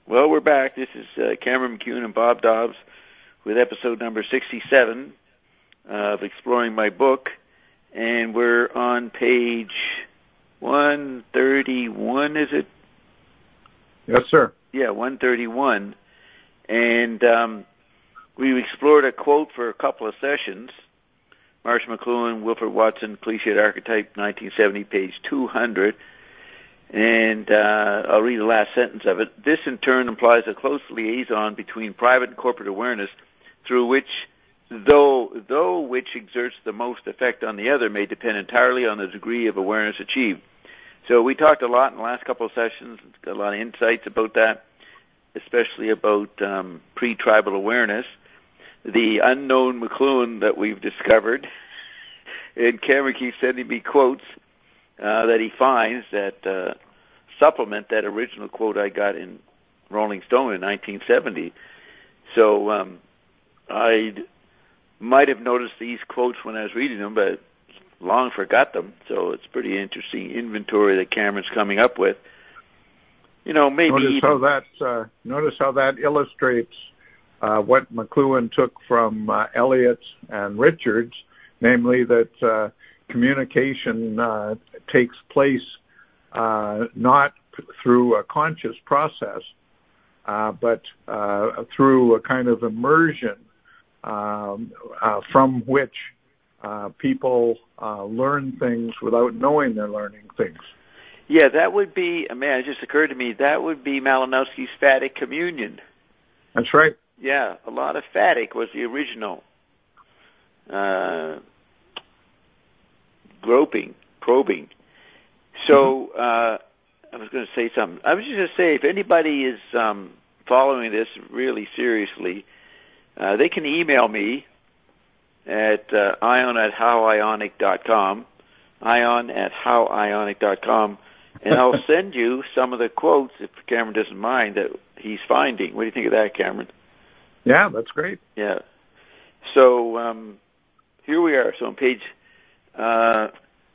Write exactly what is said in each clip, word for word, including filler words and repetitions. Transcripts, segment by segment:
Well, we're back. This is uh, Cameron McEwen and Bob Dobbs with episode number sixty-seven of Exploring My Book. And we're on page one thirty-one, is it? Yes, sir. Yeah, one thirty-one. And um, we explored a quote for a couple of sessions. Marshall McLuhan, Wilfred Watson, Cliched Archetype, nineteen seventy, page two hundred. And uh, I'll read the last sentence of it. This, in turn, implies a close liaison between private and corporate awareness, through which, though though which exerts the most effect on the other, may depend entirely on the degree of awareness achieved. So we talked a lot in the last couple of sessions, got a lot of insights about that, especially about um, pre-tribal awareness, the unknown McLuhan that we've discovered. And Cameron keeps sending me quotes Uh, that he finds that uh, supplement that original quote I got in Rolling Stone in nineteen seventy. So um, I might have noticed these quotes when I was reading them, but long forgot them. So it's pretty interesting inventory that Cameron's coming up with. You know, maybe notice even, how that uh, notice how that illustrates uh, what McLuhan took from uh, Eliot and Richards, namely that Uh, communication uh, takes place uh, not p- through a conscious process, uh, but uh, through a kind of immersion um, uh, from which uh, people uh, learn things without knowing they're learning things. Yeah, that would be, man, it just occurred to me, that would be Malinowski's phatic communion. That's right. Yeah, a lot of phatic was the original uh groping, probing. So uh, I was going to say something. I was just going to say, if anybody is um, following this really seriously, uh, they can email me at uh, ion at howionic dot com, ion at howionic dot com, and I'll send you some of the quotes, if Cameron doesn't mind, that he's finding. What do you think of that, Cameron? Yeah, that's great. Yeah. So um, here we are. So on page Uh,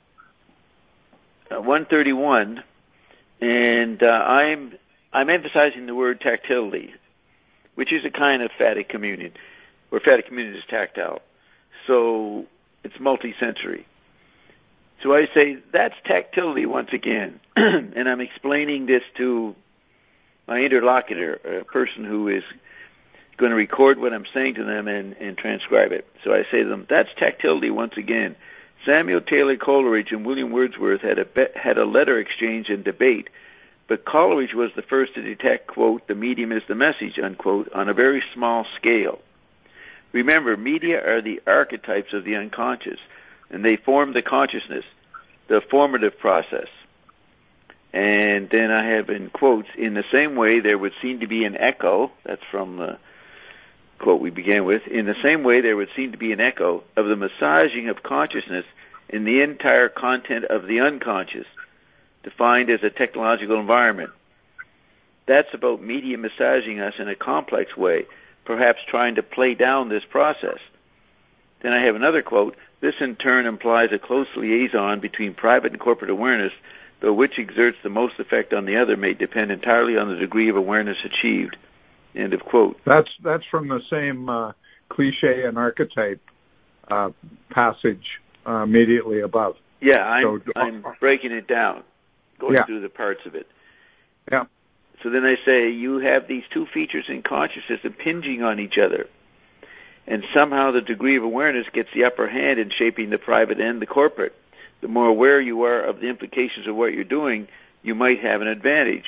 one thirty-one, and uh, I'm I'm emphasizing the word tactility, which is a kind of phatic communion, where phatic communion is tactile. So it's multisensory. So I say that's tactility once again, and I'm explaining this to my interlocutor, a person who is going to record what I'm saying to them and, and transcribe it. So I say to them, that's tactility once again. Samuel Taylor Coleridge and William Wordsworth had a be- had a letter exchange and debate, but Coleridge was the first to detect, quote, the medium is the message, unquote, on a very small scale. Remember, media are the archetypes of the unconscious, and they form the consciousness, the formative process. And then I have in quotes, in the same way there would seem to be an echo, that's from the quote we began with, in the same way there would seem to be an echo of the massaging of consciousness in the entire content of the unconscious, defined as a technological environment. That's about media massaging us in a complex way, perhaps trying to play down this process. Then I have another quote, this in turn implies a close liaison between private and corporate awareness, though which exerts the most effect on the other may depend entirely on the degree of awareness achieved. End of quote. That's that's from the same uh, Cliche and Archetype uh, passage uh, immediately above. Yeah, I'm, so, I'm breaking it down, going yeah. through the parts of it. Yeah. So then I say, you have these two features in consciousness impinging on each other, and somehow the degree of awareness gets the upper hand in shaping the private and the corporate. The more aware you are of the implications of what you're doing, you might have an advantage.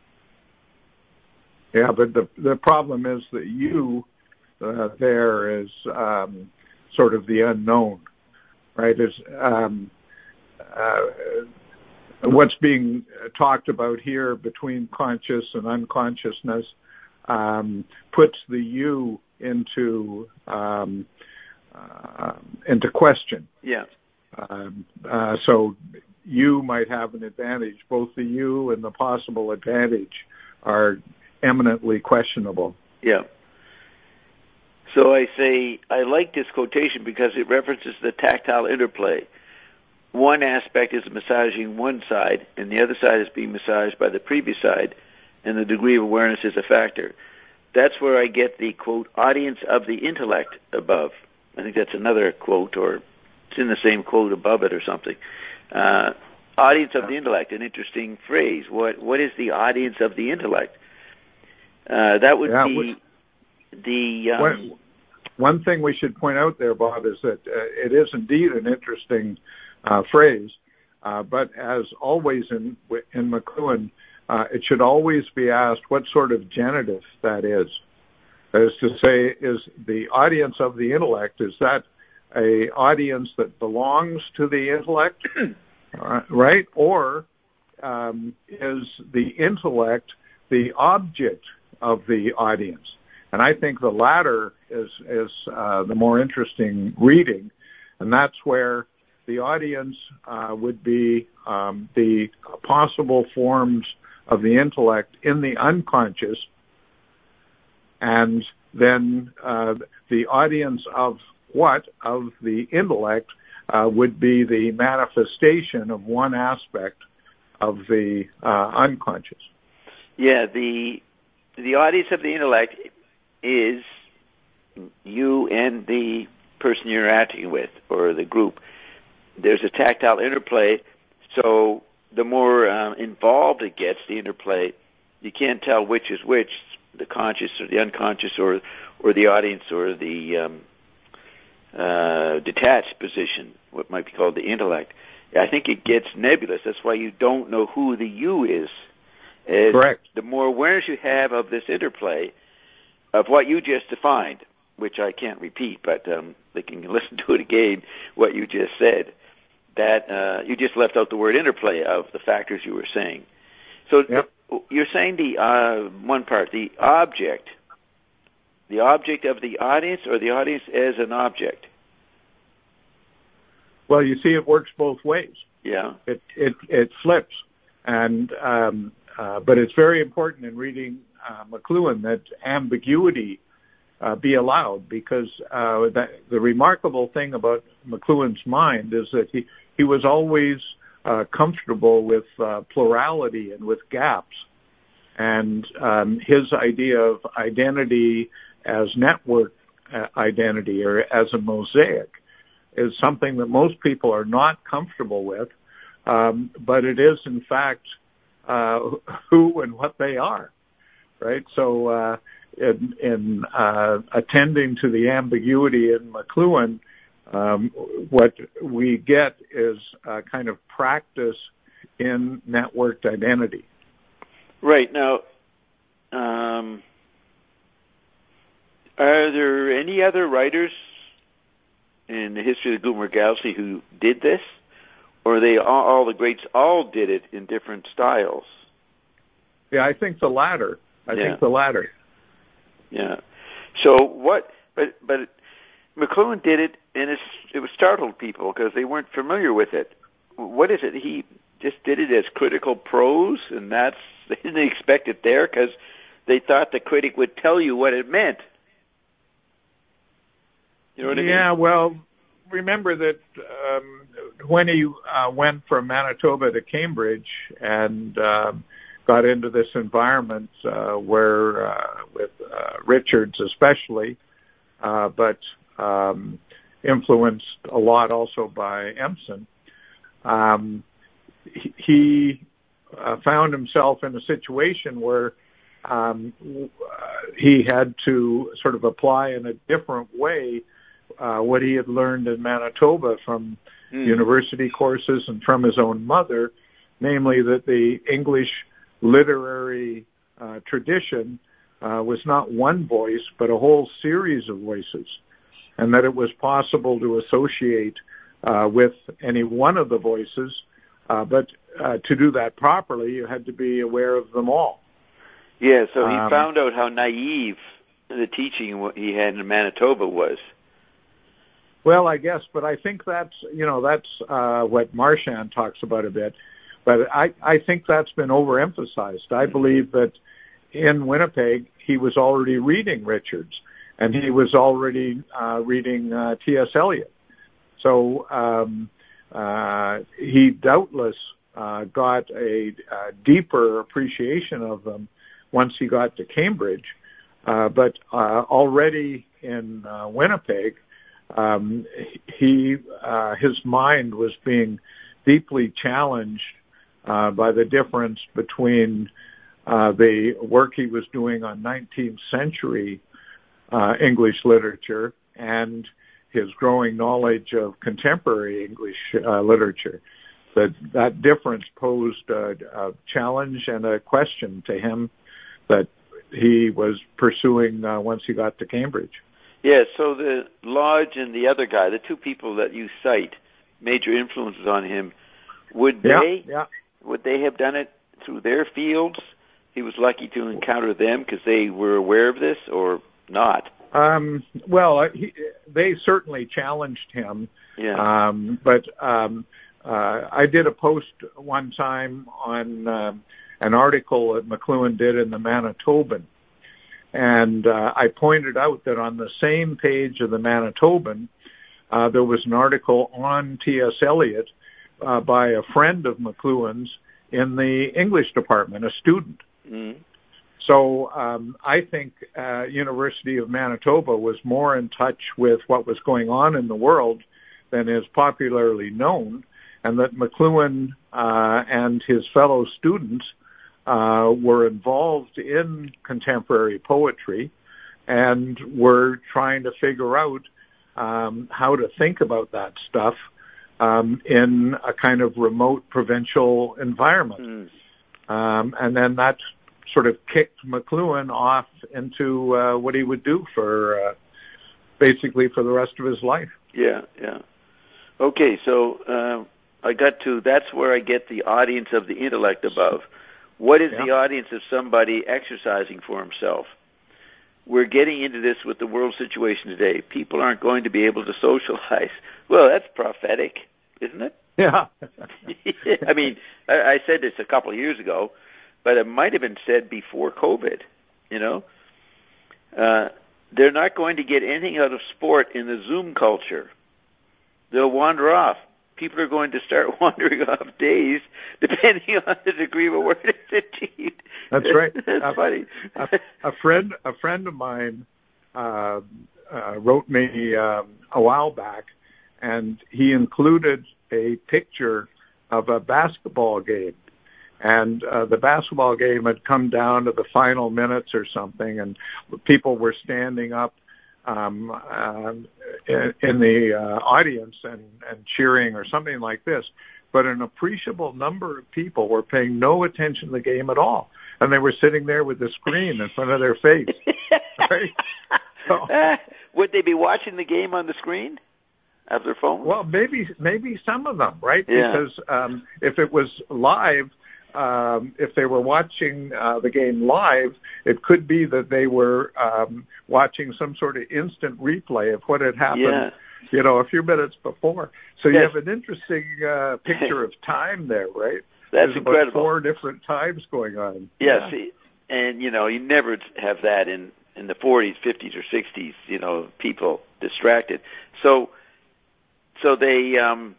Yeah, but the the problem is that you uh, there is um, sort of the unknown, right? Is um, uh, what's being talked about here between conscious and unconsciousness um, puts the you into um, uh, into question. Yeah. Um, uh, so you might have an advantage. Both the you and the possible advantage are eminently questionable. Yeah. So I say, I like this quotation because it references the tactile interplay. One aspect is massaging one side, and the other side is being massaged by the previous side, and the degree of awareness is a factor. That's where I get the, quote, audience of the intellect above. I think that's another quote, or it's in the same quote above it or something. Uh, audience of the intellect, an interesting phrase. What What is the audience of the intellect? Uh, that would yeah, be the... Um, one, one thing we should point out there, Bob, is that uh, it is indeed an interesting uh, phrase, uh, but as always in, in McLuhan, uh, it should always be asked what sort of genitive that is. That is to say, is the audience of the intellect, is that a audience that belongs to the intellect, uh, right? Or um, is the intellect the object of the audience? And I think the latter is, is uh, the more interesting reading, and that's where the audience uh, would be um, the possible forms of the intellect in the unconscious, and then uh, the audience of what of the intellect uh, would be the manifestation of one aspect of the uh, unconscious. Yeah, the the audience of the intellect is you and the person you're acting with, or the group. There's a tactile interplay, so the more um, involved it gets, the interplay, you can't tell which is which, the conscious or the unconscious, or or the audience, or the um, uh, detached position, what might be called the intellect. I think it gets nebulous. That's why you don't know who the you is. As Correct. The more awareness you have of this interplay, of what you just defined, which I can't repeat, but um, they can listen to it again, what you just said, that uh, you just left out the word interplay of the factors you were saying. So yep. th- you're saying the uh, one part, the object, the object of the audience, or the audience as an object? Well, you see, it works both ways. Yeah. It it, it flips, and um, uh, but it's very important in reading uh, McLuhan that ambiguity uh, be allowed, because uh, that, the remarkable thing about McLuhan's mind is that he, he was always uh, comfortable with uh, plurality and with gaps. And um, his idea of identity as network uh, identity, or as a mosaic, is something that most people are not comfortable with, um, but it is, in fact, uh, who and what they are, right? So uh, in, in uh, attending to the ambiguity in McLuhan, um, what we get is a kind of practice in networked identity. Right. Now, um, are there any other writers in the history of the Gutenberg Galaxy who did this? Or they all, all the greats all did it in different styles? Yeah, I think the latter. I yeah. think the latter. Yeah. So what? But but McLuhan did it, and it's, it was startled people because they weren't familiar with it. What is it? He just did it as critical prose, and that's they didn't expect it there because they thought the critic would tell you what it meant. You know what I mean? Yeah. Well, remember that um, when he uh, went from Manitoba to Cambridge and um, got into this environment uh, where, uh, with uh, Richards especially, uh, but um, influenced a lot also by Empson, um, he, he uh, found himself in a situation where um, he had to sort of apply in a different way Uh, what he had learned in Manitoba from mm. university courses and from his own mother, namely that the English literary uh, tradition uh, was not one voice, but a whole series of voices, and that it was possible to associate uh, with any one of the voices, uh, but uh, to do that properly, you had to be aware of them all. Yeah, so he um, found out how naive the teaching he had in Manitoba was. Well, I guess, but I think that's, you know, that's uh, what Marchand talks about a bit. But I, I think that's been overemphasized. I believe that in Winnipeg, he was already reading Richards, and he was already uh, reading uh, T S. Eliot. So um, uh, he doubtless uh, got a, a deeper appreciation of them once he got to Cambridge. Uh, but uh, already in uh, Winnipeg, um, he uh, his mind was being deeply challenged uh, by the difference between uh, the work he was doing on nineteenth century uh, English literature and his growing knowledge of contemporary English uh, literature. That that difference posed a, a challenge and a question to him that he was pursuing uh, once he got to Cambridge. Yeah, so the Lodge and the other guy, the two people that you cite, major influences on him, would yeah, they yeah. would they have done it through their fields? He was lucky to encounter them because they were aware of this, or not? Um, well, he, they certainly challenged him. Yeah. Um, but um, uh, I did a post one time on uh, an article that McLuhan did in the Manitoban. And uh, I pointed out that on the same page of the Manitoban, uh, there was an article on T S. Eliot uh, by a friend of McLuhan's in the English department, a student. Mm. So um, I think uh, University of Manitoba was more in touch with what was going on in the world than is popularly known, and that McLuhan uh, and his fellow students uh, were involved in contemporary poetry and were trying to figure out um, how to think about that stuff um, in a kind of remote provincial environment. Mm. Um, and then that sort of kicked McLuhan off into uh, what he would do for uh, basically for the rest of his life. Yeah, yeah. Okay, so uh, I got to, that's where I get the audience of the intellect above. What is yeah. the audience of somebody exercising for himself? We're getting into this with the world situation today. People aren't going to be able to socialize. Well, that's prophetic, isn't it? Yeah. I mean, I, I said this a couple of years ago, but it might have been said before COVID, you know. Uh, they're not going to get anything out of sport in the Zoom culture. They'll wander off. People are going to start wandering off days, depending on the degree of awareness achieved. That's right. That's a, funny. a, a friend, a friend of mine, uh, uh, wrote me um, a while back, and he included a picture of a basketball game. And uh, the basketball game had come down to the final minutes or something, and people were standing up um, uh, in, in the uh, audience and, and cheering or something like this. But an appreciable number of people were paying no attention to the game at all, and they were sitting there with the screen in front of their face. Right? So, uh, would they be watching the game on the screen of their phone? Well, maybe maybe some of them, right? Yeah. Because um, if it was live, Um, if they were watching uh, the game live, it could be that they were um, watching some sort of instant replay of what had happened, yeah. you know, a few minutes before. So yes. you have an interesting uh, picture of time there, right? That's There's incredible. About four different times going on. Yes, yeah. And, you know, you never have that in, in the forties, fifties, or sixties, you know, people distracted. So, so they... Um,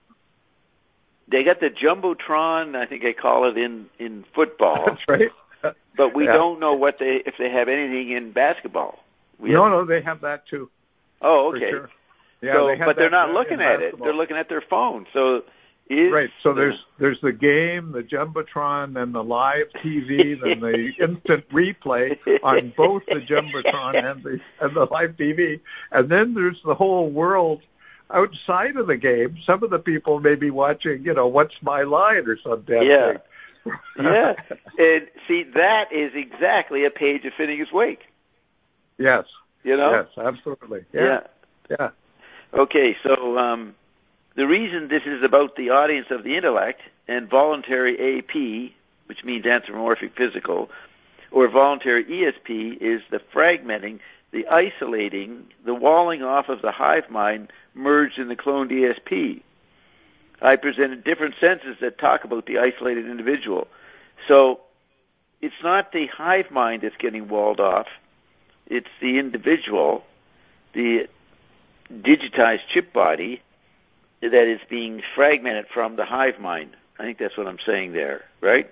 They got the Jumbotron, I think they call it in, in football. That's right. But we yeah. don't know what they if they have anything in basketball. We no, have, no, they have that too. Oh, okay. Sure. Yeah, so, they have but they're that not looking at basketball. it. They're looking at their phone. So is right. So the, there's there's the game, the Jumbotron, then the live T V, then the instant replay on both the Jumbotron and the and the live T V, and then there's the whole world outside of the game. Some of the people may be watching, you know, What's My Line or something. Yeah. yeah. And see, that is exactly a page of Finnegan's Wake. Yes. You know? Yes, absolutely. Yeah. Yeah. yeah. Okay, so um, the reason this is about the audience of the intellect and voluntary A P, which means anthropomorphic physical, or voluntary E S P, is the fragmenting, the isolating, the walling off of the hive mind merged in the cloned E S P. I presented different senses that talk about the isolated individual. So it's not the hive mind that's getting walled off. It's the individual, the digitized chip body, that is being fragmented from the hive mind. I think that's what I'm saying there, right?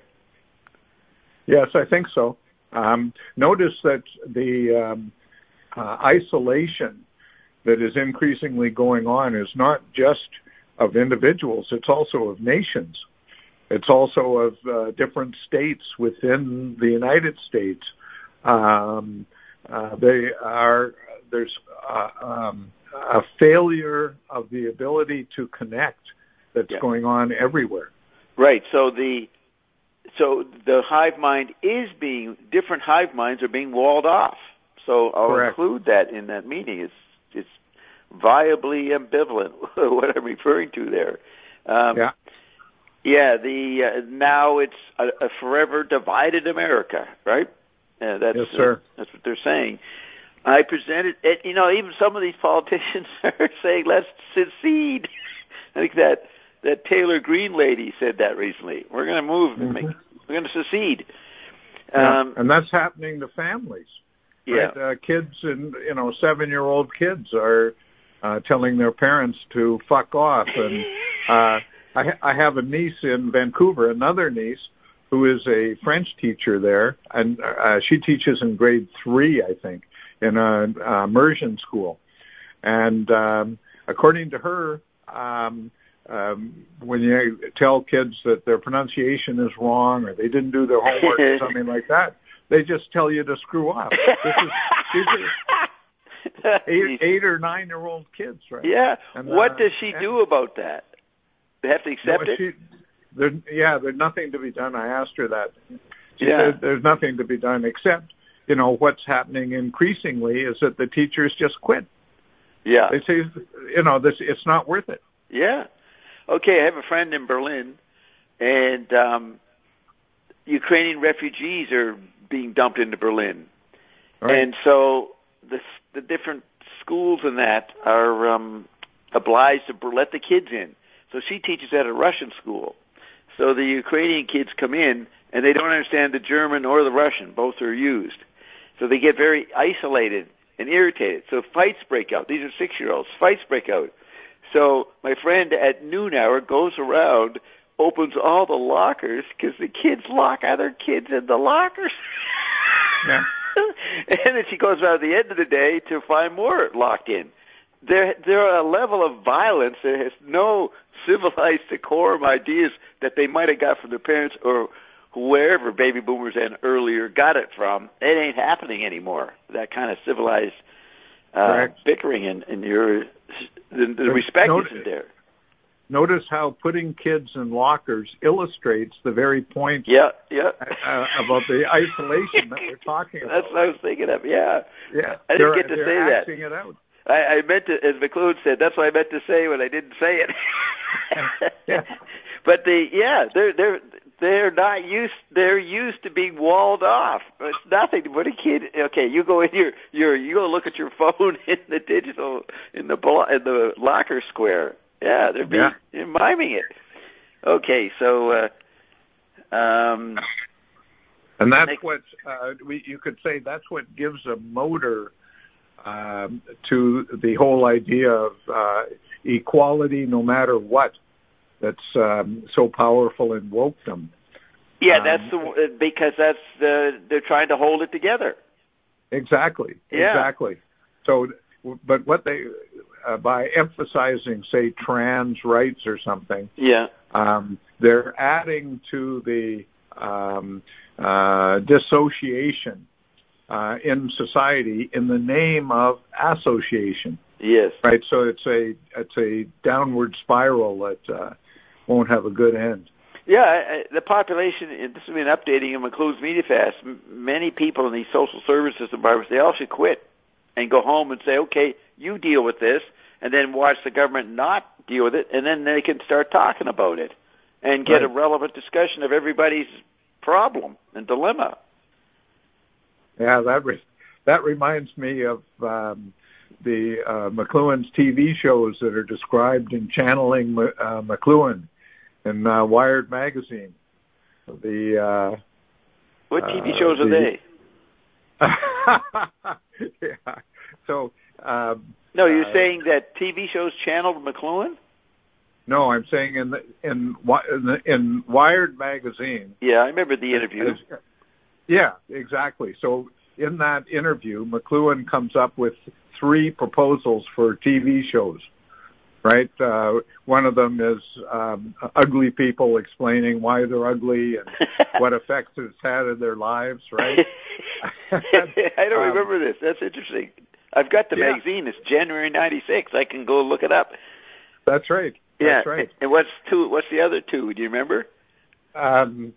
Yes, I think so. Um, notice that the um, uh, isolation that is increasingly going on is not just of individuals, it's also of nations. It's also of uh, different states within the United States. Um, uh, they are, there's uh, um, a failure of the ability to connect that's yeah. going on everywhere. Right. So the so the hive mind is being different hive minds are being walled off. So I'll Correct. include that in that meeting. It's it's viably ambivalent what I'm referring to there. Um, yeah. Yeah. The uh, now it's a, a forever divided America, right? Uh, that's yes, sir. Uh, that's what they're saying. I presented, it, you know, even some of these politicians are saying, let's secede. I think that, that Taylor Greene lady said that recently. We're going to move, mm-hmm. and make, we're going to secede. Yeah, um, and that's happening to families. Yeah. Right? Uh, kids and, you know, seven-year-old kids are uh, telling their parents to fuck off. And uh, I, I have a niece in Vancouver, another niece, who is a French teacher there, and uh, she teaches in grade three, I think, in an uh, immersion school. And um, according to her, um, um, when you tell kids that their pronunciation is wrong or they didn't do their homework or something like that, they just tell you to screw up. This is, these are eight, eight or nine-year-old kids, right? Yeah. And, what uh, does she and, do about that? They have to accept no, it? She, there, yeah, there's nothing to be done. I asked her that. She yeah. said there's nothing to be done except, you know, what's happening increasingly is that the teachers just quit. Yeah. They say, you know, this it's not worth it. Yeah. Okay, I have a friend in Berlin, and um, Ukrainian refugees are being dumped into Berlin. Right. And so the the different schools in that are um, obliged to let the kids in. So she teaches at a Russian school. So the Ukrainian kids come in, and they don't understand the German or the Russian. Both are used. So they get very isolated and irritated. So fights break out. These are six-year-olds. Fights break out. So my friend at noon hour goes around, opens all the lockers, because the kids lock other kids in the lockers. Yeah. And then she goes around at the end of the day to find more locked in. There, there are a level of violence that has no civilized decorum ideas that they might have got from their parents or wherever baby boomers and earlier got it from. It ain't happening anymore. That kind of civilized uh, bickering and, and your the, the respect notice, isn't there. Notice how putting kids in lockers illustrates the very point yeah, yeah. uh, about the isolation that we're talking about. That's what I was thinking of, yeah. Yeah, I didn't get to they're say acting that. It out. I, I meant to, as McLuhan said, that's what I meant to say when I didn't say it. yeah. But the yeah, they're they're they're not used. They're used to being walled off. It's nothing but a kid. Okay, you go in your your you go look at your phone in the digital in the in the locker square. Yeah, they're being, yeah. they're miming it. Okay, so uh, um, and that's what uh, we you could say. That's what gives a motor um, to the whole idea of uh, equality, no matter what. That's um, so powerful in wokedom. Yeah, um, that's the, because that's the, they're trying to hold it together. Exactly. Yeah. Exactly. So, but what they uh, by emphasizing, say, trans rights or something, yeah, um, they're adding to the um, uh, dissociation uh, in society in the name of association. Yes. Right. So it's a it's a downward spiral that uh, won't have a good end. Yeah, I, the population. This has been updating in McLuhan's Media Fast. M- many people in these social services environments, they all should quit and go home and say, "Okay, you deal with this," and then watch the government not deal with it, and then they can start talking about it and get right. a relevant discussion of everybody's problem and dilemma. Yeah, that re- that reminds me of. Um, the uh, McLuhan's T V shows that are described in Channeling uh, McLuhan in uh, Wired magazine. The uh, what T V shows uh, are they? yeah. So um, no, you're uh, saying that T V shows channeled McLuhan? No, I'm saying in the, in in, the, in Wired magazine. Yeah, I remember the interview. As, yeah, exactly. So in that interview, McLuhan comes up with three proposals for T V shows. Right. Uh, one of them is um, ugly people explaining why they're ugly and what effects it's had in their lives. Right. I don't um, remember this. That's interesting. I've got the yeah. magazine. It's January ninety-six. I can go look it up. That's right. That's yeah. right. And what's two? What's the other two? Do you remember? Um,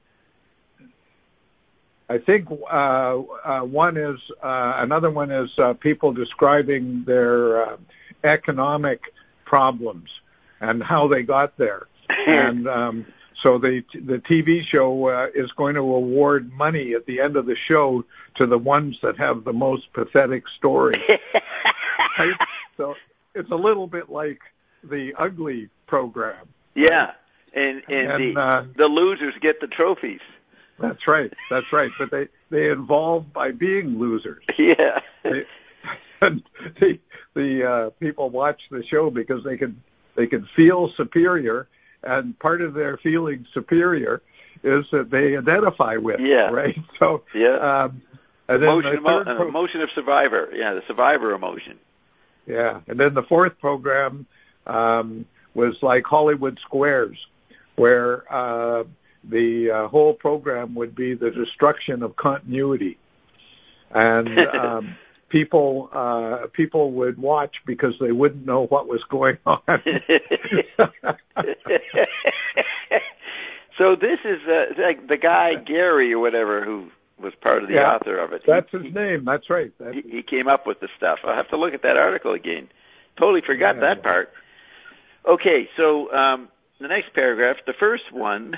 I think uh, uh, one is uh, another one is uh, people describing their uh, economic problems and how they got there. And um, so the the T V show uh, is going to award money at the end of the show to the ones that have the most pathetic story. Right? So it's a little bit like the ugly program. Yeah, and and, and the uh, the losers get the trophies. That's right. That's right. But they they evolve by being losers. Yeah. They, and the the uh, people watch the show because they can they can feel superior, and part of their feeling superior is that they identify with. Yeah. Right. So yeah. Um, and emotion, then the third emo- pro- emotion of survivor. Yeah, the survivor emotion. Yeah, and then the fourth program um, was like Hollywood Squares, where uh, the uh, whole program would be the destruction of continuity, and um, people uh, people would watch because they wouldn't know what was going on. So this is uh, like the guy Gary or whatever who was part of the yeah, author of it. That's he, his name. That's right. That's he, he came up with the stuff. I'll have to look at that article again. Totally forgot yeah, that yeah. part. Okay, so um, the next paragraph, the first one,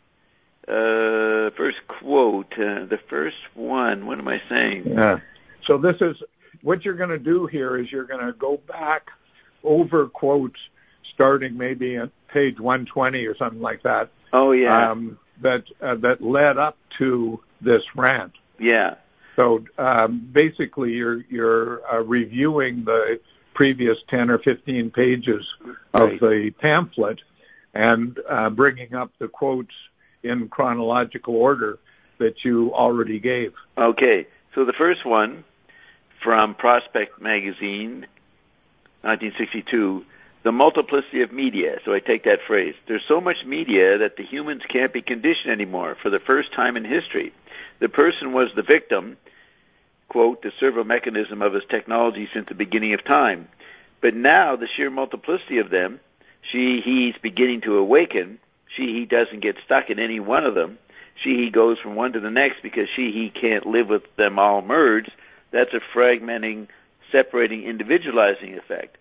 uh, first quote, uh, the first one, what am I saying? Yeah. So this is, what you're going to do here is you're going to go back over quotes starting maybe at page one twenty or something like that. Oh, yeah. Um, that, uh, that led up to this rant. Yeah. So um, basically you're, you're uh, reviewing the previous ten or fifteen pages of right. the pamphlet and uh, bringing up the quotes in chronological order that you already gave. Okay, so the first one from Prospect Magazine, nineteen sixty-two, the multiplicity of media. So I take that phrase. There's so much media that the humans can't be conditioned anymore for the first time in history. The person was the victim, quote, the servo mechanism of his technology since the beginning of time. But now the sheer multiplicity of them, she, he's beginning to awaken. She, he doesn't get stuck in any one of them. She, he goes from one to the next because she, he can't live with them all merged. That's a fragmenting, separating, individualizing effect.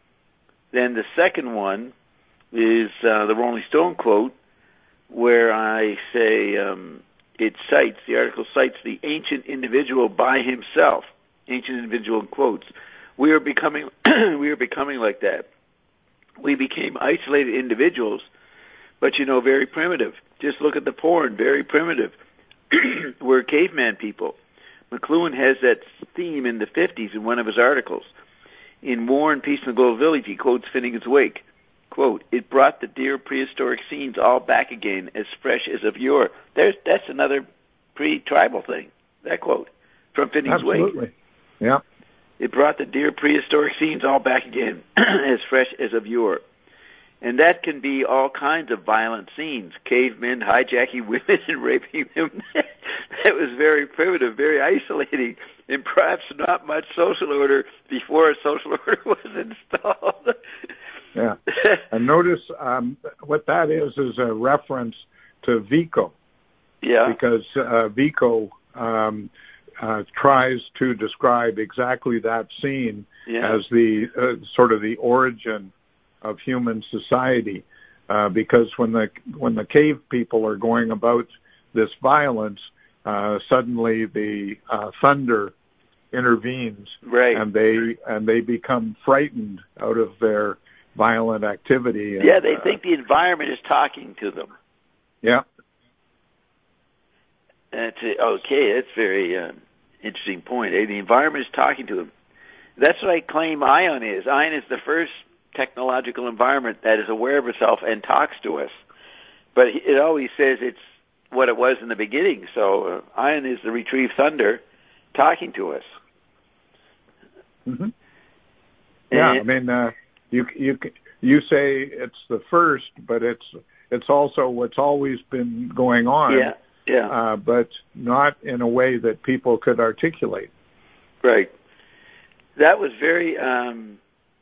Then the second one is uh, the Rolling Stone quote, where I say um, it cites, the article cites the ancient individual by himself, ancient individual in quotes. We are becoming, we are becoming like that. We became isolated individuals, but, you know, very primitive. Just look at the porn, very primitive. We're caveman people. McLuhan has that theme in the fifties in one of his articles. In War and Peace in the Global Village, he quotes Finnegan's Wake. Quote, it brought the dear prehistoric scenes all back again, as fresh as of yore. There's, that's another pre-tribal thing, that quote from Finnegan's Wake. Absolutely. Yeah. It brought the dear prehistoric scenes all back again, as fresh as of yore. And that can be all kinds of violent scenes, cavemen hijacking women and raping them. That was very primitive, very isolating, and perhaps not much social order before a social order was installed. Yeah. And notice um, what that is is a reference to Vico. Yeah. Because uh, Vico um, uh, tries to describe exactly that scene yeah. as the uh, sort of the origin of human society, uh, because when the when the cave people are going about this violence, uh, suddenly the uh, thunder intervenes, right. and they and they become frightened out of their violent activity. And, yeah, they uh, think the environment is talking to them. Yeah. That's it. Okay, that's a very uh, interesting point. Eh? The environment is talking to them. That's what I claim Ion is. Ion is the first technological environment that is aware of itself and talks to us. But it always says it's what it was in the beginning. So uh, Ion is the retrieved thunder talking to us. Mm-hmm. Yeah, I mean, uh, you you you say it's the first, but it's it's also what's always been going on. Yeah, yeah. Uh, but not in a way that people could articulate. Right. That was very. Um,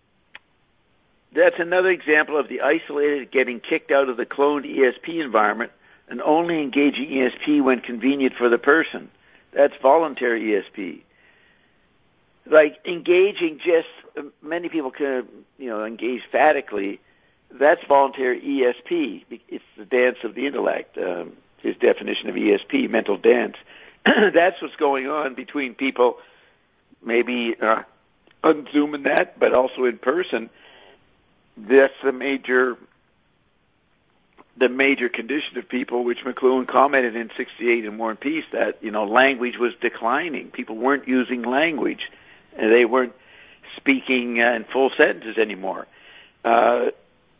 that's another example of the isolated getting kicked out of the cloned E S P environment and only engaging E S P when convenient for the person. That's voluntary E S P. Like engaging just, many people can, you know, engage phatically. That's voluntary E S P. It's the dance of the intellect. Um, his definition of E S P, mental dance. That's what's going on between people, maybe uh, on Zoom and that, but also in person. That's the major, the major condition of people, which McLuhan commented in sixty-eight in War and Peace, that, you know, language was declining. People weren't using language. And they weren't speaking uh, in full sentences anymore. Uh,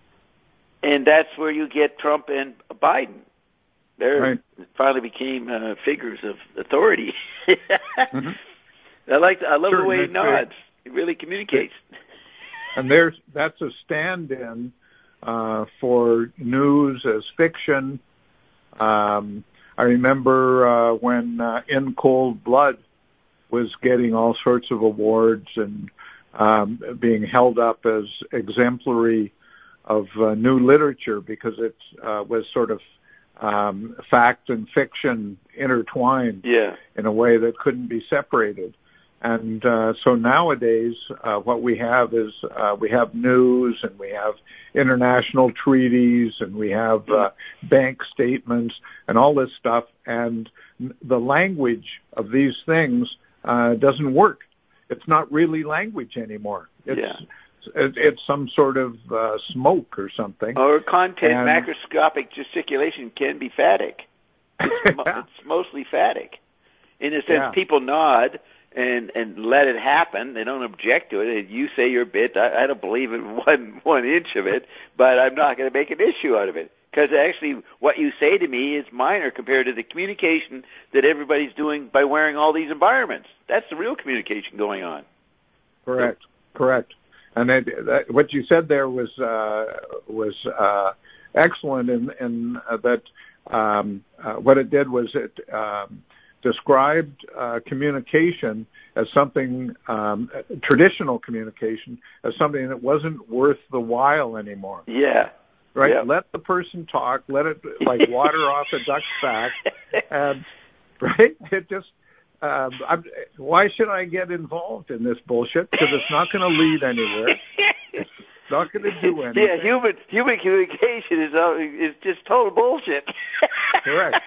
and that's where you get Trump and Biden. They right. finally became uh, figures of authority. mm-hmm. I like. I love sure, the way he nods. He really communicates. And there's that's a stand-in uh, for news as fiction. Um, I remember uh, when uh, In Cold Blood was getting all sorts of awards and um, being held up as exemplary of uh, new literature because it uh, was sort of um, fact and fiction intertwined yeah. in a way that couldn't be separated. And uh, so nowadays, uh, what we have is uh, we have news and we have international treaties and we have uh, bank statements and all this stuff. And the language of these things uh, doesn't work. It's not really language anymore. It's, yeah. it's some sort of uh, smoke or something. Or content, and, macroscopic gesticulation can be phatic. It's, yeah. it's mostly phatic. In a sense, yeah. people nod and and let it happen. They don't object to it. You say your bit. I, I don't believe in one one inch of it, but I'm not going to make an issue out of it because actually what you say to me is minor compared to the communication that everybody's doing by wearing all these environments. That's the real communication going on. Correct. Correct. And that, that, what you said there was uh, was uh, excellent in, in uh, that um, uh, what it did was it um, described uh, communication as something, um, traditional communication, as something that wasn't worth the while anymore. Yeah. Right? Yeah. Let the person talk, let it like water off a duck's back, and right? It just, um, I'm, why should I get involved in this bullshit? Because it's not going to lead anywhere. It's not going to do anything. Yeah, human human communication is uh, is just total bullshit. Correct.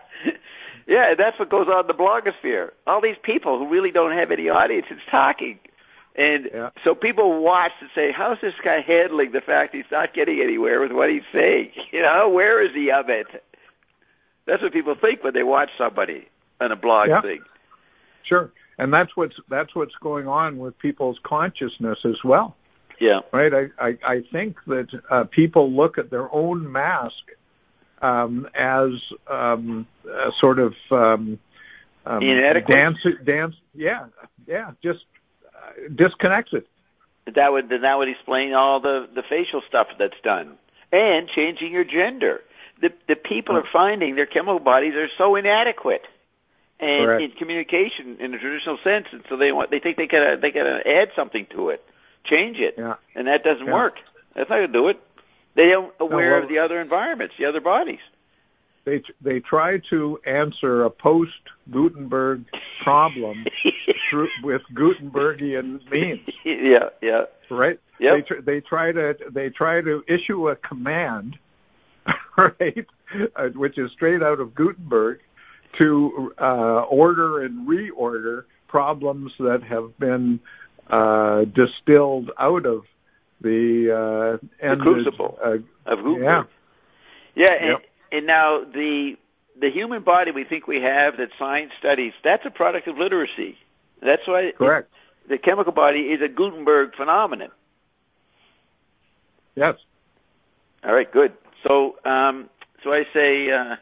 Yeah, that's what goes on in the blogosphere. All these people who really don't have any audience is talking. And yeah. so people watch and say, how's this guy handling the fact he's not getting anywhere with what he's saying? You know, where is he of it? That's what people think when they watch somebody on a blog yeah. thing. Sure. And that's what's that's what's going on with people's consciousness as well. Yeah. Right? I, I, I think that uh, people look at their own mask um, as um, a sort of um, um, inadequate dance, dance. Yeah, yeah, just uh, disconnects it. That would then that would explain all the, the facial stuff that's done and changing your gender. The the people are finding their chemical bodies are so inadequate and Correct. in communication in a traditional sense, and so they want they think they gotta they gotta add something to it, change it, yeah. and that doesn't yeah. work. That's not gonna do it. They don't aware no, well, of the other environments, the other bodies. They they try to answer a post Gutenberg problem through, with Gutenbergian means. Yeah, yeah. Right. Yep. They tr- they try to they try to issue a command, right, uh, which is straight out of Gutenberg, to uh, order and reorder problems that have been uh, distilled out of the uh, the crucible uh, of Gutenberg. Yeah. Yeah. And, yep. And now the the human body we think we have that science studies, that's a product of literacy. That's why Correct. It, the chemical body is a Gutenberg phenomenon. Yes. All right, good. So, um, so I say uh,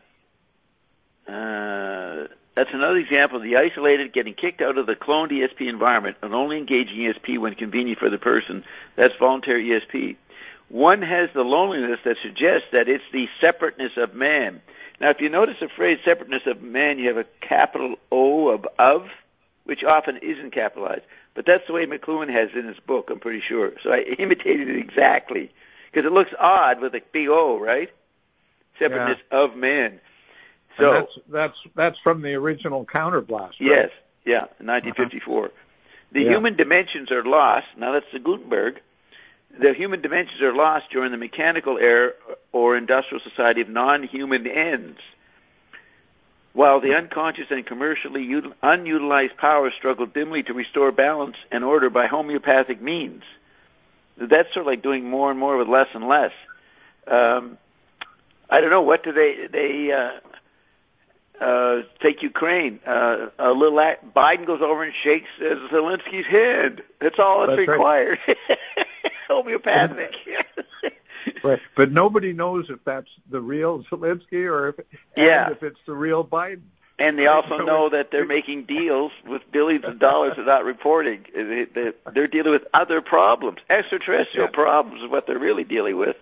uh, that's another example of the isolated getting kicked out of the cloned E S P environment and only engaging E S P when convenient for the person. That's voluntary E S P. One has the loneliness that suggests that it's the separateness of man. Now, if you notice the phrase separateness of man, you have a capital O of of, which often isn't capitalized. But that's the way McLuhan has it in his book, I'm pretty sure. So I imitated it exactly. Because it looks odd with a big O, right? Separateness yeah. of man. So and that's that's that's from the original Counterblast, right? Yes, yeah, nineteen fifty-four. Uh-huh. The yeah. human dimensions are lost. Now that's the Gutenberg. The human dimensions are lost during the mechanical era or industrial society of non-human ends, while the unconscious and commercially util- unutilized powers struggle dimly to restore balance and order by homeopathic means. That's sort of like doing more and more with less and less. Um, I don't know, what do they, they uh, uh, take Ukraine. Uh, a little act, Biden goes over and shakes uh, Zelensky's hand. That's all that's, that's required. Right. Homeopathic. Right, but nobody knows if that's the real Zelensky or if, yeah. and if it's the real Biden. And they also know that they're making deals with billions of dollars without reporting. They're dealing with other problems. Extraterrestrial yeah. problems is what they're really dealing with.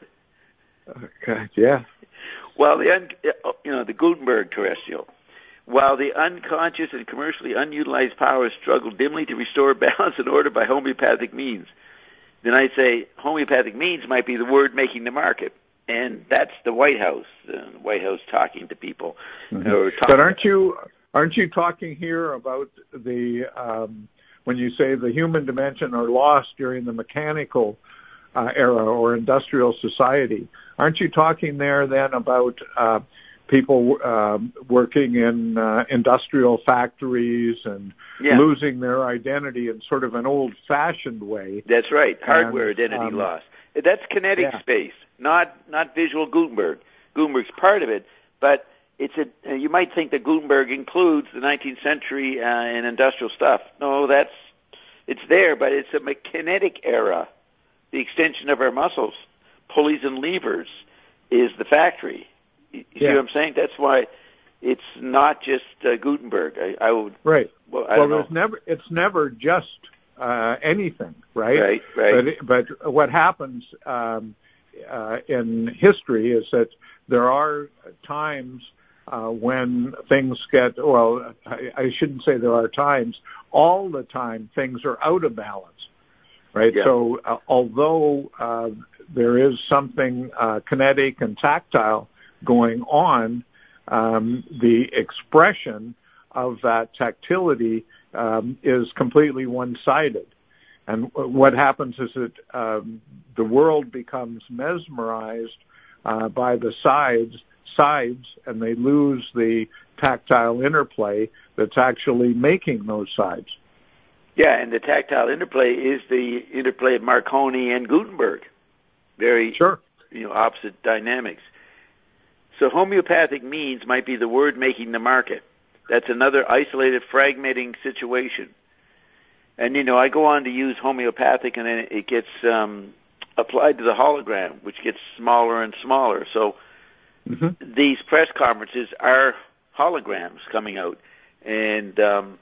Okay, yeah. While the, un, you know, the Gutenberg terrestrial. While the unconscious and commercially unutilized powers struggle dimly to restore balance and order by homeopathic means. Then I'd say homeopathic means might be the word making the market. And that's the White House, uh, the White House talking to people. Mm-hmm. Or talking but aren't you aren't you talking here about the um, when you say the human dimension are lost during the mechanical uh, era or industrial society? Aren't you talking there then about uh, people uh, working in uh, industrial factories and yeah. losing their identity in sort of an old-fashioned way? That's right, hardware and, identity um, loss. That's kinetic yeah. space, not not visual Gutenberg. Gutenberg's part of it, but it's a. You might think that Gutenberg includes the nineteenth century uh, and industrial stuff. No, that's it's there, but it's a kinetic era. The extension of our muscles, pulleys and levers, is the factory. You yeah. see what I'm saying? That's why it's not just uh, Gutenberg. I, I would right. Well, I well don't it's never it's never just uh, anything, right? Right, right. But, but what happens um, uh, in history is that there are times uh, when things get well. I, I shouldn't say there are times. All the time, things are out of balance, right? Yeah. So uh, although uh, there is something uh, kinetic and tactile going on, um, the expression of that tactility um, is completely one-sided. And what happens is that um, the world becomes mesmerized uh, by the sides, sides, and they lose the tactile interplay that's actually making those sides. Yeah, and the tactile interplay is the interplay of Marconi and Gutenberg. Very, sure. you know, opposite dynamics. So homeopathic means might be the word making the market. That's another isolated, fragmenting situation. And, you know, I go on to use homeopathic, and then it gets um, applied to the hologram, which gets smaller and smaller. So mm-hmm. these press conferences are holograms coming out, and um,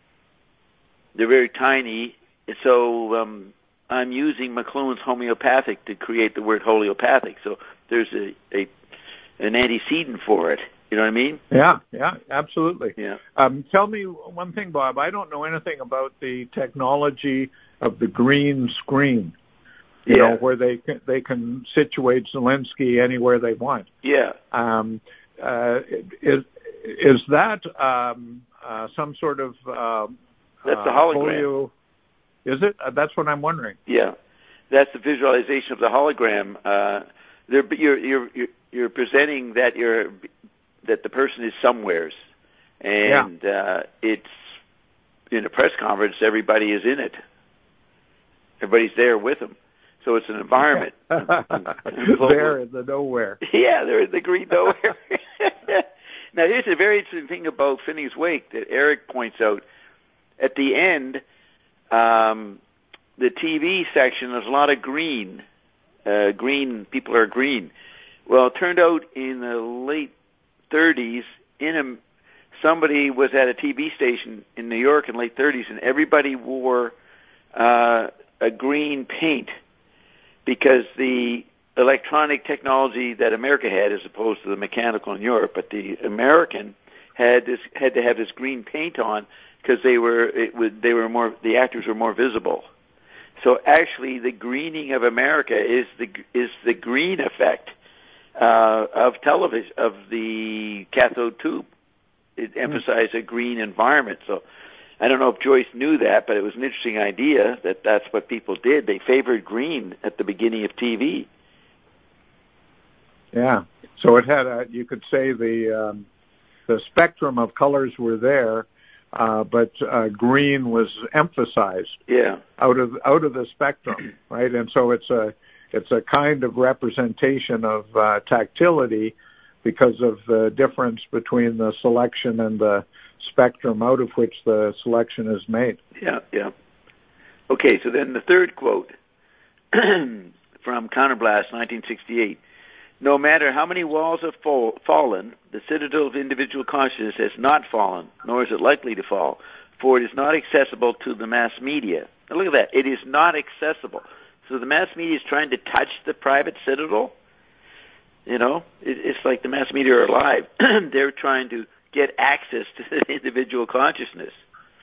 they're very tiny. So um, I'm using McLuhan's homeopathic to create the word holeopathic. So there's a, a an antecedent for it. You know what I mean? Yeah, yeah, absolutely. Yeah. Um, tell me one thing, Bob. I don't know anything about the technology of the green screen. You yeah. know, where they can, they can situate Zelensky anywhere they want. Yeah. Um, uh, is is that um, uh, some sort of uh, that's the hologram? Polio? Is it? Uh, that's what I'm wondering. Yeah, that's the visualization of the hologram. Uh, you're you're you're you're presenting that you're that the person is somewheres, and yeah. uh, it's in a press conference. Everybody is in it. Everybody's there with them, so it's an environment. They're in the nowhere. Yeah, they're in the green nowhere. Now, here's a very interesting thing about Phineas Wake that Eric points out. At the end, um, the T V section, there's a lot of green, uh, green, people are green. Well, it turned out in the late thirties, in a, somebody was at a T V station in New York in the late thirties, and everybody wore uh, a green paint because the electronic technology that America had, as opposed to the mechanical in Europe, but the American had this had to have this green paint on because they were it would they were more the actors were more visible. So actually, the greening of America is the is the green effect uh, of television, of the cathode tube. It emphasized a green environment. So I don't know if Joyce knew that, but it was an interesting idea that that's what people did. They favored green at the beginning of T V. Yeah. So it had a, you could say the um, the spectrum of colors were there, uh, but uh, green was emphasized. Yeah. Out of out of the spectrum, right? And so it's a it's a kind of representation of uh, tactility because of the difference between the selection and the spectrum out of which the selection is made. Yeah, yeah. Okay, so then the third quote from Counterblast, nineteen sixty-eight. No matter how many walls have fall, fallen, the citadel of individual consciousness has not fallen, nor is it likely to fall, for it is not accessible to the mass media. Now look at that. It is not accessible. So the mass media is trying to touch the private citadel. You know, it, it's like the mass media are alive. They're trying to get access to the individual consciousness.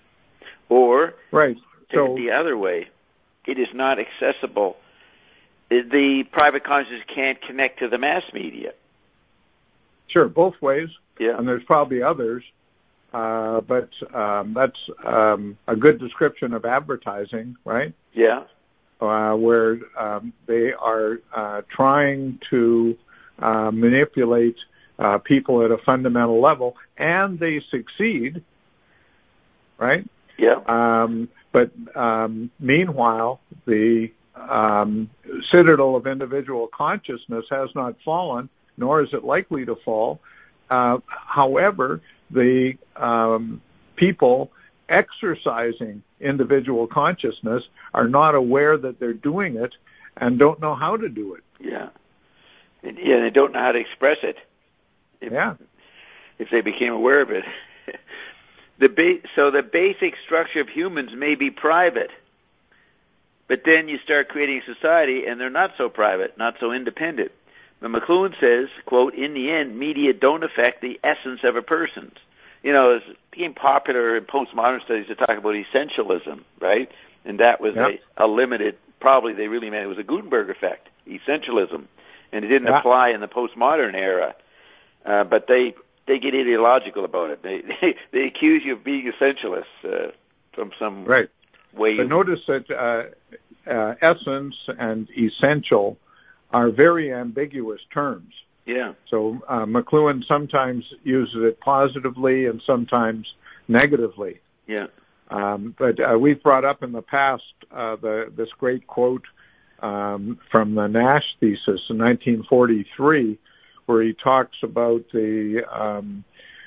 Or, right. So, the other way, it is not accessible. The private consciousness can't connect to the mass media. Sure, both ways. Yeah. And there's probably others. Uh, but um, that's um, a good description of advertising, right? Yeah. Uh, where um, they are uh, trying to uh, manipulate uh, people at a fundamental level, and they succeed, right? Yeah. Um, but um, meanwhile, the um, citadel of individual consciousness has not fallen, nor is it likely to fall. Uh, however, the um, people exercising individual consciousness are not aware that they're doing it and don't know how to do it. Yeah. And, yeah, they don't know how to express it. If, yeah. If they became aware of it. the ba- So the basic structure of humans may be private, but then you start creating a society and they're not so private, not so independent. But McLuhan says, quote, in the end, media don't affect the essence of a person. You know, it became popular in postmodern studies to talk about essentialism, right? And that was yep. a, a limited, probably they really meant it was a Gutenberg effect, essentialism. And it didn't yep. apply in the postmodern era. Uh, but they they get ideological about it. They they, they accuse you of being essentialists uh, from some right. way. But you... notice that uh, uh, essence and essential are very ambiguous terms. Yeah. So uh, McLuhan sometimes uses it positively and sometimes negatively. Yeah. Um, but uh, we've brought up in the past uh, the this great quote um, from the Nash thesis in nineteen forty-three, where he talks about the um,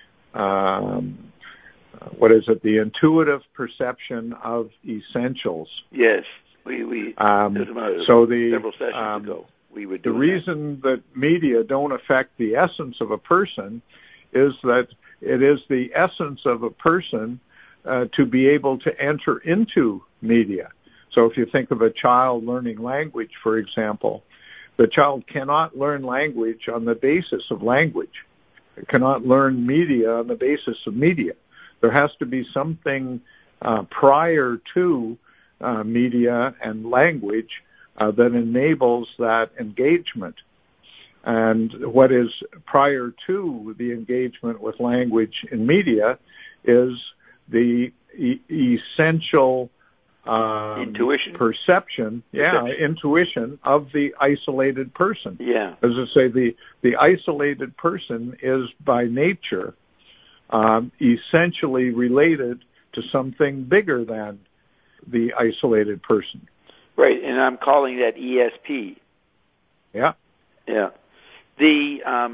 um, what is it? The intuitive perception of essentials. Yes. We we. Um, so the several sessions um, ago. We would the reason that. that media don't affect the essence of a person is that it is the essence of a person uh, to be able to enter into media. So if you think of a child learning language, for example, the child cannot learn language on the basis of language. It cannot learn media on the basis of media. There has to be something uh, prior to uh, media and language Uh, that enables that engagement. And what is prior to the engagement with language in media is the e- essential um, intuition, perception, yeah, intuition of the isolated person. Yeah. As I say, the, the isolated person is by nature um, essentially related to something bigger than the isolated person. Right, and I'm calling that E S P. Yeah. Yeah. The, um,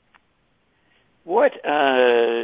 what, uh,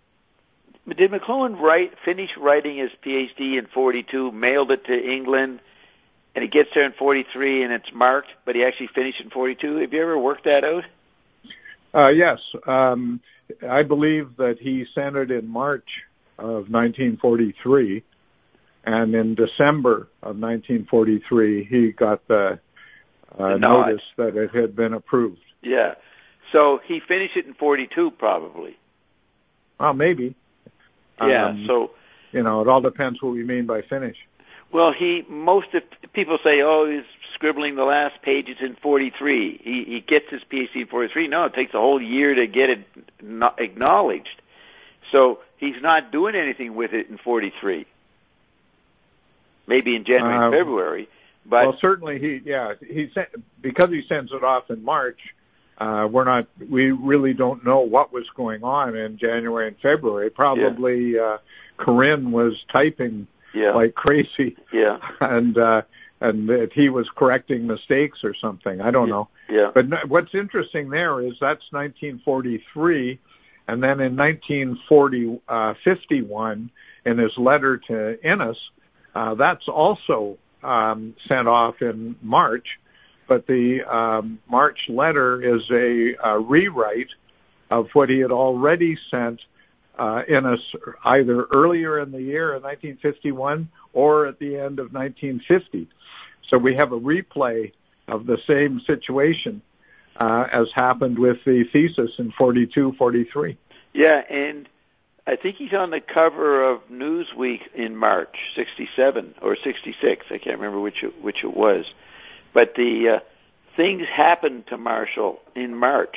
did McLuhan write, finish writing his P H D in forty-two, mailed it to England, and he gets there in forty-three, and it's marked, but he actually finished in forty-two. Have you ever worked that out? Uh, yes. Um, I believe that he sent it in March of nineteen forty-three, and in December of nineteen forty-three, he got the, uh, the notice that it had been approved. Yeah. So he finished it in forty-two, probably. Well, maybe. Yeah, um, so... You know, it all depends what we mean by finish. Well, he, most of people say, oh, he's scribbling the last pages in forty-three. He, he gets his PhD in forty-three. No, it takes a whole year to get it not acknowledged. So he's not doing anything with it in forty-three. Maybe in January uh, and February. But well, certainly he, yeah, he sent, because he sends it off in March. Uh, we're not. We really don't know what was going on in January and February. Probably yeah. uh, Corinne was typing yeah. like crazy. Yeah. And uh, and that he was correcting mistakes or something. I don't yeah. know. Yeah. But no, what's interesting there is that's nineteen forty-three, and then in nineteen forty, uh, fifty-one, in his letter to Innes, uh, that's also um, sent off in March. But the um, March letter is a, a rewrite of what he had already sent uh, Innes either earlier in the year in nineteen fifty-one or at the end of nineteen fifty. So we have a replay of the same situation uh, as happened with the thesis in forty-two, forty-three. Yeah, and I think he's on the cover of Newsweek in March, sixty-seven or sixty-six. I can't remember which it, which it was. But the uh, things happened to Marshall in March.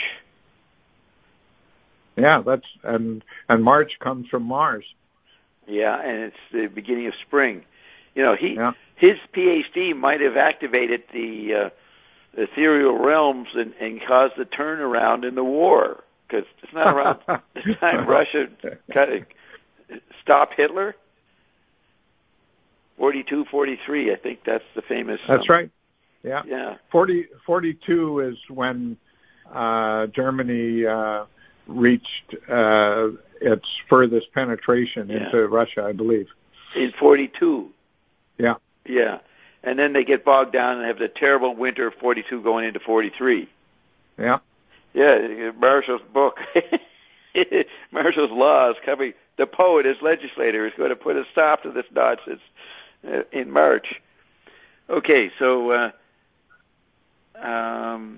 Yeah, that's and and March comes from Mars. Yeah, and it's the beginning of spring. You know, he yeah. his PhD might have activated the uh, ethereal realms and, and caused the turnaround in the war, because it's not around the time Russia kind of stopped Hitler. forty-two, forty-three, I think that's the famous. That's um, right. Yeah. Yeah. forty, forty-two is when uh, Germany uh, reached uh, its furthest penetration yeah. into Russia, I believe. In forty-two. Yeah. Yeah. And then they get bogged down and have the terrible winter of forty-two going into forty-three. Yeah. Yeah, Marshall's book, Marshall's laws coming. The poet, as legislator, is going to put a stop to this nonsense uh, in March. Okay, so uh, um,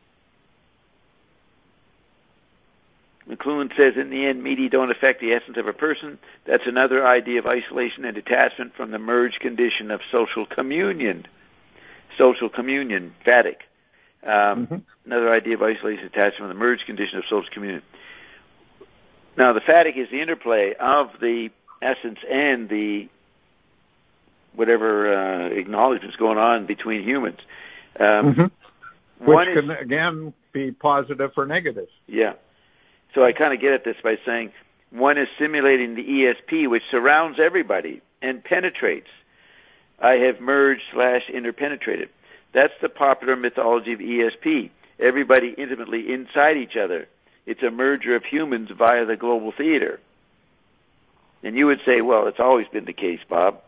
McLuhan says, in the end, media don't affect the essence of a person. That's another idea of isolation and detachment from the merged condition of social communion. Social communion, Vatic. Um, mm-hmm. Another idea of isolation and detachment from the merged condition of social communion. Now, the Vatic is the interplay of the essence and the whatever uh, acknowledgments going on between humans. Um, mm-hmm. Which can, is, again, be positive or negative. Yeah. So I kind of get at this by saying one is simulating the E S P, which surrounds everybody and penetrates. I have merged slash interpenetrated. That's the popular mythology of E S P. Everybody intimately inside each other. It's a merger of humans via the global theater. And you would say, well, it's always been the case, Bob.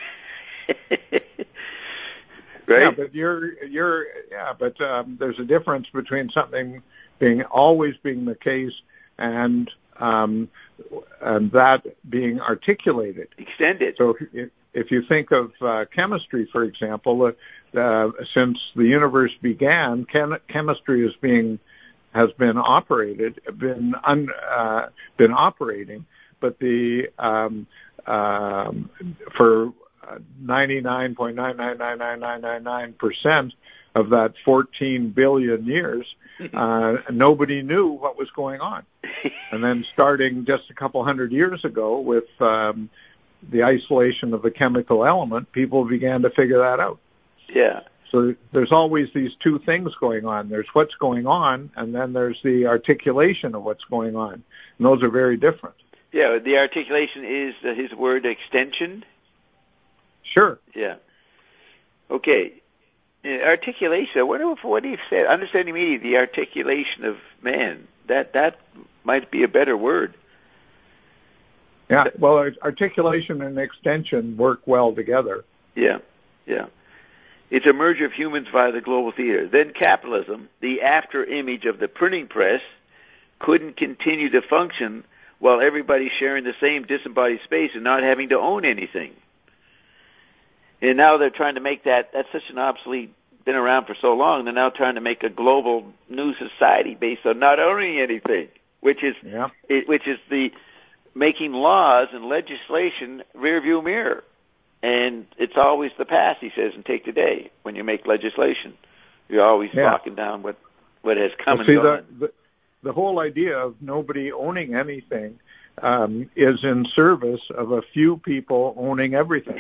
Right? Yeah, but you're you're yeah, but um, there's a difference between something being always being the case and um, and that being articulated, extended. So if, if you think of uh, chemistry, for example, uh, uh, since the universe began, chem- chemistry is being has been operated, been un, uh, been operating, but the um, um, for ninety-nine point nine nine nine nine nine nine nine percent of that fourteen billion years, uh, nobody knew what was going on. And then starting just a couple hundred years ago with um, the isolation of the chemical element, people began to figure that out. Yeah. So there's always these two things going on. There's what's going on, and then there's the articulation of what's going on. And those are very different. Yeah, the articulation is uh, his word extension. Sure. Yeah. Okay. Uh, articulation. I wonder if what he said. Understanding media, the articulation of man. That that might be a better word. Yeah. Well, articulation and extension work well together. Yeah. Yeah. It's a merger of humans via the global theater. Then capitalism, the after image of the printing press, couldn't continue to function while everybody's sharing the same disembodied space and not having to own anything. And now they're trying to make that, that's such an obsolete, been around for so long, they're now trying to make a global new society based on not owning anything, which is, yeah. it, which is the making laws and legislation rear view mirror. And it's always the past, he says, and take today. When you make legislation, you're always yeah. locking down what, what has come well, and see, gone. The, the, the whole idea of nobody owning anything um, is in service of a few people owning everything.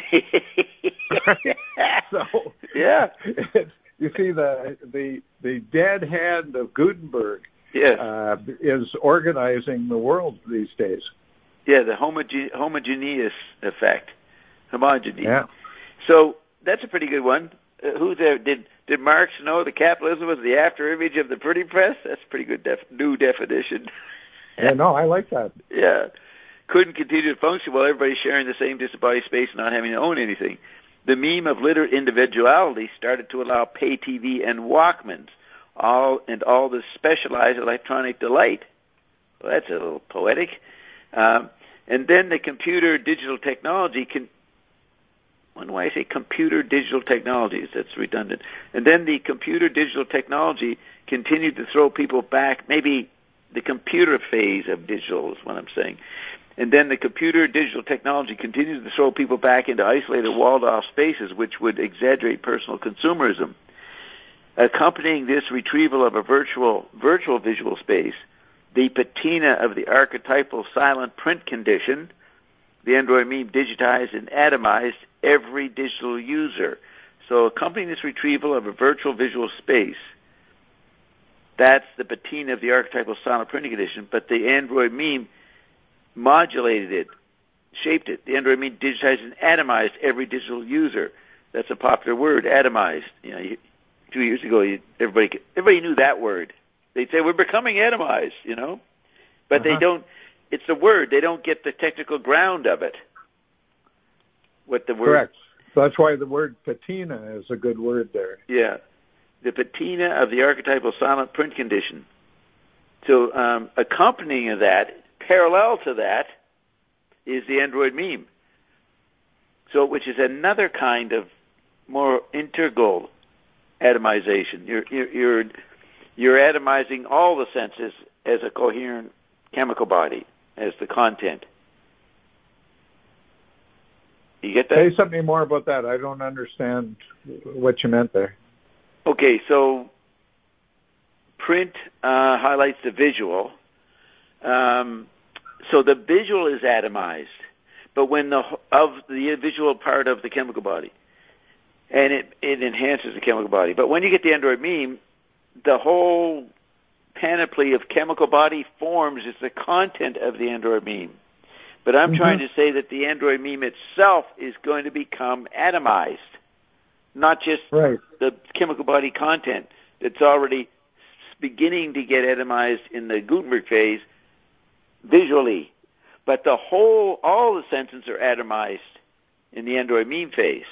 So, yeah, you see, the the the dead hand of Gutenberg yes. uh, is organizing the world these days. Yeah, the homoge- homogeneous effect. Homogeneous. Yeah. So that's a pretty good one. Uh, who there did did Marx know that capitalism was the after image of the printing press? That's a pretty good def- new definition. Yeah, no, I like that. Yeah. Couldn't continue to function while everybody's sharing the same disembodied space and not having to own anything. The meme of literal individuality started to allow pay T V and Walkmans, all and all the specialized electronic delight. Well, that's a little poetic. Um, and then the computer digital technology can. When do I say computer digital technologies? That's redundant. And then the computer digital technology continued to throw people back. Maybe the computer phase of digital is what I'm saying. And then the computer digital technology continues to throw people back into isolated, walled-off spaces, which would exaggerate personal consumerism. Accompanying this retrieval of a virtual virtual visual space, the patina of the archetypal silent print condition, the Android meme digitized and atomized every digital user. So accompanying this retrieval of a virtual visual space, that's the patina of the archetypal silent printing condition, but the Android meme modulated it, shaped it. The Android meme digitized and atomized every digital user. That's a popular word, atomized. You know, you, two years ago, you, everybody everybody knew that word. They'd say, we're becoming atomized, you know. But uh-huh. they don't, it's a word. They don't get the technical ground of it. What the word? Correct. So that's why the word patina is a good word there. Yeah. The patina of the archetypal silent print condition. So um, accompanying that, parallel to that, is the Android meme. So, which is another kind of more integral atomization. You're, you're, you're, you're atomizing all the senses as a coherent chemical body, as the content. You get that? Say something more about that. I don't understand what you meant there. Okay, so print uh, highlights the visual. Um, so the visual is atomized, but when the of the visual part of the chemical body, and it, it enhances the chemical body. But when you get the Android meme, the whole panoply of chemical body forms is the content of the Android meme. But I'm mm-hmm. trying to say that the Android meme itself is going to become atomized, not just right. the chemical body content that's already beginning to get atomized in the Gutenberg phase visually. But the whole, all the senses are atomized in the Android meme phase.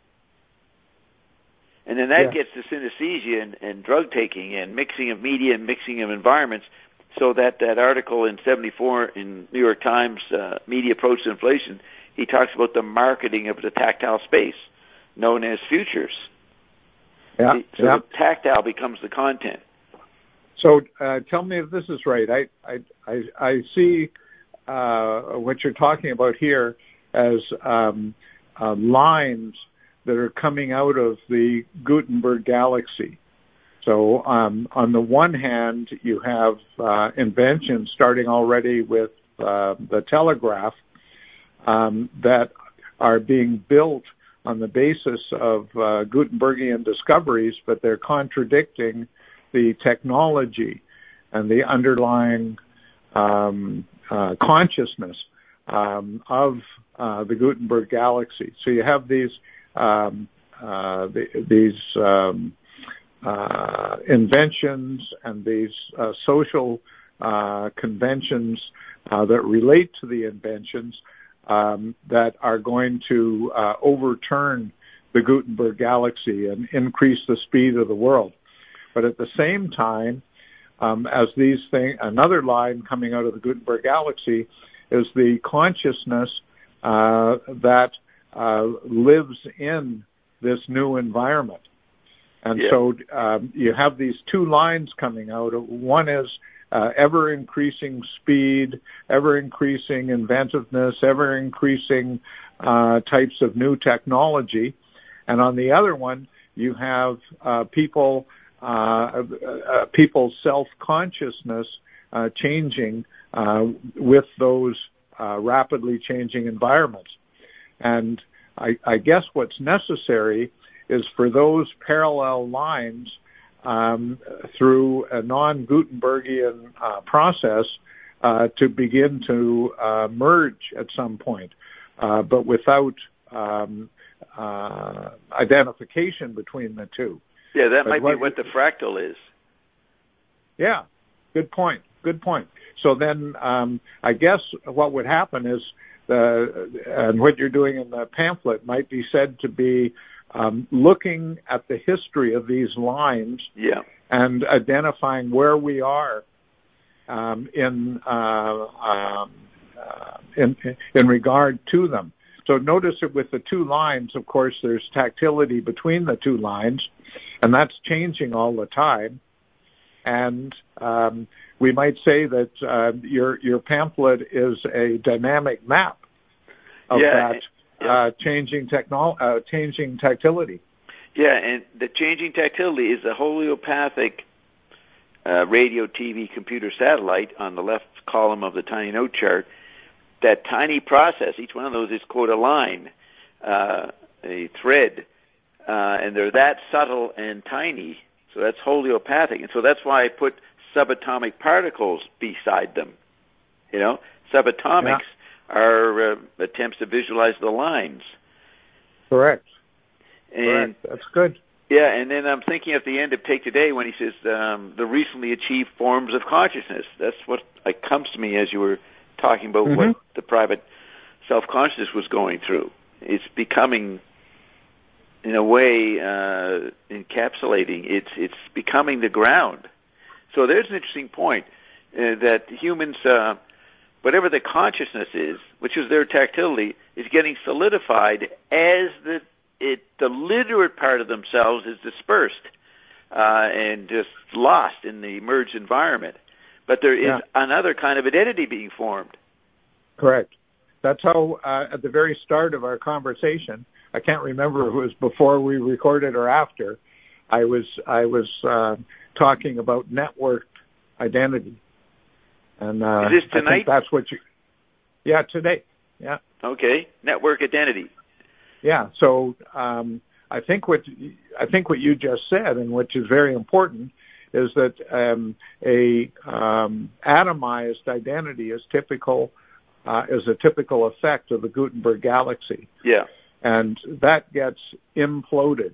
And then that yeah. gets to synesthesia and, and drug taking and mixing of media and mixing of environments. So that, that article in seventy-four in New York Times, uh, Media Approach to Inflation, he talks about the marketing of the tactile space, known as futures. Yeah, so yeah. the tactile becomes the content. So uh, tell me if this is right. I I I, I see uh, what you're talking about here as um, uh, lines that are coming out of the Gutenberg galaxy. So um, on the one hand, you have uh, inventions starting already with uh, the telegraph um, that are being built on the basis of uh, Gutenbergian discoveries, but they're contradicting the technology and the underlying um, uh, consciousness um, of uh, the Gutenberg galaxy. So you have these um, uh, the, these um, Uh, inventions and these uh, social uh, conventions uh, that relate to the inventions um, that are going to uh, overturn the Gutenberg galaxy and increase the speed of the world. But at the same time, um, as these things, another line coming out of the Gutenberg galaxy is the consciousness uh, that uh, lives in this new environment. And yeah. so um, you have these two lines coming out. One is uh, ever-increasing speed, ever-increasing inventiveness, ever-increasing uh, types of new technology. And on the other one, you have uh, people, uh, uh, people's self-consciousness uh, changing uh, with those uh, rapidly changing environments. And I, I guess what's necessary is for those parallel lines um, through a non-Gutenbergian uh, process uh, to begin to uh, merge at some point, uh, but without um, uh, identification between the two. Yeah, that but might what, be what the fractal is. Yeah, good point, good point. So then um, I guess what would happen is, the, and what you're doing in the pamphlet might be said to be Um, looking at the history of these lines yeah. and identifying where we are um, in, uh, um, uh, in in regard to them. So notice that with the two lines, of course, there's tactility between the two lines, and that's changing all the time. And um, we might say that uh, your your pamphlet is a dynamic map of yeah. that. Uh, changing technol- uh, changing tactility. Yeah, and the changing tactility is a homeopathic uh, radio, T V, computer, satellite on the left column of the tiny note chart. That tiny process, each one of those is quote a line, uh, a thread, uh, and they're that subtle and tiny. So that's homeopathic, and so that's why I put subatomic particles beside them. You know, subatomics. Yeah. Are uh, attempts to visualize the lines. Correct. And Correct. That's good. Yeah, and then I'm thinking at the end of Take Today when he says um, the recently achieved forms of consciousness. That's what like, comes to me as you were talking about mm-hmm. what the private self-consciousness was going through. It's becoming, in a way, uh, encapsulating. It's it's becoming the ground. So there's an interesting point uh, that humans. Uh, Whatever the consciousness is, which is their tactility, is getting solidified as the it, the literate part of themselves is dispersed uh, and just lost in the merged environment. But there is yeah. another kind of identity being formed. Correct. That's how, uh, at the very start of our conversation, I can't remember if it was before we recorded or after, I was I was uh, talking about networked identity. And uh, is this tonight? I think that's what you. Yeah, today. Yeah. Okay. Network identity. Yeah. So um, I think what I think what you just said, and which is very important, is that um, a um, atomized identity is typical uh, is a typical effect of the Gutenberg galaxy. Yeah. And that gets imploded,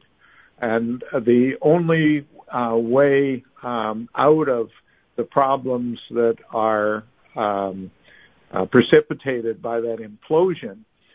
and the only uh, way um, out of the problems that are um, uh, precipitated by that implosion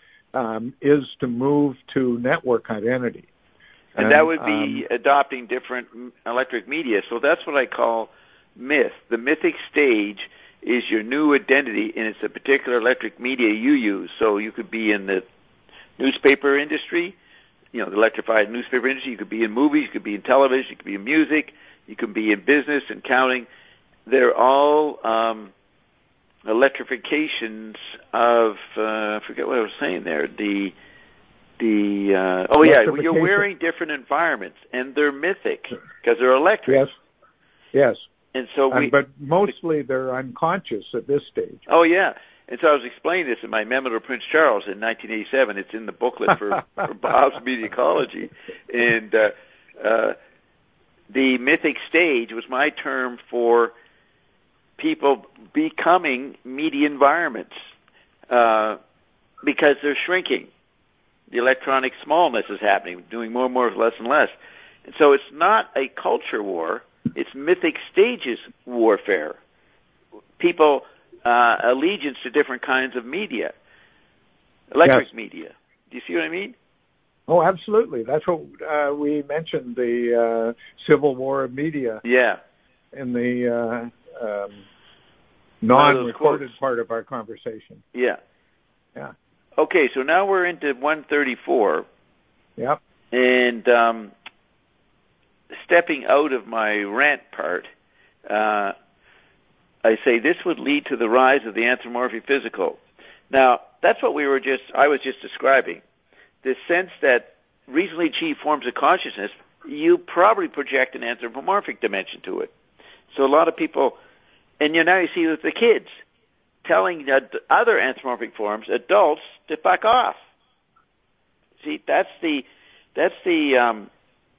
um, is to move to network identity. And, and that would be um, adopting different electric media. So that's what I call myth. The mythic stage is your new identity, and it's a particular electric media you use. So you could be in the newspaper industry, you know, the electrified newspaper industry. You could be in movies. You could be in television. You could be in music. You can be in business and counting. They're all um, electrifications of, uh, I forget what I was saying there, the, the uh, oh yeah, you're wearing different environments, and they're mythic because they're electric. Yes, yes. And so we, um, But mostly they're unconscious at this stage. Oh yeah, and so I was explaining this in my Memo to Prince Charles in nineteen eighty-seven. It's in the booklet for, for Bob's Media Ecology. And uh, uh, the mythic stage was my term for people becoming media environments uh, because they're shrinking. The electronic smallness is happening, doing more and more with less and less. And so it's not a culture war, it's mythic stages warfare. People, uh, allegiance to different kinds of media, electric yes. media. Do you see what I mean? Oh, absolutely. That's what uh, we mentioned, the uh, Civil War of media. Yeah. In the uh, um, non-recorded part of our conversation. Yeah. Yeah. Okay, so now we're into one thirty-four. Yep. And um, stepping out of my rant part, uh, I say this would lead to the rise of the anthropomorphic physical. Now, that's what we were just, I was just describing. The sense that reasonably achieved forms of consciousness, you probably project an anthropomorphic dimension to it. So a lot of people, and you now you see with the kids, telling other anthropomorphic forms, adults, to fuck off. See, that's the, that's the, um,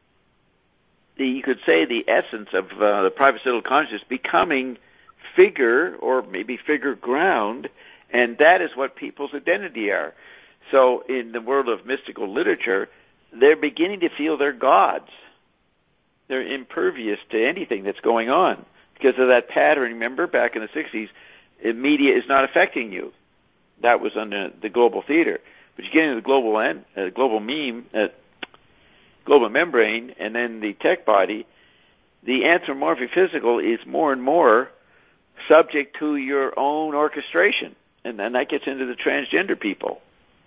the you could say the essence of uh, the private civil consciousness becoming figure or maybe figure ground, and that is what people's identity are. So in the world of mystical literature, they're beginning to feel they're gods. They're impervious to anything that's going on because of that pattern. Remember, back in the sixties, media is not affecting you. That was under the global theater. But you get into the global end, uh, global meme, uh, global membrane, and then the tech body, the anthropomorphic physical is more and more subject to your own orchestration. And then that gets into the transgender people.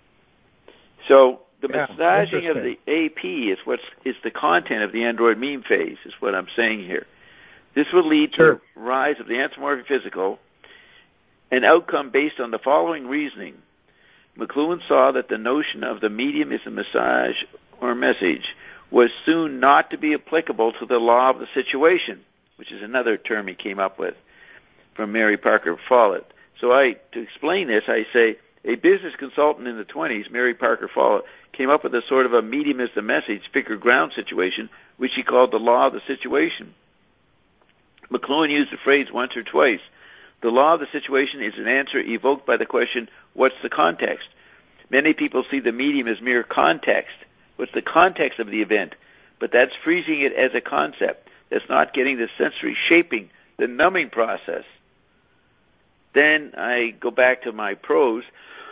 So the yeah, massaging of the A P is what's is the content of the Android meme phase, is what I'm saying here. This will lead sure. to the rise of the anthropomorphic physical, an outcome based on the following reasoning. McLuhan saw that the notion of the medium is a massage or message was soon not to be applicable to the law of the situation, which is another term he came up with from Mary Parker Follett. So I, to explain this, I say a business consultant in the twenties, Mary Parker Follett, came up with a sort of a medium is the message, figure ground situation, which he called the law of the situation. McLuhan used the phrase once or twice. The law of the situation is an answer evoked by the question, what's the context? Many people see the medium as mere context. What's the context of the event? But that's freezing it as a concept. That's not getting the sensory shaping, the numbing process. Then I go back to my prose.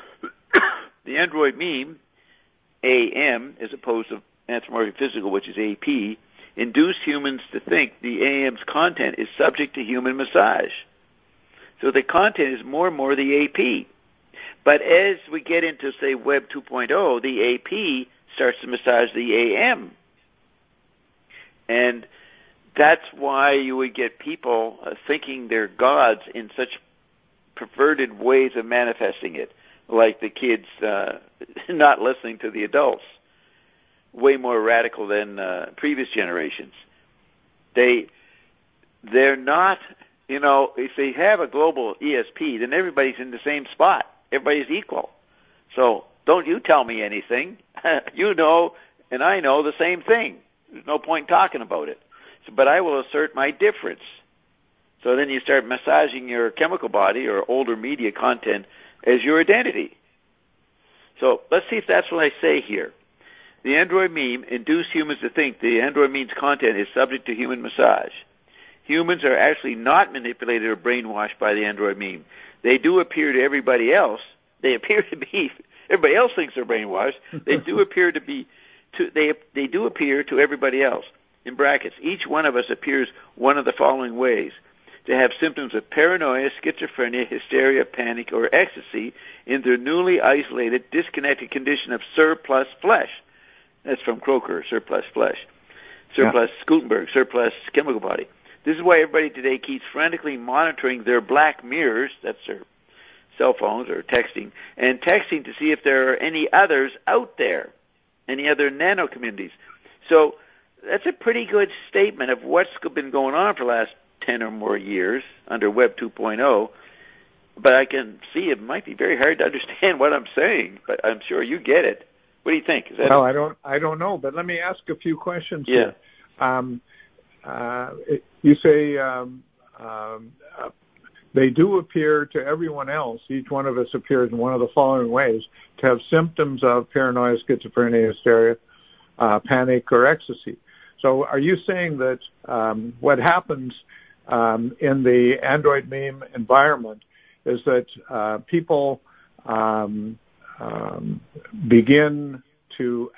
The Android meme, A M, as opposed to anthropomorphic physical, which is A P, induced humans to think the A M's content is subject to human massage. So the content is more and more the A P. But as we get into, say, Web two point oh, the A P starts to massage the A M. And that's why you would get people uh, thinking they're gods in such perverted ways of manifesting it, like the kids uh, not listening to the adults, way more radical than uh, previous generations. They, they're not, you know, if they have a global E S P, then everybody's in the same spot. Everybody's equal. So don't you tell me anything. You know, and I know the same thing. There's no point in talking about it. So, but I will assert my difference. So then you start massaging your chemical body or older media content as your identity. So let's see if that's what I say here. The Android meme induced humans to think the Android meme's content is subject to human massage. Humans are actually not manipulated or brainwashed by the Android meme. They do appear to everybody else. They appear to be, everybody else thinks they're brainwashed. They do appear to be, to, they, they do appear to everybody else. In brackets, each one of us appears one of the following ways: to have symptoms of paranoia, schizophrenia, hysteria, panic, or ecstasy in their newly isolated, disconnected condition of surplus flesh. That's from Croker, surplus flesh. Surplus yeah. Gutenberg, surplus chemical body. This is why everybody today keeps frantically monitoring their black mirrors, that's their cell phones or texting, and texting to see if there are any others out there, any other nano communities. So that's a pretty good statement of what's been going on for the last ten or more years under Web two point oh, but I can see it might be very hard to understand what I'm saying, but I'm sure you get it. What do you think? Is that well, it? I don't, I don't know, but let me ask a few questions yeah. here. Um, uh, it, you say um, um, uh, they do appear to everyone else, each one of us appears in one of the following ways: to have symptoms of paranoia, schizophrenia, hysteria, uh, panic, or ecstasy. So are you saying that um, what happens um, in the Android meme environment is that uh, people um, um, begin to act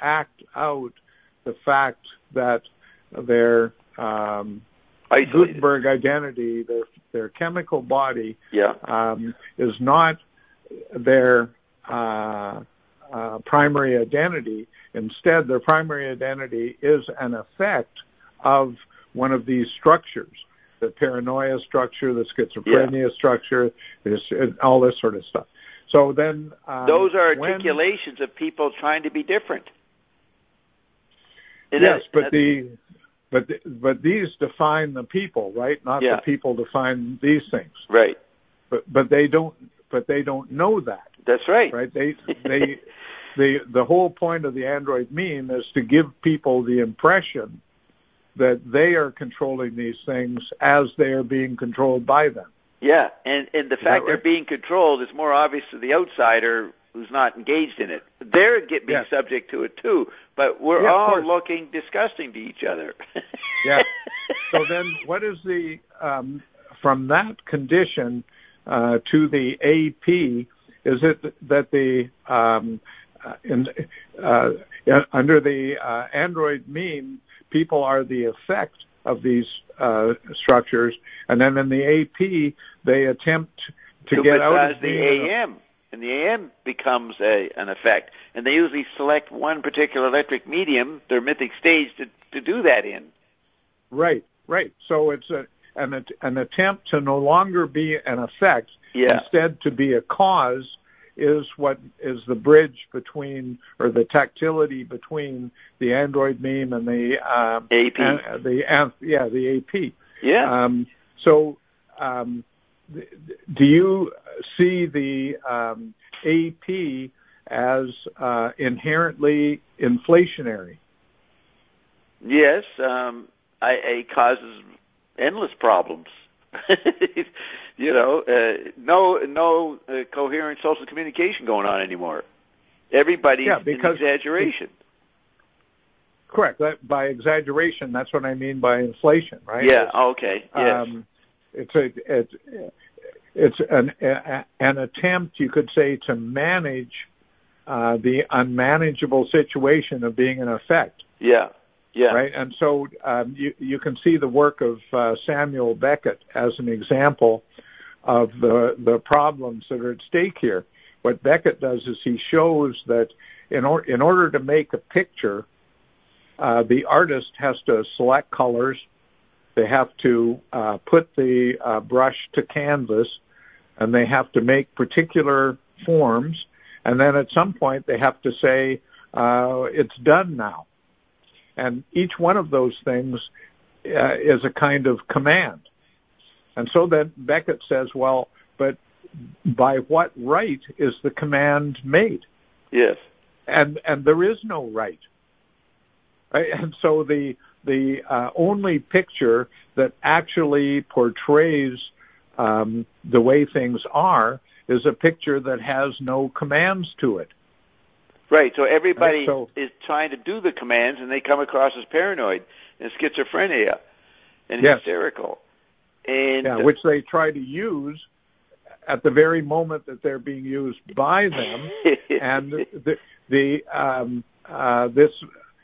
out the fact that their um, Isolated. Gutenberg identity, their their chemical body, yeah. um, is not their uh, uh, primary identity. Instead, their primary identity is an effect of one of these structures: the paranoia structure, the schizophrenia yeah. structure, this, all this sort of stuff. So then, um, those are articulations when, of people trying to be different. And yes, that, but the but the, but these define the people, right? Not yeah. the people define these things, right? But but they don't but they don't know that. That's right. Right? They they the the whole point of the Android meme is to give people the impression that they are controlling these things as they are being controlled by them. Yeah, and and the is fact they're right? being controlled is more obvious to the outsider who's not engaged in it. They're get, being yes. subject to it too, but we're yeah, all looking disgusting to each other. yeah. So then what is the, um, from that condition uh, to the A P, is it that the, um, uh, in, uh, under the uh, Android meme, people are the effect of these uh, structures, and then in the A P, they attempt to so get out of the A M. And the A M becomes a, an effect. And they usually select one particular electric medium, their mythic stage, to, to do that in. Right, right. So it's a, an, an attempt to no longer be an effect, yeah. instead to be a cause is what is the bridge between, or the tactility between the Android meme and the um, A P. And, the uh, yeah, the A P. Yeah. Um, so um, do you see the um, A P as uh, inherently inflationary? Yes, um, I, it causes endless problems. you know, uh, no no uh, coherent social communication going on anymore. Everybody's yeah, because in exaggeration. Correct. That, by exaggeration, that's what I mean by inflation, right? Yeah. It's, okay. Yes. Um, it's a it's it's an a, an attempt, you could say, to manage uh, the unmanageable situation of being an effect. Yeah. Yeah. Right. And so um, you you can see the work of uh, Samuel Beckett as an example of the the problems that are at stake here. What Beckett does is he shows that in or, in order to make a picture, uh, the artist has to select colors. They have to uh, put the uh, brush to canvas, and they have to make particular forms. And then at some point, they have to say, uh, it's done now. And each one of those things uh, is a kind of command. And so then Beckett says, well, but by what right is the command made? Yes. And and there is no right. Right? And so the the uh, only picture that actually portrays um, the way things are is a picture that has no commands to it. Right, so everybody right, so, is trying to do the commands, and they come across as paranoid and schizophrenia and yes. hysterical. And yeah, which they try to use at the very moment that they're being used by them. And the, the um, uh, this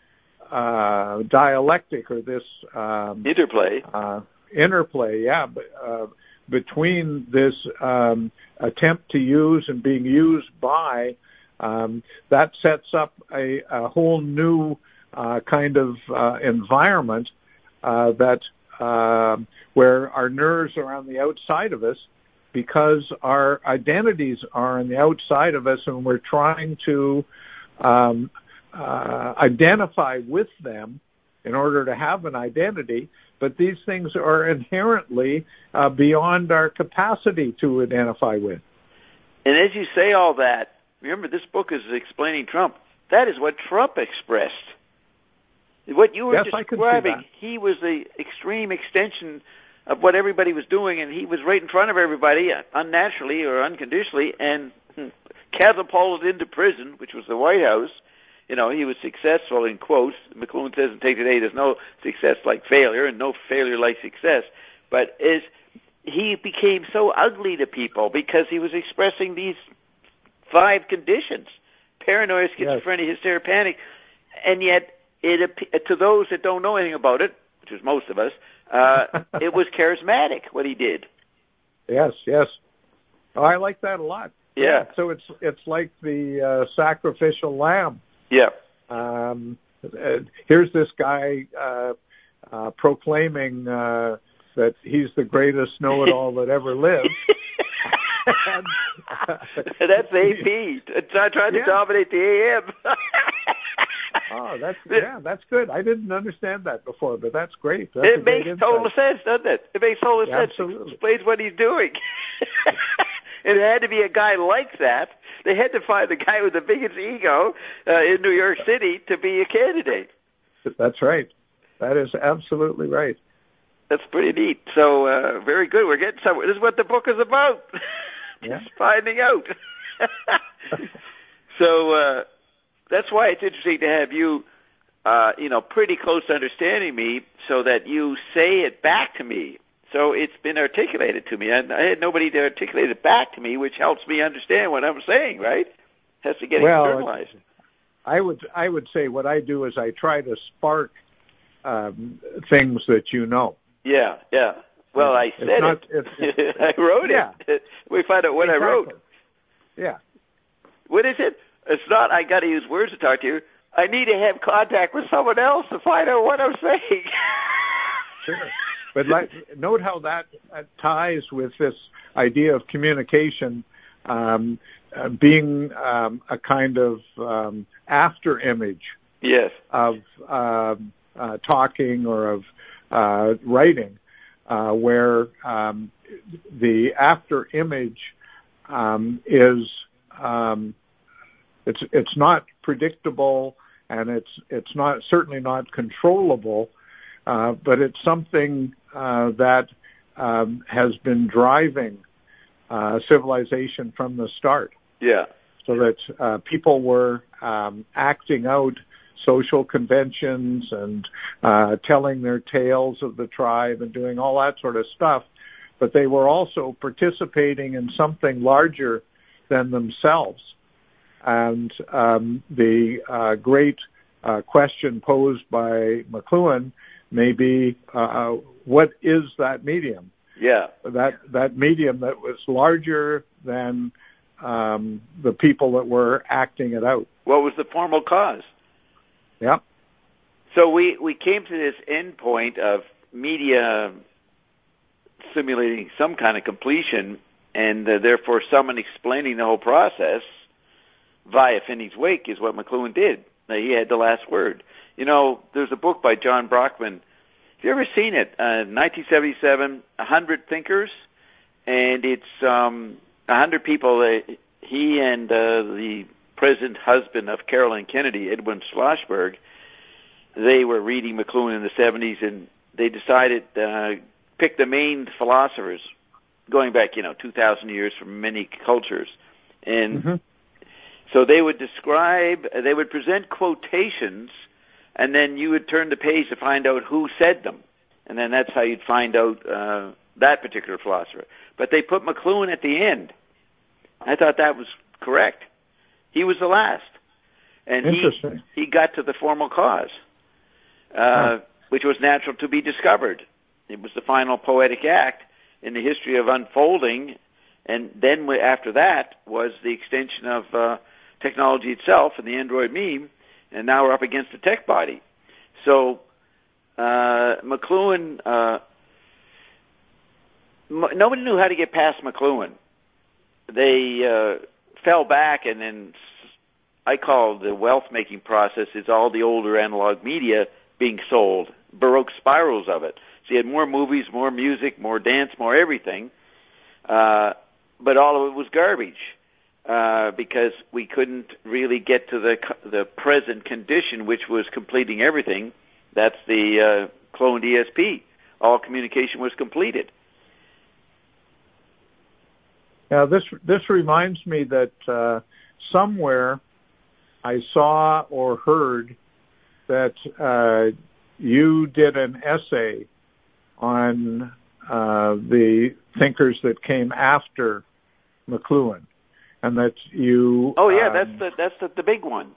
uh, dialectic or this um, interplay, uh, interplay, yeah, uh, between this um, attempt to use and being used by, um, that sets up a, a whole new uh, kind of uh, environment uh, that uh, where our nerves are on the outside of us, because our identities are on the outside of us, and we're trying to um, uh, identify with them in order to have an identity. But these things are inherently uh, beyond our capacity to identify with. And as you say all that, remember, this book is explaining Trump. That is what Trump expressed. What you were yes, describing, he was the extreme extension of what everybody was doing, and he was right in front of everybody, unnaturally or unconditionally, and catapulted into prison, which was the White House. You know, he was successful, in quotes. McLuhan says in Take Today, there's no success like failure and no failure like success. But is he became so ugly to people because he was expressing these five conditions: paranoia, schizophrenia, yes. hysteria, panic. and yet it to those that don't know anything about it, which is most of us, uh, it was charismatic what he did. Yes, yes. Oh, I like that a lot. Yeah. So it's it's like the uh, sacrificial lamb. Yeah. Um, uh, here's this guy uh, uh, proclaiming uh, that he's the greatest know-it-all that ever lived. and, uh, That's A P. It's not trying to yeah. dominate the A M. Oh, that's yeah, that's good. I didn't understand that before, but that's great. That's it makes total sense, doesn't it? It makes total yeah, sense. Absolutely. It explains what he's doing. And it had to be a guy like that. They had to find the guy with the biggest ego uh, in New York City to be a candidate. That's right. That is absolutely right. That's pretty neat. So, uh, very good. We're getting somewhere. This is what the book is about. Yeah. Just finding out. So, uh, that's why it's interesting to have you, uh, you know, pretty close to understanding me so that you say it back to me. So it's been articulated to me. And I had nobody to articulate it back to me, which helps me understand what I'm saying, right? It has to get well, internalized. I would, I would say what I do is I try to spark um, things that you know. Yeah, yeah. Well, I said it's not, it. It's, I wrote yeah. it. We find out what exactly. I wrote. Yeah. What is it? It's not I got to use words to talk to you. I need to have contact with someone else to find out what I'm saying. Sure. But like, note how that uh, ties with this idea of communication um, uh, being um, a kind of um, after image yes. of uh, uh, talking or of uh, writing, uh, where um, the after image um, is um, it's it's not predictable and it's it's not certainly not controllable. Uh, but it's something uh, that um, has been driving uh, civilization from the start. Yeah. So that uh, people were um, acting out social conventions and uh, telling their tales of the tribe and doing all that sort of stuff. But they were also participating in something larger than themselves. And um, the uh, great uh, question posed by McLuhan maybe uh, what is that medium? Yeah, that that medium that was larger than um, the people that were acting it out. What was the formal cause? Yeah. So we we came to this end point of media simulating some kind of completion, and uh, therefore someone explaining the whole process via Finney's Wake is what McLuhan did. Now, he had the last word. You know, there's a book by John Brockman. Have you ever seen it? Uh, nineteen seventy-seven, A Hundred Thinkers, and it's um, a hundred people. Uh, he and uh, the present husband of Carolyn Kennedy, Edwin Schlossberg, they were reading McLuhan in the seventies, and they decided uh, pick the main philosophers going back, you know, two thousand years from many cultures, and mm-hmm. so they would describe, they would present quotations. And then you would turn the page to find out who said them. And then that's how you'd find out uh, that particular philosopher. But they put McLuhan at the end. I thought that was correct. He was the last. And he, he got to the formal cause, uh, huh. which was natural to be discovered. It was the final poetic act in the history of unfolding. And then after that was the extension of uh, technology itself and the Android meme. And now we're up against the tech body. So uh, McLuhan, uh, m- nobody knew how to get past McLuhan. They uh, fell back, and then I call the wealth-making process is all the older analog media being sold, Baroque spirals of it. So you had more movies, more music, more dance, more everything, uh, but all of it was garbage. Uh, because we couldn't really get to the the present condition, which was completing everything. That's the uh, cloned E S P. All communication was completed. Now, this this reminds me that uh, somewhere I saw or heard that uh, you did an essay on uh, the thinkers that came after McLuhan. And that you oh yeah um, that's the that's the, the big one.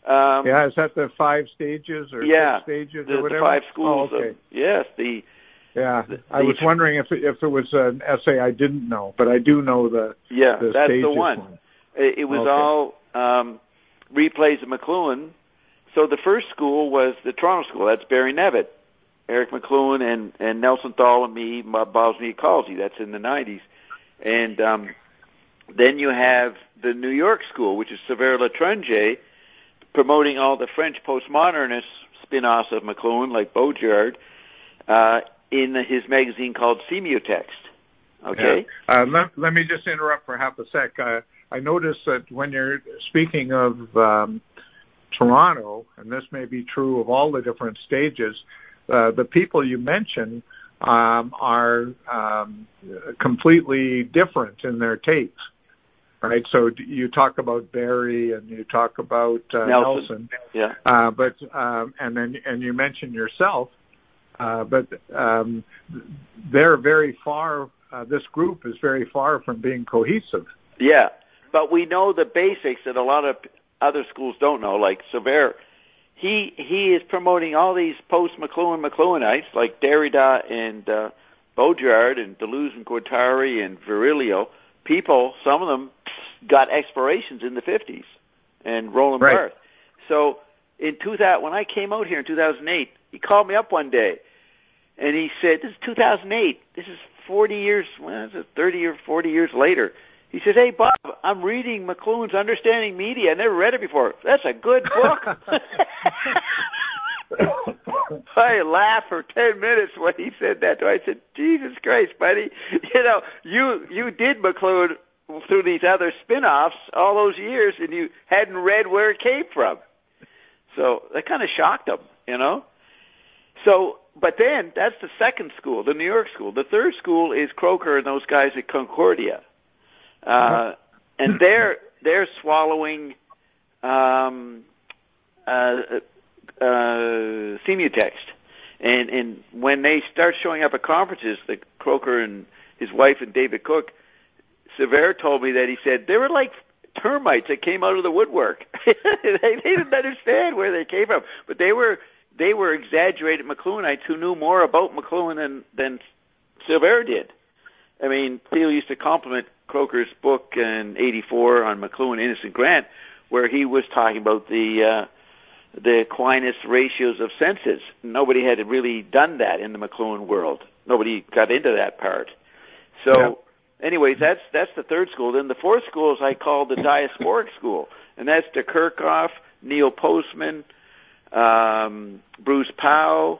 Um, yeah, is that the five stages or yeah, six stages the, or whatever? the five schools. Oh, okay. Of, yes, the. Yeah, the, I was wondering if if it was an essay I didn't know, but I do know the yeah, the that's stages the one. one. It, it was okay. all um, replays of McLuhan. So the first school was the Toronto school. That's Barry Nevitt, Eric McLuhan, and and Nelson Thal and me, Bosnia Kalsi. That's in the nineties, and um, then you have the New York school, which is Sévère Letrange, promoting all the French postmodernist spin-offs of McLuhan, like Baudrillard, uh, in his magazine called Semiotext. Okay? Yeah. Uh, let, let me just interrupt for half a sec. Uh, I noticed that when you're speaking of um, Toronto, and this may be true of all the different stages, uh, the people you mention um, are um, completely different in their takes. Right, so you talk about Barry and you talk about uh, Nelson. Nelson, yeah. Uh, but um, and then and you mention yourself, uh, but um, they're very far. Uh, this group is very far from being cohesive. Yeah, but we know the basics that a lot of other schools don't know. Like Sévère, he he is promoting all these post-McLuhan McLuhanites like Derrida and uh, Baudrillard and Deleuze and Guattari and Virilio. People, some of them got explorations in the fifties, and Roland right. Barthes. So in two thousand, when I came out here in two thousand eight, he called me up one day, and he said, "This is two thousand eight. This is forty years, well, this is thirty or forty years later." He said, "Hey, Bob, I'm reading McLuhan's Understanding Media. I never read it before. That's a good book." I laughed for ten minutes when he said that. I said, "Jesus Christ, buddy! You know, you you did McLuhan through these other spin-offs all those years, and you hadn't read where it came from." So that kind of shocked him, you know. So, but then that's the second school, the New York school. The third school is Croker and those guys at Concordia, uh, and they're they're swallowing. Um, uh, Uh, Semiotext, and and when they start showing up at conferences, the Croker and his wife and David Cook, Sévère told me that he said they were like termites that came out of the woodwork. they, they didn't understand where they came from, but they were they were exaggerated McLuhanites who knew more about McLuhan than than Sévère did. I mean, Theo used to compliment Croker's book in eighty-four on McLuhan, Innocent Grant, where he was talking about the uh, the Aquinas ratios of senses. Nobody had really done that in the McLuhan world. Nobody got into that part. So, yeah. anyways, that's that's the third school. Then the fourth school is I call the diasporic school, and that's de Kerkhoff, Neil Postman, um, Bruce Powell,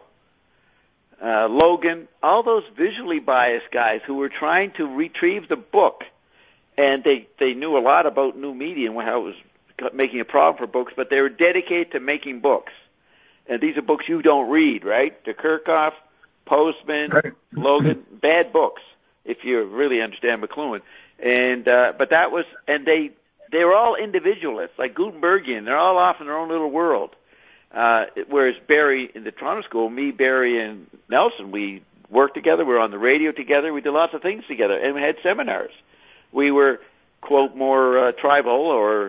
uh, Logan, all those visually biased guys who were trying to retrieve the book, and they, they knew a lot about new media and how it was making a problem for books, but they were dedicated to making books. And these are books you don't read, right? De Kerkhoff, Postman, right. Logan, bad books, if you really understand McLuhan. And uh, but that was, and they they were all individualists, like Gutenbergian. They're all off in their own little world. Uh, whereas Barry in the Toronto school, me, Barry, and Nelson, we worked together. We were on the radio together. We did lots of things together, and we had seminars. We were, quote, more uh, tribal or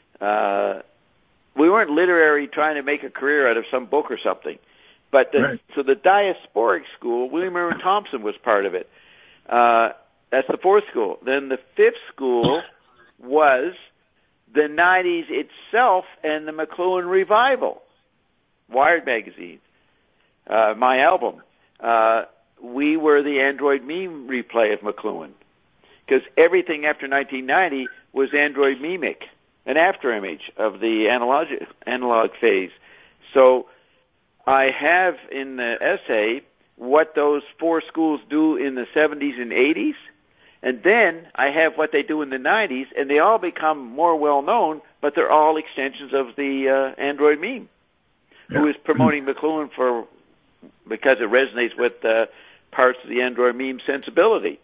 Uh, we weren't literary trying to make a career out of some book or something. But the, right. So the diasporic school, William Irwin Thompson was part of it. Uh, that's the fourth school. Then the fifth school was the nineties itself and the McLuhan Revival, Wired magazine, uh, my album. Uh, we were the Android meme replay of McLuhan because everything after nineteen ninety was Android memic, an afterimage of the analog analog phase. So I have in the essay what those four schools do in the seventies and eighties, and then I have what they do in the nineties, and they all become more well-known, but they're all extensions of the uh, Android meme, yeah. who is promoting McLuhan for because it resonates with uh, parts of the Android meme sensibility.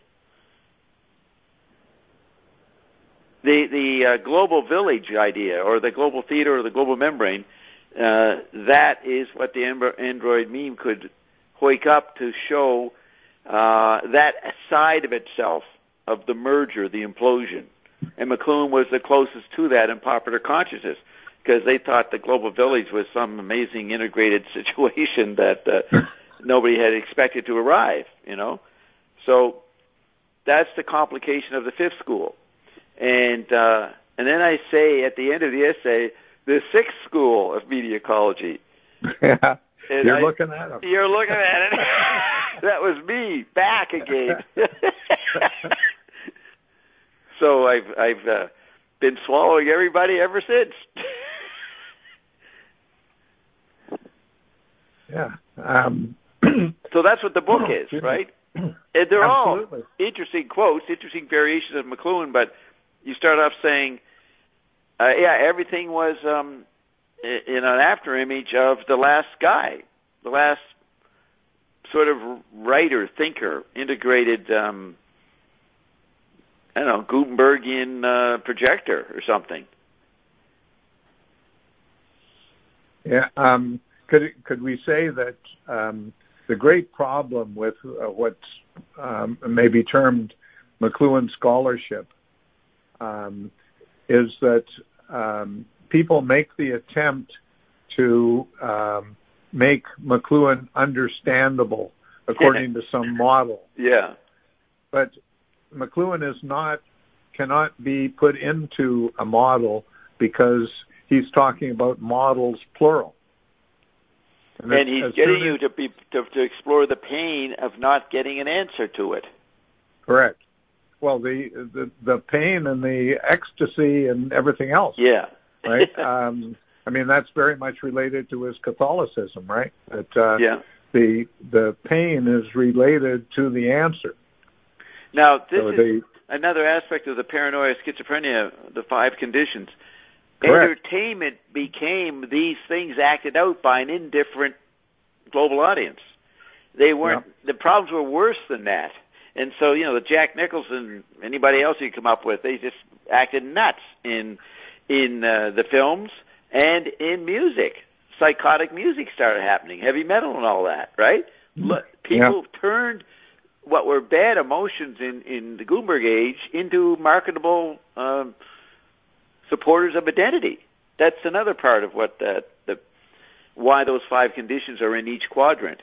The the uh, global village idea, or the global theater, or the global membrane, uh, that is what the Android meme could wake up to show uh, that side of itself, of the merger, the implosion. And McLuhan was the closest to that in popular consciousness, because they thought the Global Village was some amazing integrated situation that uh, nobody had expected to arrive, you know. So that's the complication of the fifth school. And uh, and then I say at the end of the essay, the sixth school of media ecology. Yeah, and you're I, looking at it. You're looking at it. That was me, back again. So I've, I've uh, been swallowing everybody ever since. Yeah. Um, so that's what the book is, right? And they're Absolutely. all interesting quotes, interesting variations of McLuhan, but you start off saying, uh, yeah, everything was um, in an afterimage of the last guy, the last sort of writer, thinker, integrated, um, I don't know, Gutenbergian uh, projector or something. Yeah. Um, could could we say that um, the great problem with uh, what's um, maybe termed McLuhan scholarship um, is that um, people make the attempt to um, make McLuhan understandable according to some model. Yeah. But McLuhan is not, cannot be put into a model because he's talking about models plural. And, and he's getting you to be to, to explore the pain of not getting an answer to it. Correct. Well, the the, the pain and the ecstasy and everything else. Yeah. Right. um, I mean, that's very much related to his Catholicism, right? That uh, yeah. the the pain is related to the answer. Now, this so is they, another aspect of the paranoia schizophrenia, the five conditions. Correct. Entertainment became these things acted out by an indifferent global audience. They weren't. Yeah. The problems were worse than that. And so, you know, the Jack Nicholson, anybody else you come up with, they just acted nuts in in uh, the films and in music. Psychotic music started happening, heavy metal and all that, right? Mm. People yeah. turned what were bad emotions in, in the Gutenberg age into marketable um, supporters of identity. That's another part of what the, the why those five conditions are in each quadrant.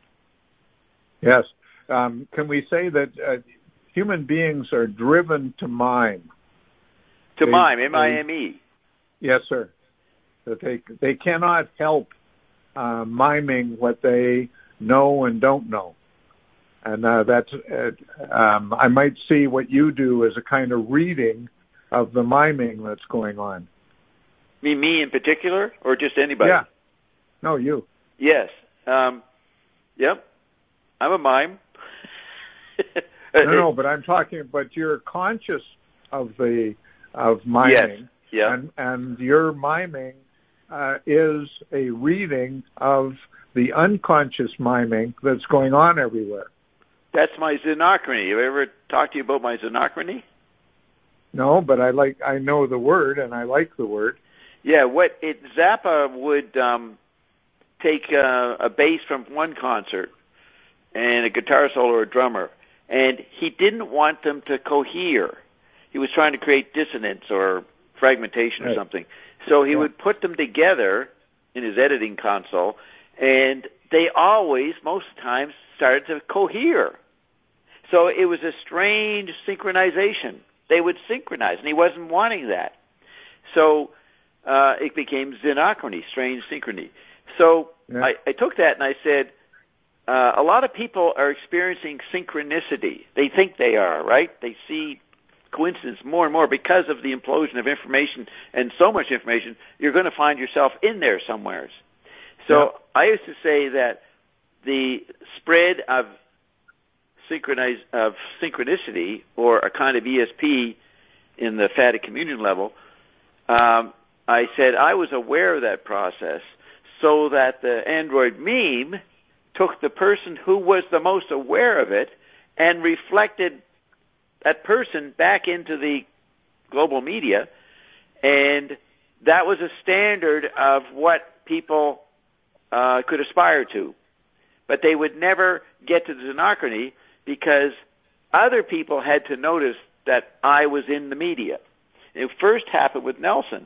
Yes. Um, can we say that uh, human beings are driven to mime? To they, mime, M I M E. Yes, sir. That they they cannot help uh, miming what they know and don't know. And uh, that's, uh, um, I might see what you do as a kind of reading of the miming that's going on. Me, me in particular, or just anybody? Yeah. No, you. Yes. Um, yep. I'm a mime. no, no, but I'm talking, but you're conscious of the, of miming. Yes. Yeah. And, and your miming uh, is a reading of the unconscious miming that's going on everywhere. That's my xenochrony. Have I ever talked to you about my xenochrony? No, but I like I know the word and I like the word. Yeah, what it Zappa would um, take uh, a bass from one concert and a guitar solo or a drummer, and he didn't want them to cohere. He was trying to create dissonance or fragmentation right. or something. So he yeah. would put them together in his editing console, and they always, most of the time, started to cohere. So it was a strange synchronization. They would synchronize, and he wasn't wanting that. So uh, it became xenochrony, strange synchrony. So yeah. I, I took that and I said, uh, a lot of people are experiencing synchronicity. They think they are, right? They see coincidence more and more because of the implosion of information and so much information, you're going to find yourself in there somewheres. So yeah. I used to say that the spread of synchronize of synchronicity, or a kind of E S P in the Fadic communion level, um, I said I was aware of that process, so that the Android meme took the person who was the most aware of it and reflected that person back into the global media, and that was a standard of what people uh, could aspire to. But they would never get to the xenochrony because other people had to notice that I was in the media. It first happened with Nelson.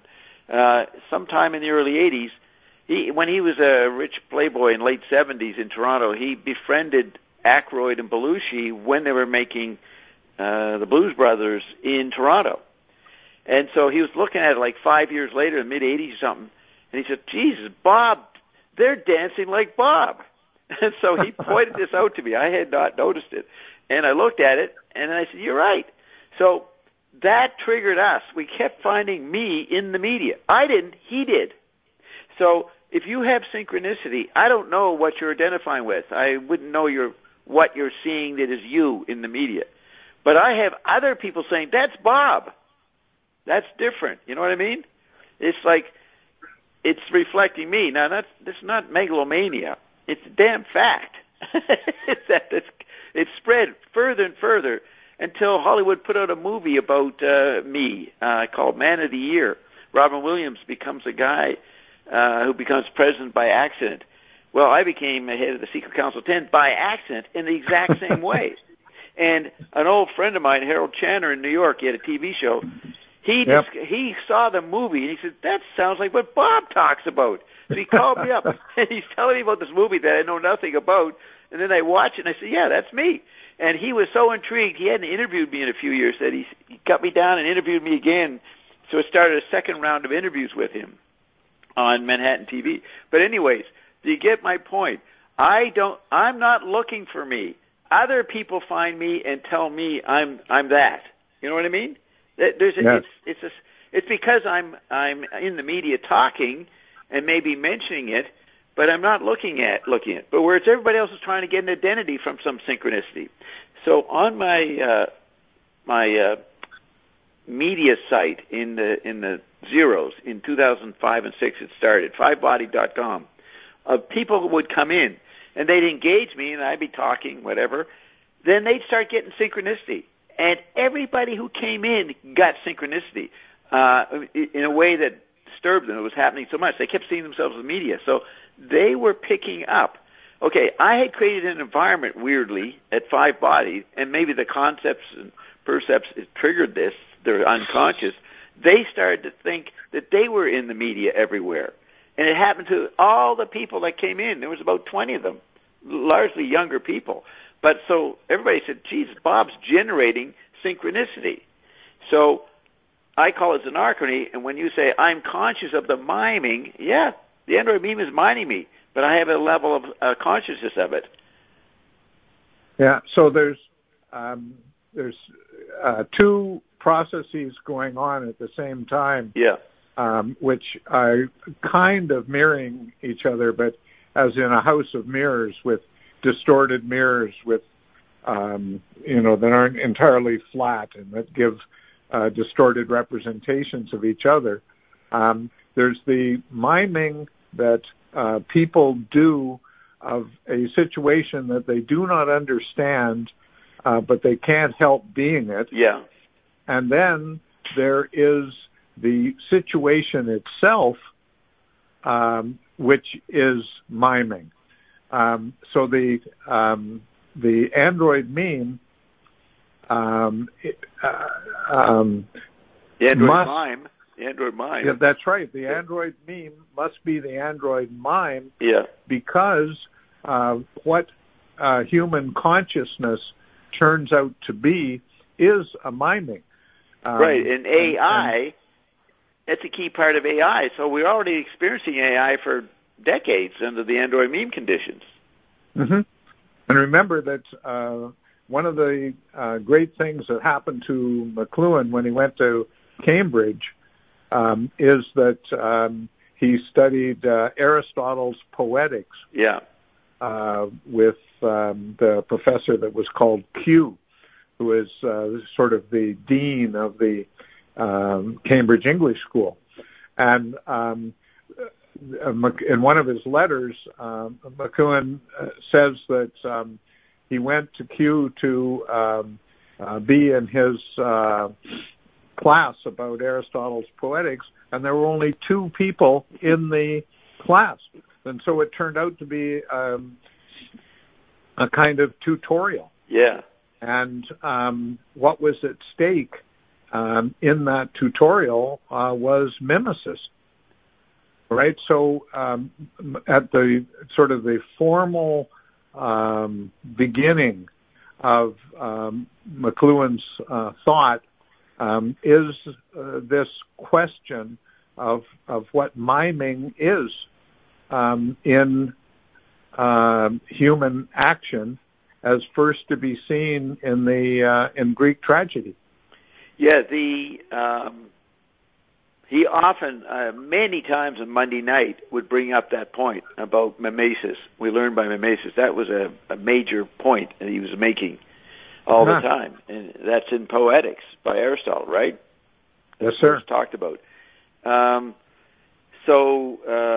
uh, sometime in the early eighties, he, when he was a rich playboy in late seventies in Toronto, he befriended Aykroyd and Belushi when they were making uh, the Blues Brothers in Toronto. And so he was looking at it like five years later, in the mid-eighties or something, and he said, Jesus, Bob, they're dancing like Bob. And so he pointed this out to me. I had not noticed it. And I looked at it, and I said, you're right. So that triggered us. We kept finding me in the media. I didn't. He did. So if you have synchronicity, I don't know what you're identifying with. I wouldn't know your what you're seeing that is you in the media. But I have other people saying, that's Bob. That's different. You know what I mean? It's like it's reflecting me. Now, that's, that's not megalomania. It's a damn fact. it's that it's, it's spread further and further until Hollywood put out a movie about uh, me uh, called Man of the Year. Robin Williams becomes a guy uh, who becomes president by accident. Well, I became the head of the Secret Council ten by accident in the exact same way. And an old friend of mine, Harold Channer in New York, he had a T V show. He yep. just, he saw the movie and he said, that sounds like what Bob talks about. So he called me up and he's telling me about this movie that I know nothing about. And then I watch it and I said, yeah, that's me. And he was so intrigued. He hadn't interviewed me in a few years that he, he cut me down and interviewed me again. So I started a second round of interviews with him on Manhattan T V. But anyways, do you get my point? I don't, I'm not looking for me. Other people find me and tell me I'm, I'm that. You know what I mean? There's a, yes. it's, it's a, it's because I'm, I'm in the media talking and maybe mentioning it, but I'm not looking at looking at. But whereas everybody else is trying to get an identity from some synchronicity. So on my uh, my uh, media site in the in the zeros in two thousand five and six, it started five body dot com. Uh, people would come in and they'd engage me, and I'd be talking whatever. Then they'd start getting synchronicity, and everybody who came in got synchronicity uh, in a way that disturbed them. It was happening so much. They kept seeing themselves in the media. So they were picking up. Okay, I had created an environment, weirdly, at Five Body, and maybe the concepts and percepts triggered this. They're unconscious. They started to think that they were in the media everywhere. And it happened to all the people that came in. There was about twenty of them, largely younger people. But so everybody said, geez, Bob's generating synchronicity. So I call it Xenarchrony, and when you say, I'm conscious of the miming, yeah, the Android meme is miming me, but I have a level of uh, consciousness of it. Yeah, so there's um, there's uh, two processes going on at the same time, yeah, um, which are kind of mirroring each other, but as in a house of mirrors with distorted mirrors with, um, you know, that aren't entirely flat and that give uh, distorted representations of each other. Um, there's the miming that uh, people do of a situation that they do not understand, uh, but they can't help being it. Yeah. And then there is the situation itself, um, which is miming. Um, so the um, the Android meme, um, uh, um, the Android must, mime, the Android mime. Yeah, that's right. The yeah. Android meme must be the Android mime. Yeah. Because uh, what uh, human consciousness turns out to be is a miming. Um, right, and A I, and, and, that's a key part of A I. So we're already experiencing A I for decades under the Android meme conditions. Mm-hmm. And remember that uh, one of the uh, great things that happened to McLuhan when he went to Cambridge um, is that um, he studied uh, Aristotle's Poetics. Yeah. Uh, with um, the professor that was called Q, who is uh, sort of the dean of the um, Cambridge English School. And um, in one of his letters, um, McLuhan uh, says that um, he went to Q to um, uh, be in his uh, class about Aristotle's Poetics, and there were only two people in the class. And so it turned out to be um, a kind of tutorial. Yeah. And um, what was at stake um, in that tutorial uh, was mimesis. right? So um, at the sort of the formal um, beginning of um, McLuhan's uh, thought um, is uh, this question of of what miming is um, in uh, human action, as first to be seen in the uh, in Greek tragedy. Yeah, the um, he often, uh, many times on Monday night, would bring up that point about mimesis. We learned by mimesis that was a, a major point that he was making all uh-huh. the time, and that's in Poetics by Aristotle, right? Yes, sir. It's talked about. Um, so,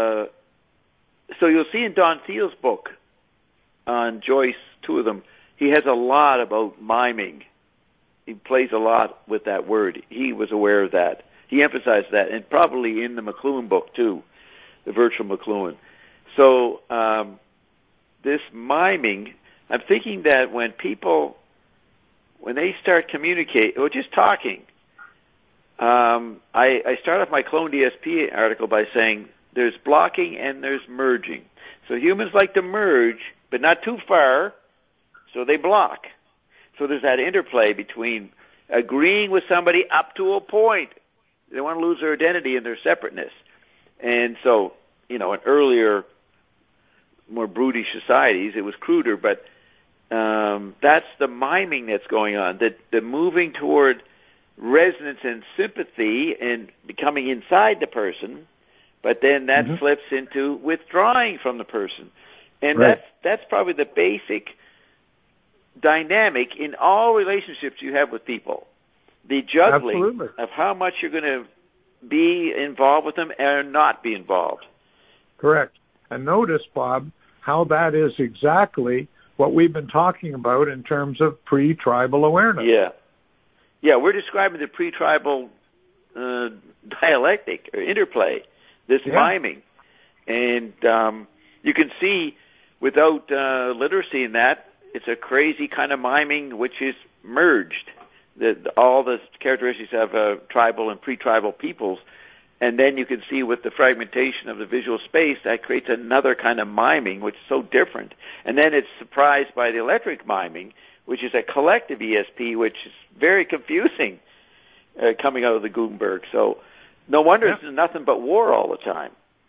uh, so you'll see in Don Thiel's book on Joyce, two of them, he has a lot about miming. He plays a lot with that word. He was aware of that. He emphasized that, and probably in the McLuhan book too, the Virtual McLuhan. So um, this miming, I'm thinking that when people, when they start communicating, or just talking, um, I, I start off my Clone D S P article by saying there's blocking and there's merging. So humans like to merge, but not too far, so they block. So there's that interplay between agreeing with somebody up to a point. They want to lose their identity and their separateness. And so, you know, in earlier, more brutish societies, it was cruder, but um, that's the miming that's going on, that the moving toward resonance and sympathy and becoming inside the person, but then that mm-hmm. flips into withdrawing from the person. And right. that's that's probably the basic dynamic in all relationships you have with people. The juggling Absolutely. of how much you're going to be involved with them and not be involved. Correct. And notice, Bob, how that is exactly what we've been talking about in terms of pre-tribal awareness. Yeah. Yeah, we're describing the pre-tribal uh, dialectic or interplay, this yeah. miming. And um, you can see without uh, literacy in that, it's a crazy kind of miming which is merged. The, the, all the characteristics of uh, tribal and pre-tribal peoples, and then you can see with the fragmentation of the visual space, that creates another kind of miming, which is so different. And then it's surprised by the electric miming, which is a collective E S P, which is very confusing uh, coming out of the Gutenberg. So no wonder yeah. it's nothing but war all the time.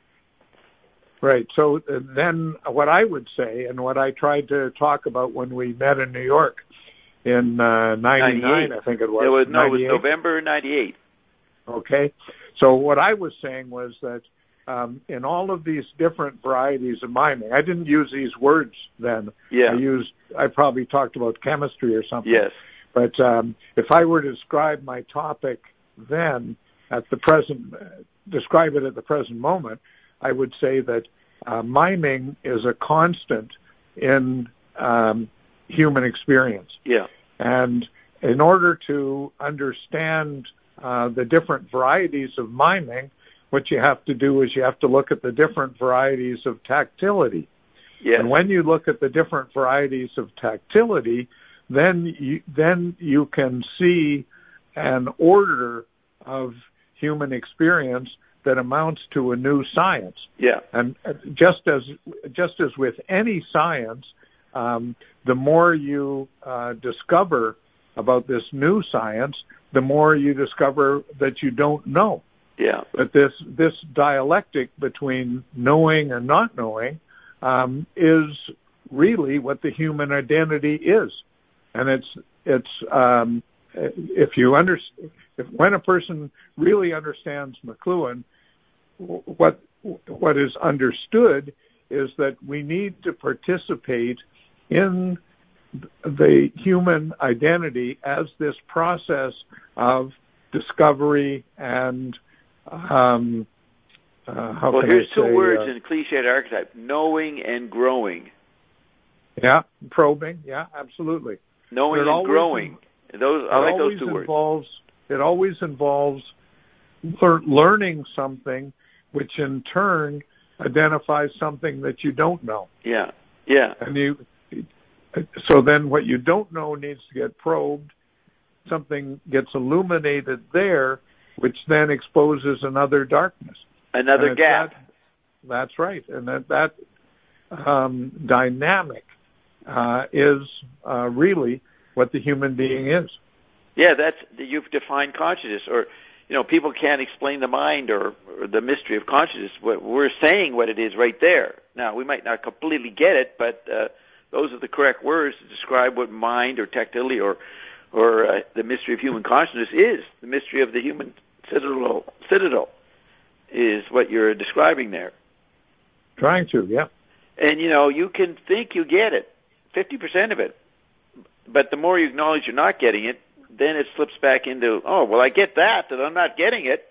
Right. So uh, then what I would say, and what I tried to talk about when we met in New York, in uh, ninety-nine, I think it was. It was no, it was November ninety-eight. Okay. So what I was saying was that um, in all of these different varieties of miming, I didn't use these words then. Yeah. I used, I probably talked about chemistry or something. Yes. But um, if I were to describe my topic then, at the present, uh, describe it at the present moment, I would say that uh, miming is a constant in um, human experience. Yeah. And in order to understand uh, the different varieties of miming, what you have to do is you have to look at the different varieties of tactility. Yes. And when you look at the different varieties of tactility, then you, then you can see an order of human experience that amounts to a new science. Yeah. And just as just as with any science, um, the more you uh, discover about this new science, the more you discover that you don't know. Yeah. But this this dialectic between knowing and not knowing um, is really what the human identity is, and it's it's um, if you under if when a person really understands McLuhan, what what is understood is that we need to participate in the human identity as this process of discovery and um, uh, how well, can here's I two say, words uh, in cliched archetype: knowing and growing. Yeah, probing. Yeah, absolutely. Knowing and always, growing. Those I like those two involves, words. It always involves lear- learning something, which in turn identifies something that you don't know. Yeah, yeah. And you. So then what you don't know needs to get probed. Something gets illuminated there, which then exposes another darkness. Another gap. That, that's right. And that, that um, dynamic uh, is uh, really what the human being is. Yeah, that's, you've defined consciousness. Or, you know, people can't explain the mind or, or the mystery of consciousness. We're saying what it is right there. Now, we might not completely get it, but uh, those are the correct words to describe what mind or tactility or or uh, the mystery of human consciousness is. The mystery of the human citadel, citadel is what you're describing there. Trying to, yeah. And, you know, you can think you get it, fifty percent of it. But the more you acknowledge you're not getting it, then it slips back into, oh, well, I get that, that I'm not getting it.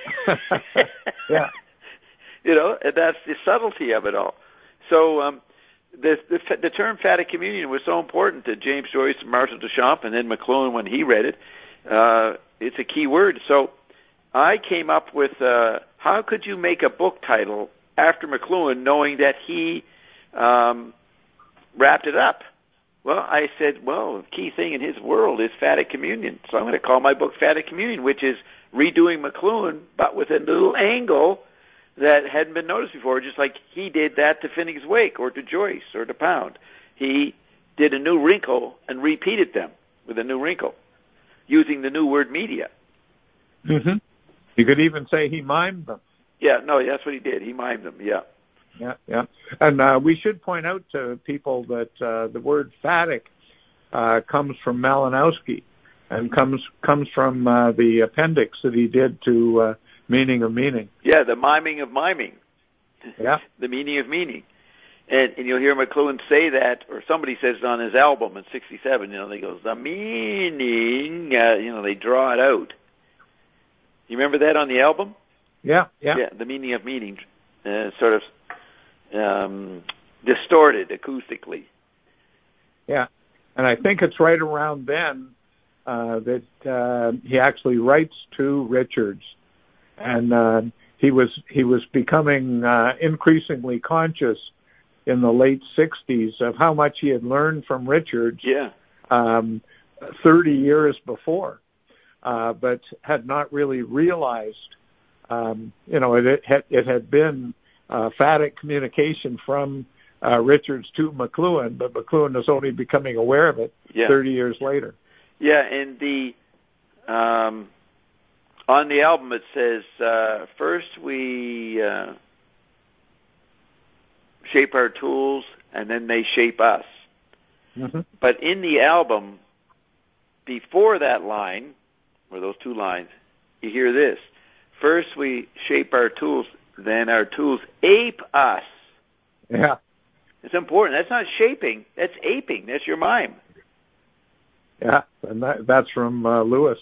Yeah. You know, and that's the subtlety of it all. So um, the, the the term phatic communion was so important to James Joyce and Marcel Duchamp, and then McLuhan when he read it. Uh, it's a key word. So I came up with, uh, how could you make a book title after McLuhan knowing that he um, wrapped it up? Well, I said, well, the key thing in his world is phatic communion. So I'm going to call my book Phatic Communion, which is redoing McLuhan, but with a little angle that hadn't been noticed before, just like he did that to Finneg's Wake or to Joyce or to Pound. He did a new wrinkle and repeated them with a new wrinkle, using the new word media. Mm-hmm. You could even say he mimed them. Yeah, no, that's what he did. He mimed them, yeah. Yeah, yeah. And uh, we should point out to people that uh, the word phatic uh, comes from Malinowski and comes comes from uh, the appendix that he did to uh, Meaning of Meaning. Yeah, the miming of miming. Yeah. The meaning of meaning. And, and you'll hear McLuhan say that, or somebody says it on his album in sixty-seven, you know, they go, the meaning, uh, you know, they draw it out. You remember that on the album? Yeah, yeah. Yeah, the meaning of meaning, uh, sort of um, distorted acoustically. Yeah, and I think it's right around then uh, that uh, he actually writes to Richards, and uh, he was he was becoming uh, increasingly conscious in the late sixties of how much he had learned from Richards. Yeah. Um, thirty years before, uh, but had not really realized. Um, you know, it, it had it had been uh, phatic communication from uh, Richards to McLuhan, but McLuhan was only becoming aware of it yeah. thirty years later. Yeah, and the um, on the album it says uh, first we uh, shape our tools, and then they shape us. Mm-hmm. But in the album, before that line, or those two lines, you hear this. First we shape our tools, then our tools ape us. Yeah. It's important. That's not shaping. That's aping. That's your mime. Yeah, and that, that's from uh, Lewis.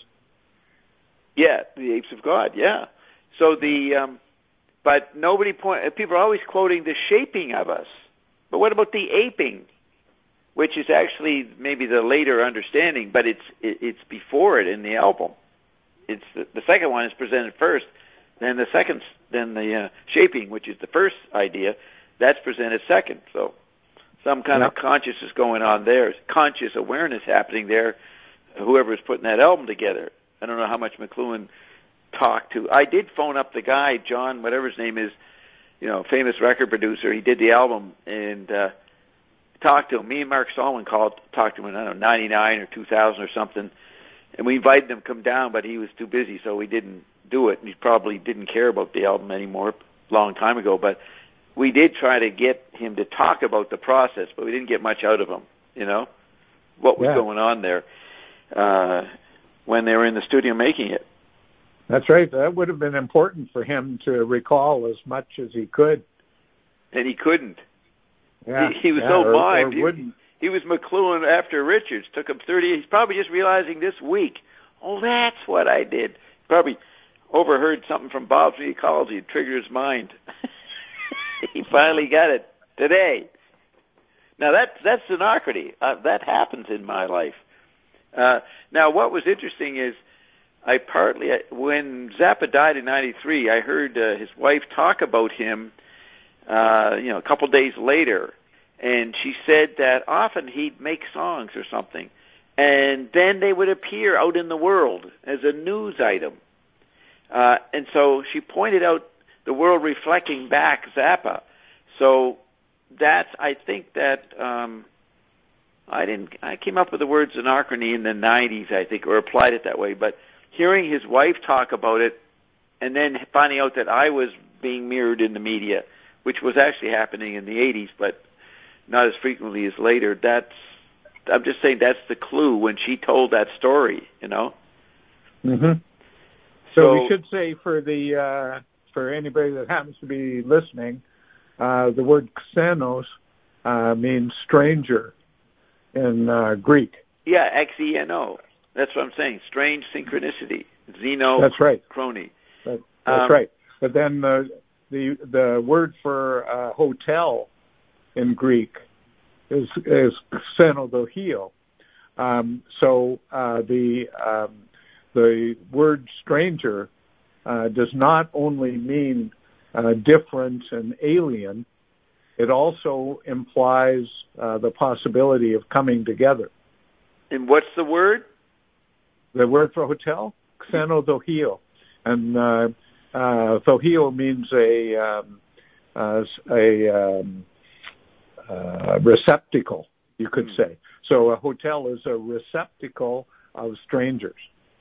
Yeah, the apes of God, yeah. So the, um, but nobody point, people are always quoting the shaping of us. But what about the aping? Which is actually maybe the later understanding, but it's it, it's before it in the album. It's the, the second one is presented first, then the second, then the uh, shaping, which is the first idea, that's presented second. So some kind yep. of consciousness going on there, conscious awareness happening there. Whoever's putting that album together, I don't know how much McLuhan talked to. I did phone up the guy, John, whatever his name is, you know, famous record producer. He did the album and uh, talked to him. Me and Mark Solomon called, talked to him in I don't know ninety-nine or two thousand or something. And we invited him to come down, but he was too busy, so we didn't do it. And he probably didn't care about the album anymore a long time ago. But we did try to get him to talk about the process, but we didn't get much out of him, you know, what was yeah. going on there uh, when they were in the studio making it. That's right. That would have been important for him to recall as much as he could. And he couldn't. Yeah. He, he was yeah, so or, mimed. or He, he was McLuhan after Richards. Took him thirty. He's probably just realizing this week, oh, that's what I did. Probably overheard something from Bob's Ecology. It triggered his mind. He finally got it today. Now, that's, that's synarchy. Uh, that happens in my life. Uh, now, what was interesting is I partly, when Zappa died in ninety-three, I heard uh, his wife talk about him, uh, you know, a couple days later. And she said that often he'd make songs or something, and then they would appear out in the world as a news item. Uh, and so she pointed out the world reflecting back Zappa. So that's, I think that, um, I didn't, I came up with the word Xenochrony in the nineties, I think, or applied it that way, but hearing his wife talk about it and then finding out that I was being mirrored in the media, which was actually happening in the eighties, but not as frequently as later, that's, I'm just saying that's the clue when she told that story, you know? Mm-hmm. So, so we should say for the, uh, for anybody that happens to be listening, uh, the word xenos uh, means stranger in uh, Greek. Yeah, X E N O. That's what I'm saying. Strange synchronicity. Xeno. That's right. Crony. That, that's um, right. But then the the the word for uh, hotel in Greek is is xenodohio. Um, so uh, the um, the word stranger uh, does not only mean uh, different and alien. It also implies uh, the possibility of coming together. And what's the word? The word for hotel? Xenodohio. And uh, uh, dohio means a, um, uh, a um, uh, receptacle, you could mm. say. So a hotel is a receptacle of strangers.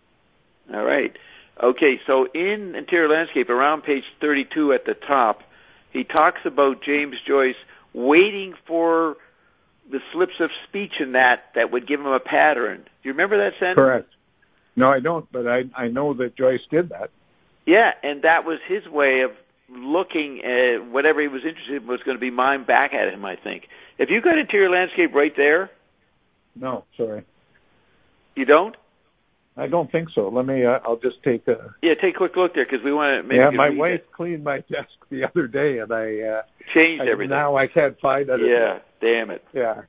All right. Okay, so in Interior Landscape, around page thirty-two at the top, he talks about James Joyce waiting for the slips of speech in that that would give him a pattern. Do you remember that sentence? Correct. No, I don't, but I, I know that Joyce did that. Yeah, and that was his way of looking at whatever he was interested in was going to be mimed back at him, I think. Have you got Interior Landscape right there? No, sorry. You don't? I don't think so. Let me, uh, I'll just take a... Yeah, take a quick look there, because we want to maybe... Yeah, my wife it. cleaned my desk the other day, and I... Uh, Changed I, everything. Now I can't find it. Yeah, damn it. Yeah.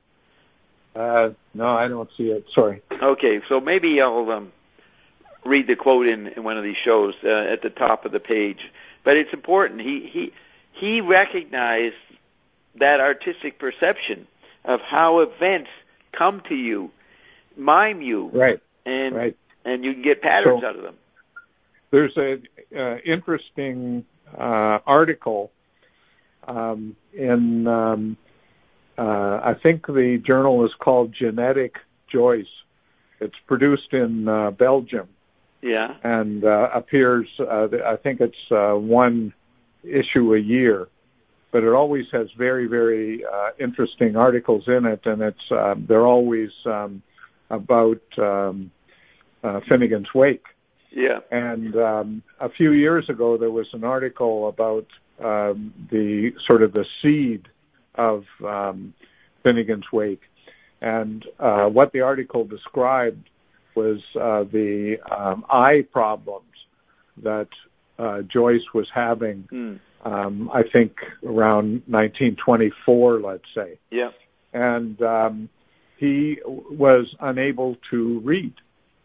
Uh, no, I don't see it. Sorry. Okay, so maybe I'll um, read the quote in, in one of these shows uh, at the top of the page. But it's important. He, he, he recognized that artistic perception of how events come to you, mime you. Right, and, right. And you can get patterns so, out of them. There's a uh, interesting uh, article um, in, um, uh, I think the journal is called Genetic Joyce. It's produced in uh, Belgium. Yeah. And uh, appears, uh, I think it's uh, one issue a year. But it always has very, very uh, interesting articles in it, and it's uh, they're always um, about um, uh, Finnegan's Wake. Yeah. And um, a few years ago, there was an article about um, the sort of the seed of um, Finnegan's Wake, and uh, what the article described was uh, the um, eye problems that uh, Joyce was having. Mm. Um, I think around nineteen twenty-four, let's say. Yeah. And um, he was unable to read.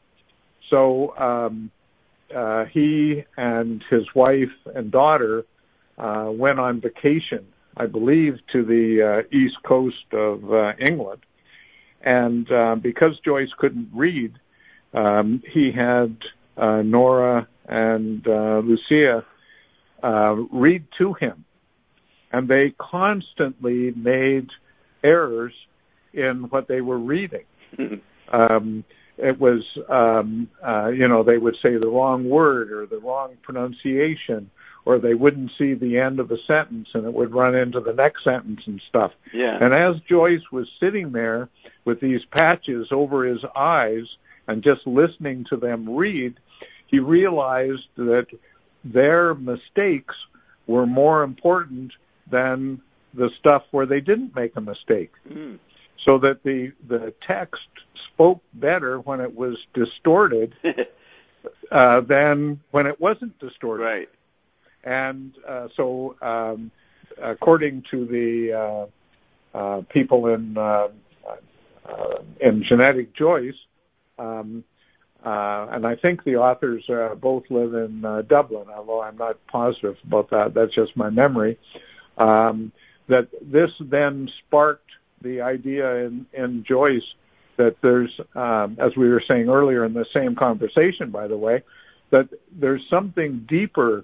So um, uh, he and his wife and daughter uh, went on vacation, I believe, to the uh, east coast of uh, England. And uh, because Joyce couldn't read, um, he had uh, Nora and uh, Lucia Uh, read to him, and they constantly made errors in what they were reading. um, it was, um, uh, you know, they would say the wrong word or the wrong pronunciation, or they wouldn't see the end of a sentence, and it would run into the next sentence and stuff. Yeah. And as Joyce was sitting there with these patches over his eyes and just listening to them read, he realized that their mistakes were more important than the stuff where they didn't make a mistake. Mm. So that the, the text spoke better when it was distorted uh, than when it wasn't distorted. Right. And uh, so um, according to the uh, uh, people in, uh, uh, in Genetic Joyce, um, Uh, and I think the authors uh, both live in uh, Dublin, although I'm not positive about that. That's just my memory. Um, that this then sparked the idea in, in Joyce that there's, um, as we were saying earlier in the same conversation, by the way, that there's something deeper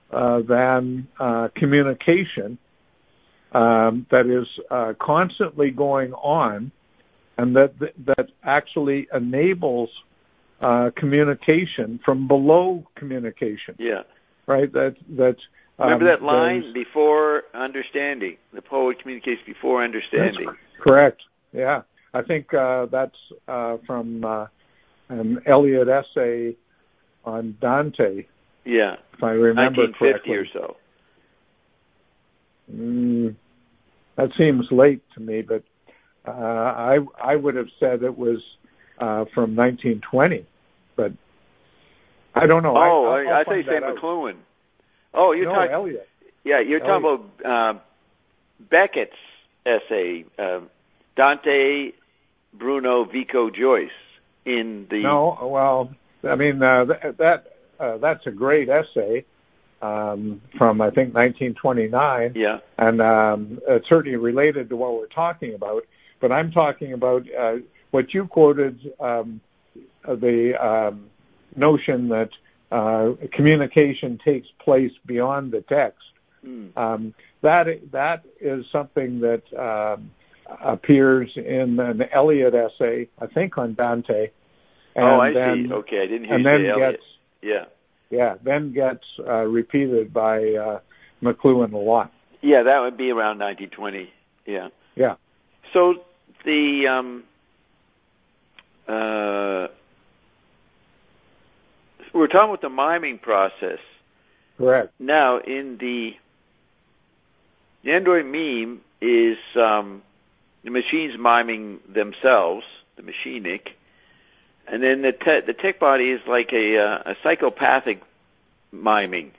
uh, than uh, communication um, that is uh, constantly going on, and that that actually enables uh, communication from below communication. Yeah. Right. That that. Um, Remember that line, before understanding. The poet communicates before understanding. That's correct. Yeah. I think uh, that's uh, from uh, an Eliot essay on Dante. Yeah. If I remember nineteen fifty correctly. or so. Mm, that seems late to me, but uh, I I would have said it was uh, from nineteen twenty, but I don't know. Oh, I, I, I thought you said McLuhan. Oh, you're no, talking. Eliot. Yeah, you're Eliot. talking about uh, Beckett's essay, uh, Dante, Bruno, Vico, Joyce in the. No, well, I mean uh, th- that uh, that's a great essay um, from I think nineteen twenty-nine. Yeah. And um, it's certainly related to what we're talking about. But I'm talking about uh, what you quoted, um, the um, notion that uh, communication takes place beyond the text. Mm. Um, that that is something that um, appears in an Eliot essay, I think, on Dante. And oh, I then, see. Okay, I didn't hear and you then say Eliot. gets, Yeah. Yeah, then gets uh, repeated by uh, McLuhan a lot. Yeah, that would be around nineteen twenty. Yeah. Yeah. So the um, uh, we're talking about the miming process. Correct. Now, in the the Android meme is um, the machines miming themselves, the machinic, and then the te- the tech body is like a uh, a psychopathic miming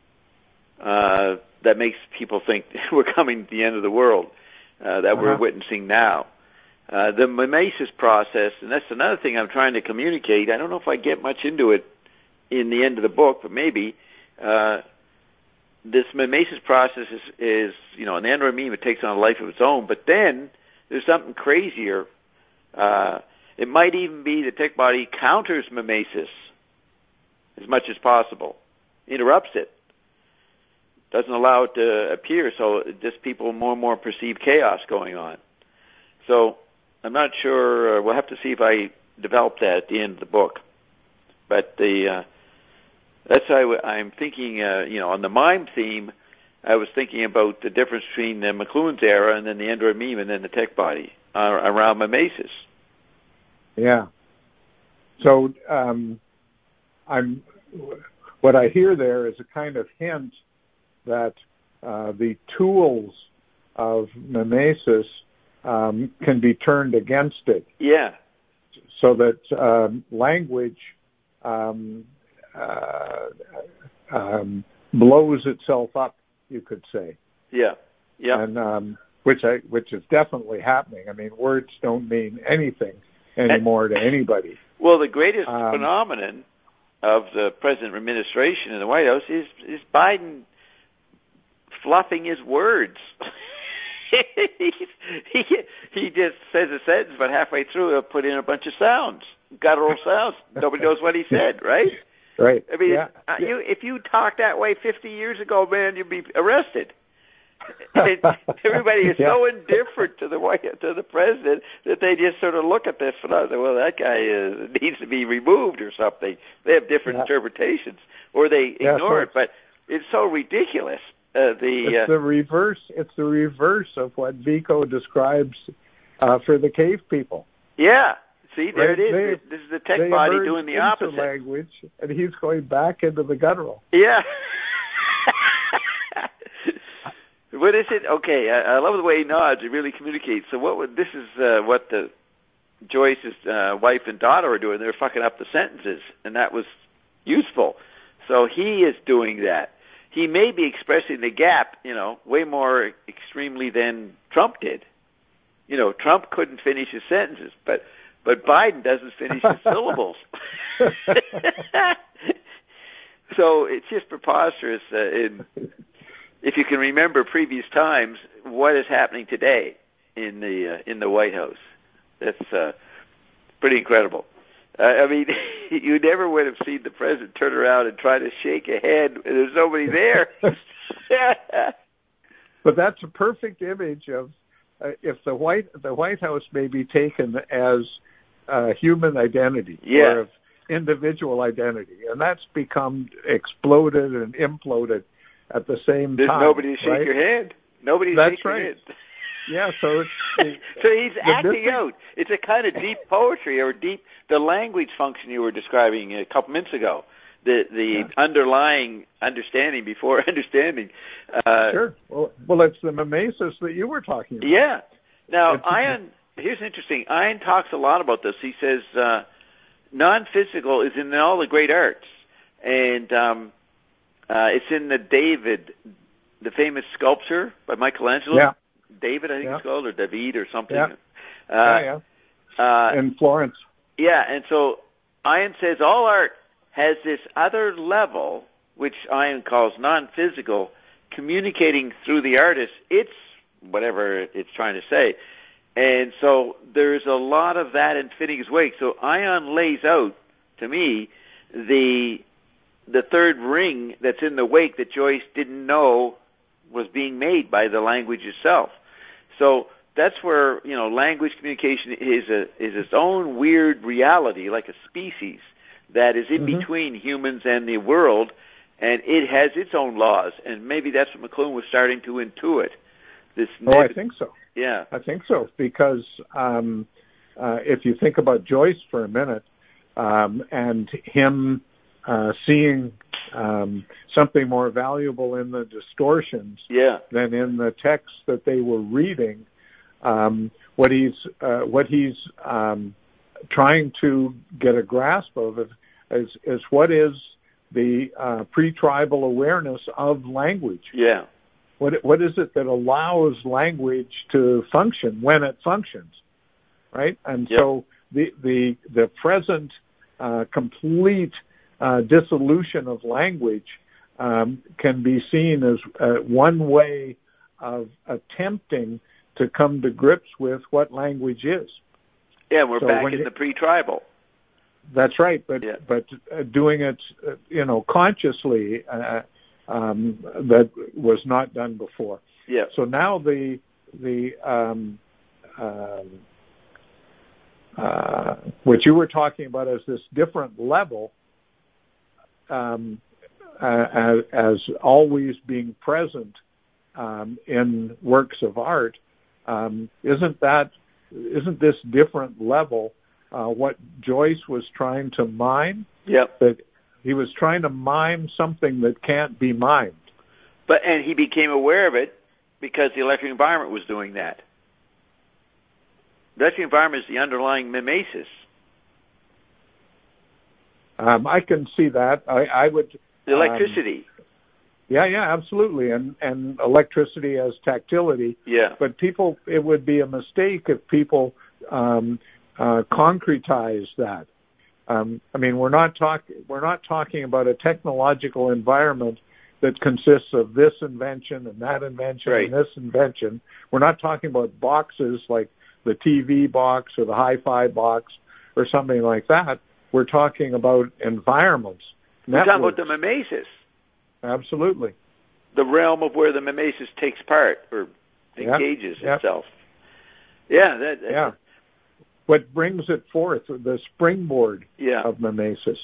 uh, that makes people think we're coming to the end of the world uh, that uh-huh. we're witnessing now. Uh, the mimesis process, and that's another thing I'm trying to communicate. I don't know if I get much into it in the end of the book, but maybe. Uh, this mimesis process is, is, you know, in the Android meme, it takes on a life of its own, but then there's something crazier. Uh, it might even be the tech body counters mimesis as much as possible, interrupts it, doesn't allow it to appear, so just people more and more perceive chaos going on. So I'm not sure. Uh, we'll have to see if I develop that at the end of the book. But the uh, that's how I, I'm thinking, uh, you know, on the mime theme, I was thinking about the difference between the McLuhan's era and then the Android meme and then the tech body uh, around mimesis. Yeah. So um, I'm. What I hear there is a kind of hint that uh, the tools of mimesis um, can be turned against it. Yeah. So that um, language um, uh, um, blows itself up, you could say. Yeah. Yeah. And um, which I which is definitely happening. I mean, words don't mean anything anymore to anybody. Well, the greatest um, phenomenon of the present administration in the White House is is Biden fluffing his words. he, he he just says a sentence, but halfway through he'll put in a bunch of sounds, guttural sounds. Nobody knows what he said, right? Right. I mean, yeah. uh, you if you talked that way fifty years ago, man, you'd be arrested. And everybody is yeah. so indifferent to the white, to the president that they just sort of look at this and say, well, that guy uh, needs to be removed or something. They have different yeah. interpretations, or they yeah, ignore so it. But it's so ridiculous. Uh, the it's uh, the reverse. It's the reverse of what Vico describes uh, for the cave people. Yeah. See, there right? it is. They, this is the tech body doing the opposite language, and he's going back into the guttural. Yeah. What is it? Okay, I, I love the way he nods. He really communicates. So what would this is uh, what the Joyce's uh, wife and daughter are doing. They're fucking up the sentences, and that was useful. So he is doing that. He may be expressing the gap, you know, way more extremely than Trump did. You know, Trump couldn't finish his sentences, but but Biden doesn't finish his syllables. So it's just preposterous. Uh, in, if you can remember previous times, what is happening today in the uh, in the White House? That's uh, pretty incredible. Uh, I mean, you never would have seen the president turn around and try to shake a hand. There's nobody there. But that's a perfect image of uh, if the White the White House may be taken as uh, human identity yeah. or of individual identity, and that's become exploded and imploded at the same There's time. There's nobody to shake right? your hand. Nobody to that's shake your right. hand. Yeah, so it's the, so he's acting missing... out. It's a kind of deep poetry or deep the language function you were describing a couple minutes ago. The the yeah. underlying understanding before understanding. Uh, sure. Well, well, it's the mimesis that you were talking about. Yeah. Now, it's, Ian, here's interesting. Ian talks a lot about this. He says uh, non-physical is in all the great arts, and um, uh, it's in the David, the famous sculpture by Michelangelo. Yeah. David, I think yeah. it's called, or David or something. Yeah, uh, yeah, yeah. Uh, in Florence. Yeah, and so Ian says all art has this other level, which Ian calls non-physical, communicating through the artist. It's whatever it's trying to say. And so there's a lot of that in Finnegan's Wake. So Ian lays out, to me, the the third ring that's in the wake that Joyce didn't know was being made by the language itself. So that's where, you know, language communication is a is its own weird reality, like a species that is in mm-hmm. between humans and the world, and it has its own laws. And maybe that's what McLuhan was starting to intuit. This oh, neg- I think so. Yeah. I think so, because um, uh, if you think about Joyce for a minute, um, and him uh, seeing um, something more valuable in the distortions yeah. than in the text that they were reading, um, what he's uh, what he's um, trying to get a grasp of is, is what is the uh, pre-tribal awareness of language. Yeah. What what is it that allows language to function when it functions, right? And yep. so the the the present uh, complete uh, dissolution of language um, can be seen as uh, one way of attempting to come to grips with what language is. Yeah, we're so back in you, the pre-tribal. That's right, but yeah. but uh, doing it, uh, you know, consciously. Uh, Um, that was not done before. Yeah. So now the the um, um, uh, what you were talking about as this different level, um, uh, as, as always being present um, in works of art, um, isn't that isn't this different level uh, what Joyce was trying to mine? Yeah. That he was trying to mime something that can't be mimed. But and he became aware of it because the electric environment was doing that. The electric environment is the underlying mimesis. Um, I can see that. I, I would. The electricity. Um, yeah, yeah, absolutely, and and electricity as tactility. Yeah. But people, it would be a mistake if people um, uh, concretize that. Um, I mean, we're not talking we're not talking about a technological environment that consists of this invention and that invention right. and this invention. We're not talking about boxes like the T V box or the hi-fi box or something like that. We're talking about environments. We're networks. talking about the mimesis. Absolutely. The realm of where the mimesis takes part or engages yep. Yep. itself. Yeah. That, that, yeah. What brings it forth, the springboard yeah. of mimesis.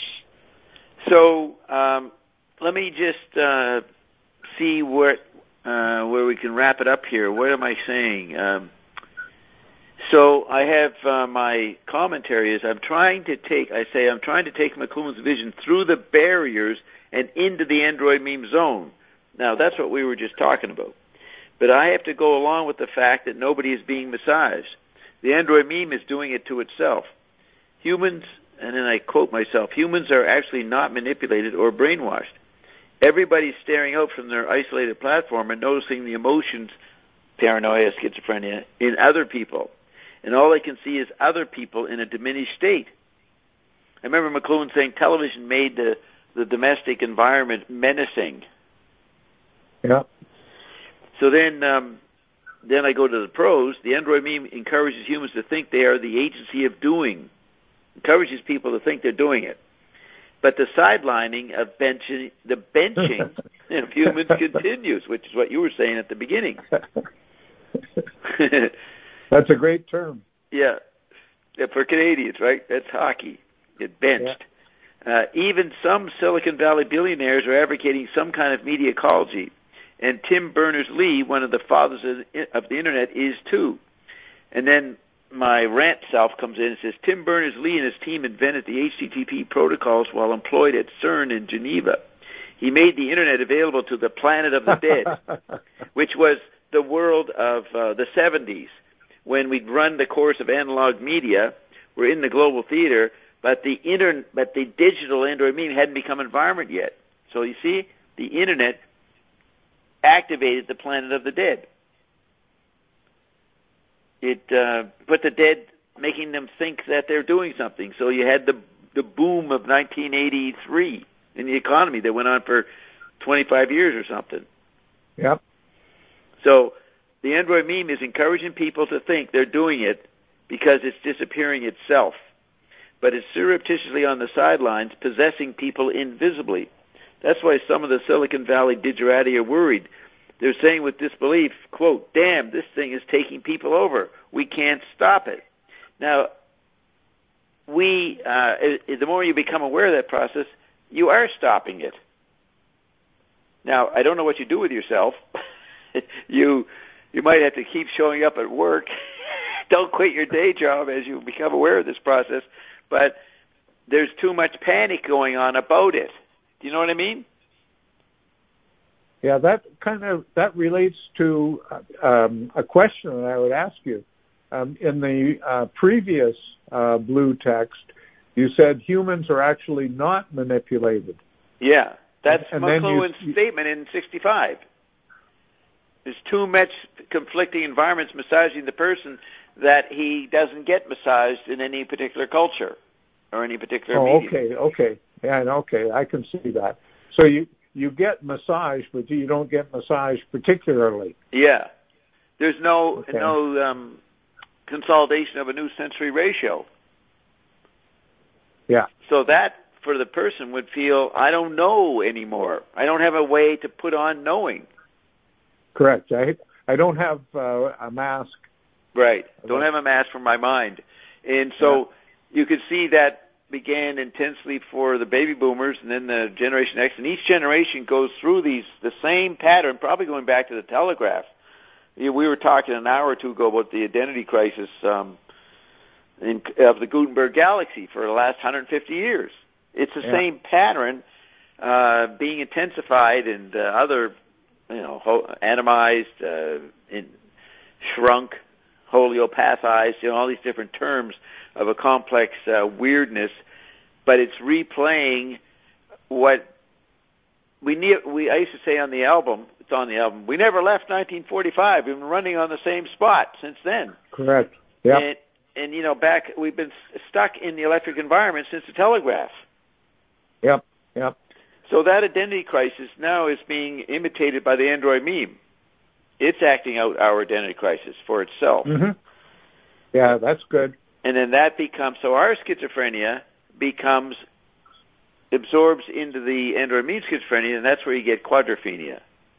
So um, let me just uh, see what uh, where we can wrap it up here. What am I saying? Um, so I have uh, my commentary is I'm trying to take, I say I'm trying to take McLuhan's vision through the barriers and into the Android meme zone. Now, that's what we were just talking about. But I have to go along with the fact that nobody is being massaged. The Android meme is doing it to itself. Humans, and then I quote myself, humans are actually not manipulated or brainwashed. Everybody's staring out from their isolated platform and noticing the emotions, paranoia, schizophrenia, in other people. And all they can see is other people in a diminished state. I remember McLuhan saying television made the, the domestic environment menacing. Yeah. So then... Um, Then I go to the pros. The Android meme encourages humans to think they are the agency of doing. encourages people to think they're doing it. But the sidelining of benching, the benching of humans continues, which is what you were saying at the beginning. That's a great term. Yeah. Yeah, for Canadians, right? That's hockey. Get benched. Yeah. Uh, even some Silicon Valley billionaires are advocating some kind of media ecology. And Tim Berners-Lee, one of the fathers of, of the Internet, is too. And then my rant self comes in and says, Tim Berners-Lee and his team invented the H T T P protocols while employed at CERN in Geneva. He made the Internet available to the planet of the dead, which was the world of uh, the seventies, when we'd run the course of analog media. We're in the global theater, but the inter- but the digital Android meme hadn't become environment yet. So you see, the Internet activated the planet of the dead. It uh, put the dead, making them think that they're doing something. So you had the the boom of nineteen eighty-three in the economy that went on for twenty-five years or something. Yep. So the Android meme is encouraging people to think they're doing it because it's disappearing itself. But it's surreptitiously on the sidelines, possessing people invisibly. That's why some of the Silicon Valley digerati are worried. They're saying with disbelief, quote, damn, this thing is taking people over. We can't stop it. Now, we, uh, the more you become aware of that process, you are stopping it. Now, I don't know what you do with yourself. you you might have to keep showing up at work. Don't quit your day job as you become aware of this process. But there's too much panic going on about it. Do you know what I mean? Yeah, that kind of that relates to um, a question that I would ask you. Um, in the uh, previous uh, blue text, you said humans are actually not manipulated. Yeah, that's and McLuhan's you, statement in sixty-five. There's too much conflicting environments massaging the person that he doesn't get massaged in any particular culture or any particular oh, medium. okay, okay. Yeah, okay, I can see that. So you, you get massage, but you don't get massage particularly. Yeah. There's no okay. no um, consolidation of a new sensory ratio. Yeah. So that, for the person, would feel, I don't know anymore. I don't have a way to put on knowing. Correct. I I don't have uh, a mask. Right. Don't have a mask for my mind. And so yeah. you could see that began intensely for the baby boomers and then the Generation X. And each generation goes through these the same pattern, probably going back to the telegraph. We were talking an hour or two ago about the identity crisis um, in, of the Gutenberg galaxy for the last one hundred fifty years. It's the yeah. same pattern uh, being intensified and uh, other, you know, ho- atomized, uh, in, shrunk, holiopathized, you know, all these different terms of a complex uh, weirdness, but it's replaying what we need. We I used to say on the album, it's on the album, we never left nineteen forty-five. We've been running on the same spot since then. Correct. Yeah. And, and you know, back we've been stuck in the electric environment since the telegraph. Yep. Yep. So that identity crisis now is being imitated by the Android meme. It's acting out our identity crisis for itself. Mm-hmm. Yeah, that's good. And then that becomes, so our schizophrenia becomes, absorbs into the Android meme schizophrenia, and that's where you get quadrophenia.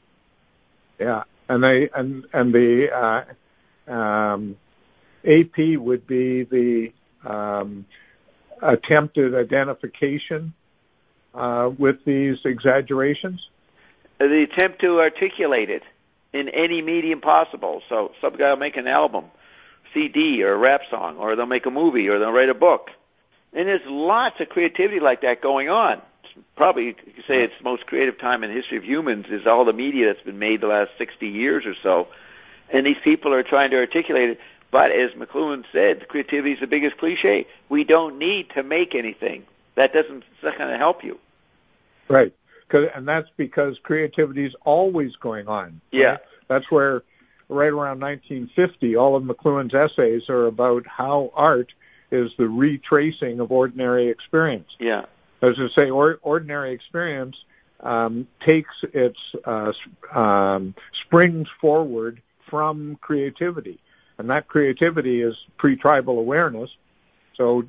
Yeah, and they and and the uh, um, A P would be the um, attempted identification uh, with these exaggerations. The attempt to articulate it in any medium possible. So some guy will make an album, C D or a rap song, or they'll make a movie, or they'll write a book. And there's lots of creativity like that going on. Probably you could say it's the most creative time in the history of humans is all the media that's been made the last sixty years or so. And these people are trying to articulate it. But as McLuhan said, creativity is the biggest cliche. We don't need to make anything. That doesn't, it's not going to help you. Right. And that's because creativity is always going on. Right? Yeah. That's where, right around nineteen fifty, all of McLuhan's essays are about how art is the retracing of ordinary experience. Yeah. As I say, or, ordinary experience um, takes its uh, um, springs forward from creativity. And that creativity is pre-tribal awareness. So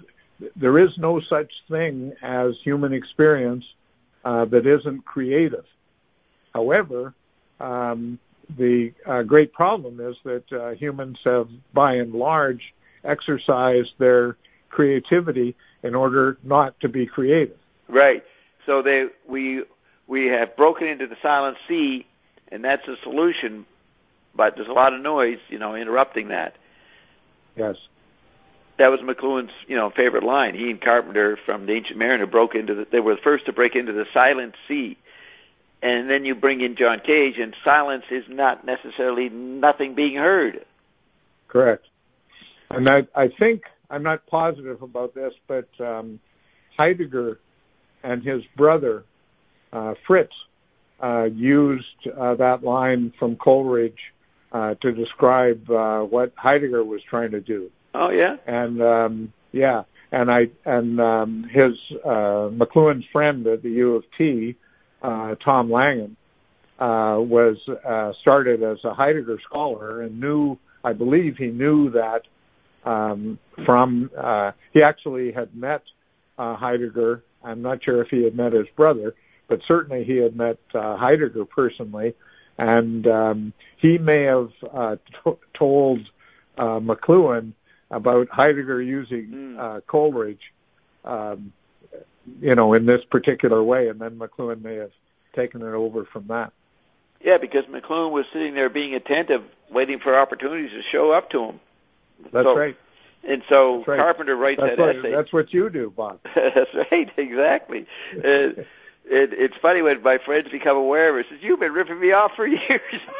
there is no such thing as human experience uh, that isn't creative. However, um, the uh, great problem is that uh, humans have, by and large, exercised their creativity in order not to be creative. Right. So they we we have broken into the silent sea, and that's the solution. But there's a lot of noise, you know, interrupting that. Yes. That was McLuhan's, you know, favorite line. He and Carpenter from The Ancient Mariner broke into the, they were the first to break into the silent sea. And then you bring in John Cage, and silence is not necessarily nothing being heard. Correct. And I, I think, I'm not positive about this, but um, Heidegger and his brother, uh, Fritz, uh, used uh, that line from Coleridge uh, to describe uh, what Heidegger was trying to do. Oh, yeah? And, um, yeah, and I and um, his, uh, McLuhan's friend at the U of T, uh, Tom Langen, uh, was uh, started as a Heidegger scholar and knew, I believe he knew that um, from, uh, he actually had met uh, Heidegger. I'm not sure if he had met his brother, but certainly he had met uh, Heidegger personally, and um, he may have uh, t- told uh, McLuhan about Heidegger using uh, Coleridge, um, you know, in this particular way, and then McLuhan may have taken it over from that. Yeah, because McLuhan was sitting there being attentive, waiting for opportunities to show up to him. That's so, right. And so That's right. Carpenter writes that's that what, essay. That's what you do, Bob. That's right, exactly. uh, it, it's funny when my friends become aware of it. Says, "You've been ripping me off for years."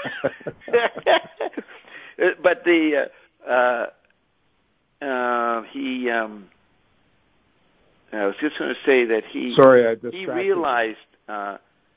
But the uh, uh, uh, he, um, I was just going to say that he. Sorry, I he realized. Uh,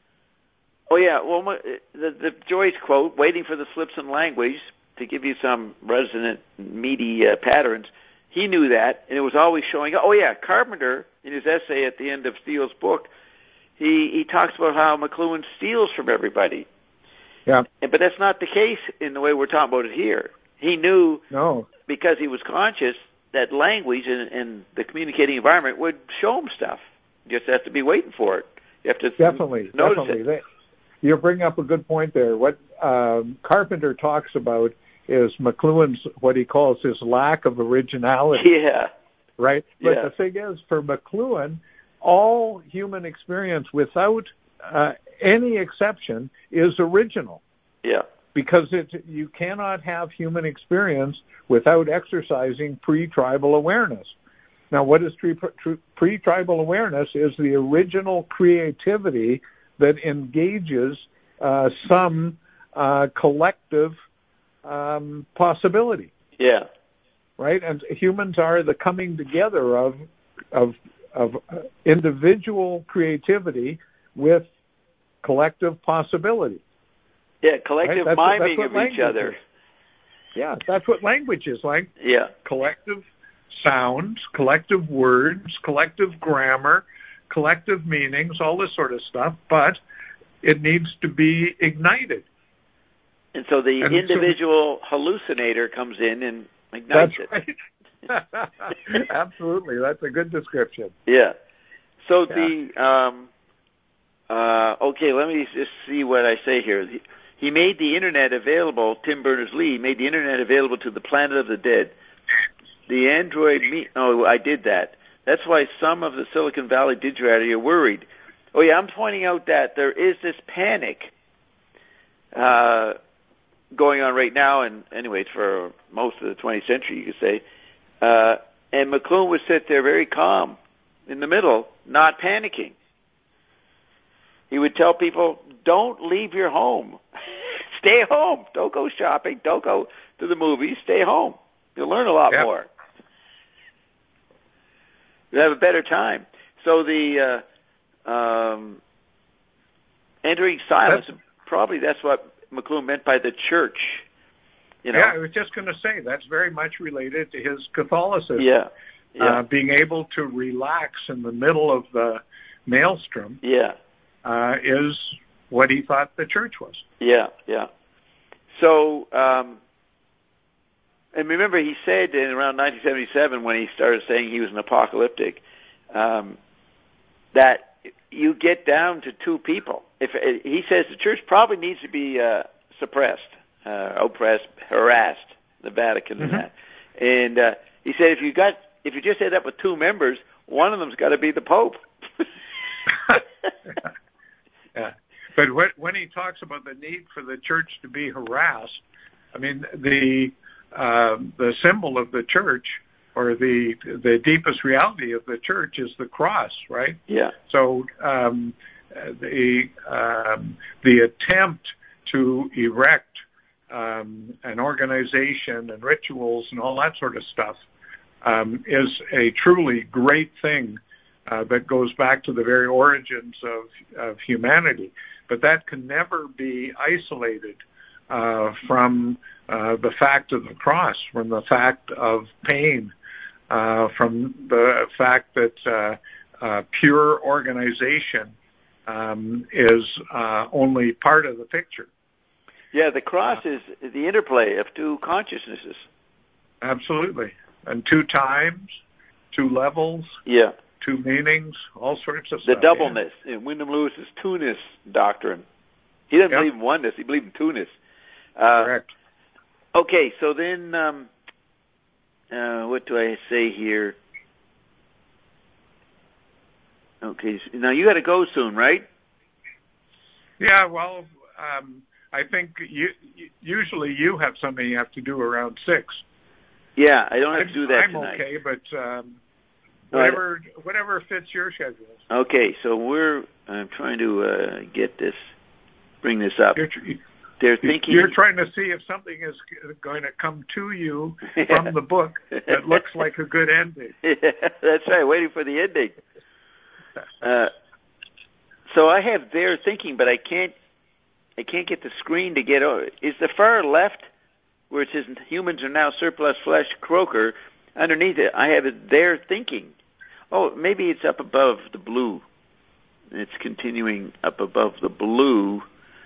oh yeah, well, the the Joyce quote, "Waiting for the slips in language to give you some resonant, meaty uh, patterns." He knew that, and it was always showing up. Oh yeah, Carpenter in his essay at the end of Steele's book, he he talks about how McLuhan steals from everybody. Yeah. But that's not the case in the way we're talking about it here. He knew, no, because he was conscious that language and, and the communicating environment would show him stuff. You just have to be waiting for it. You have to definitely, notice definitely. it. You're bringing up a good point there. What um, Carpenter talks about is McLuhan's, what he calls his lack of originality. Yeah. Right? But yeah. the thing is, for McLuhan, all human experience, without uh, any exception, is original. Yeah. Because it, you cannot have human experience without exercising pre-tribal awareness. Now, what is pre-tribal awareness? Is the original creativity that engages uh, some uh, collective um, possibility. Yeah. Right? And humans are the coming together of of of individual creativity with collective possibility. Yeah, collective right? that's miming what, that's of each other. Is. Yeah, that's what language is like. Yeah. Collective sounds, collective words, collective grammar, collective meanings, all this sort of stuff, but it needs to be ignited. And so the and individual so, hallucinator comes in and ignites that's it. Right. Absolutely. That's a good description. Yeah. So yeah. the, um, uh, okay, let me just see what I say here. He, he made the Internet available, Tim Berners-Lee made the Internet available to the planet of the dead. The Android, me- oh, I did that. That's why some of the Silicon Valley digitality are worried. Oh, yeah, I'm pointing out that there is this panic uh, going on right now, and anyways, for most of the twentieth century, you could say. Uh, and McLuhan would sit there very calm in the middle, not panicking. He would tell people, don't leave your home. Stay home. Don't go shopping. Don't go to the movies. Stay home. You'll learn a lot yep. more. You'll have a better time. So the uh, um, entering silence, that's, probably that's what McLuhan meant by the church. You know? Yeah, I was just going to say, that's very much related to his Catholicism. Yeah. yeah. Uh, being able to relax in the middle of the maelstrom yeah. uh, is what he thought the church was. Yeah, yeah. So, um, And remember, he said in around nineteen seventy-seven, when he started saying he was an apocalyptic, um, that you get down to two people. If he says the church probably needs to be uh, suppressed, uh, oppressed, harassed, the Vatican and Mm-hmm. that. And uh, he said if you got if you just end up with two members, one of them's got to be the Pope. Yeah. But what, when he talks about the need for the church to be harassed, I mean, the uh, the symbol of the church, or the the deepest reality of the church, is the cross, right? Yeah. So um, the um, the attempt to erect um, an organization and rituals and all that sort of stuff um, is a truly great thing uh, that goes back to the very origins of, of humanity. But that can never be isolated uh, from uh, the fact of the cross, from the fact of pain, uh, from the fact that uh, uh, pure organization um, is uh, only part of the picture. Yeah, the cross is the interplay of two consciousnesses. Absolutely. And two times, two levels, Yeah. two meanings, all sorts of The stuff. doubleness in Wyndham Lewis's two-ness doctrine. He doesn't Yep. believe in oneness. He believes in two-ness. Uh, Correct. Okay, so then um, uh, what do I say here? Okay, so now you got to go soon, right? Yeah, well, um, I think you, usually you have something you have to do around six. Yeah, I don't have I'm, to do that I'm tonight. okay, but um, No, I- whatever whatever fits your schedule. Okay, so we're I'm trying to uh, get this, bring this up. You're, They're thinking. you're trying to see if something is going to come to you from the book that looks like a good ending. Yeah, that's right. Waiting for the ending. Uh, so I have their thinking, but I can't. I can't get the screen to get over. Is the far left where it says humans are now surplus flesh, Croker? Underneath it, I have it their thinking. Oh, maybe it's up above the blue. It's continuing up above the blue.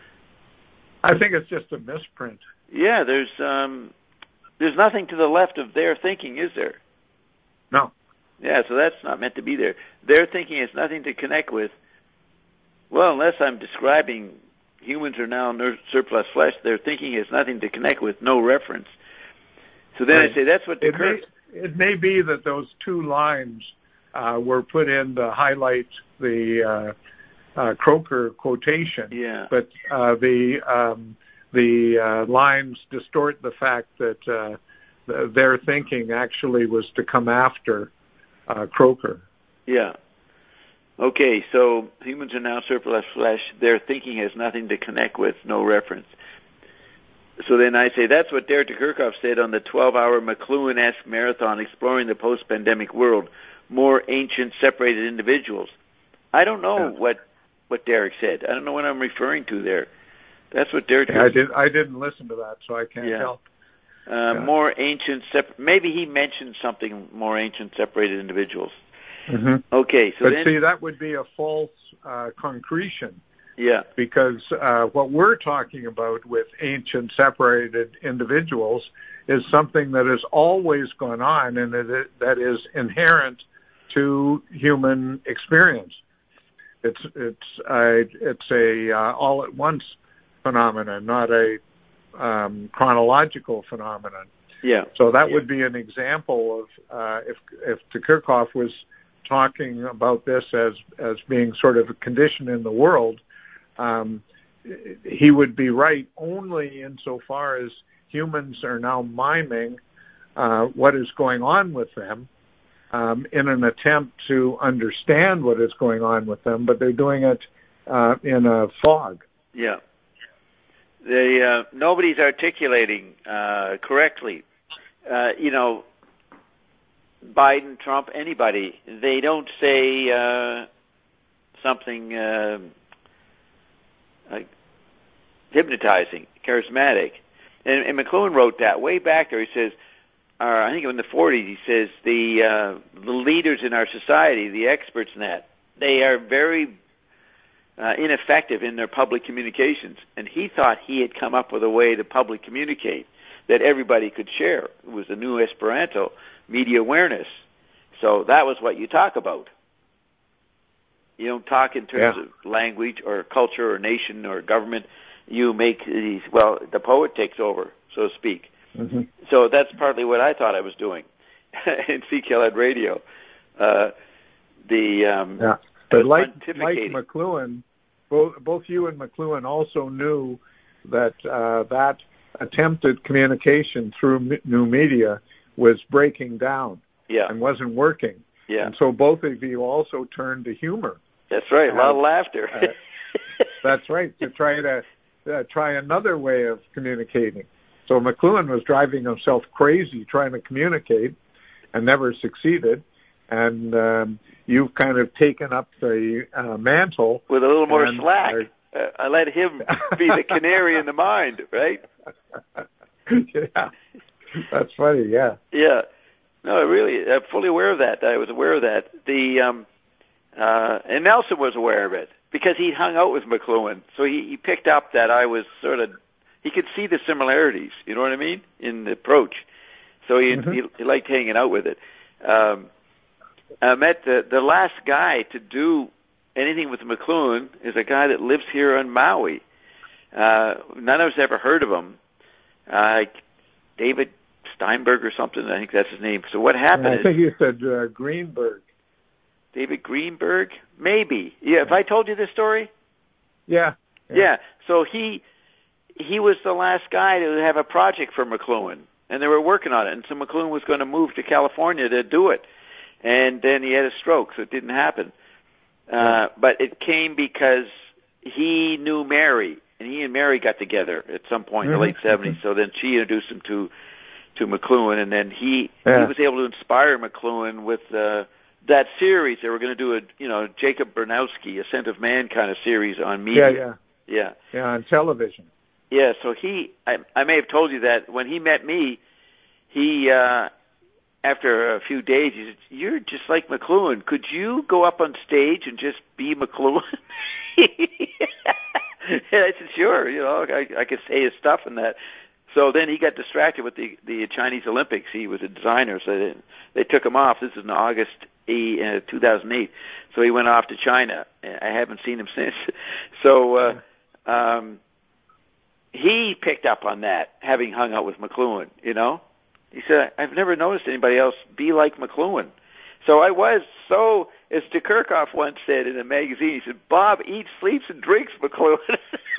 I think it's just a misprint. Yeah, there's um, there's nothing to the left of their thinking, is there? No. Yeah, so that's not meant to be there. Their thinking has nothing to connect with. Well, unless I'm describing humans are now ner- surplus flesh, their thinking has nothing to connect with, no reference. So then Right. I say that's what the It curse. may, it may be that those two lines uh, were put in to highlight the uh, uh, Croker quotation. Yeah. But uh, the um, the uh, lines distort the fact that uh, th- their thinking actually was to come after uh, Croker. Yeah. Okay, so humans are now surplus flesh. Their thinking has nothing to connect with, no reference. So then I say that's what Derek Kirchhoff said on the twelve-hour McLuhan-esque marathon exploring the post-pandemic world, more ancient separated individuals. I don't know Yeah. what what Derek said. I don't know what I'm referring to there. That's what Derek I did. I didn't listen to that, so I can't Yeah. help. Uh, Yeah. More ancient, sep- maybe he mentioned something, more ancient separated individuals. Mm-hmm. Okay, so But then, see, that would be a false uh, concretion. yeah, Because uh, what we're talking about with ancient separated individuals is something that has always gone on and that that is inherent to human experience. It's it's a, it's a uh, all at once phenomenon, not a um, chronological phenomenon. yeah, So that would be an example of uh, if if de Kirchhoff was talking about this as as being sort of a condition in the world. Um, he would be right only insofar as humans are now miming uh, what is going on with them um, in an attempt to understand what is going on with them, but they're doing it uh, in a fog. yeah. They uh, nobody's articulating uh, correctly. Uh, you know, Biden, Trump, anybody. They don't say uh, something. Uh, Like hypnotizing, charismatic. And, and McLuhan wrote that way back there. He says, uh, I think in the forties, he says, the, uh, the leaders in our society, the experts in that, they are very uh, ineffective in their public communications. And he thought he had come up with a way to public communicate. that everybody could share. It was a new Esperanto, media awareness. So that was what you talk about. You don't talk in terms yeah. of language or culture or nation or government. You make these, well, the poet takes over, so to speak. Mm-hmm. So that's partly what I thought I was doing in C K L N radio. Uh, the um, yeah. But like, like McLuhan, both, both you and McLuhan also knew that uh, that attempted communication through m- new media was breaking down yeah. and wasn't working. Yeah. And so both of you also turned to humor. That's right, a lot of laughter. uh, that's right, to try to uh, try another way of communicating. So McLuhan was driving himself crazy trying to communicate and never succeeded. And um, you've kind of taken up the uh, mantle. With a little more and, slack. Uh, uh, I let him be the canary in the mind, right? Yeah, that's funny, yeah. Yeah. No, really, I'm fully aware of that. I was aware of that. The um, uh, and Nelson was aware of it because he hung out with McLuhan. So he, he picked up that I was sort of, he could see the similarities, you know what I mean, in the approach. So he, mm-hmm. he, he liked hanging out with it. Um, I met the, the last guy to do anything with McLuhan is a guy that lives here on Maui. Uh, none of us ever heard of him. Uh, David Steinberg or something, I think that's his name. So what happened I is... I think you said uh, Greenberg. David Greenberg? Maybe. Yeah, have I told you this story? Yeah. Yeah. yeah. So he he was the last guy to have a project for McLuhan, and they were working on it. And so McLuhan was going to move to California to do it. And then he had a stroke, so it didn't happen. Uh, but it came because he knew Mary, and he and Mary got together at some point in the late seventies. So then she introduced him to to McLuhan, and then he yeah. he was able to inspire McLuhan with uh, that series. They were going to do a you know Jacob Bernowski, Ascent of Man kind of series on media. Yeah, yeah, yeah, yeah, on television. Yeah, so he, I, I may have told you that when he met me, he, uh, after a few days, he said, "You're just like McLuhan. Could you go up on stage and just be McLuhan?" Yeah, I said, "Sure. You know, I, I could say his stuff and that." So then he got distracted with the the Chinese Olympics. He was a designer, so they, they took him off. This is in August uh, two thousand eight. So he went off to China. I haven't seen him since. So uh, um, he picked up on that, having hung out with McLuhan, you know. He said, "I've never noticed anybody else be like McLuhan." So I was so, as De Kirchhoff once said in a magazine, he said, "Bob eats, sleeps, and drinks McLuhan."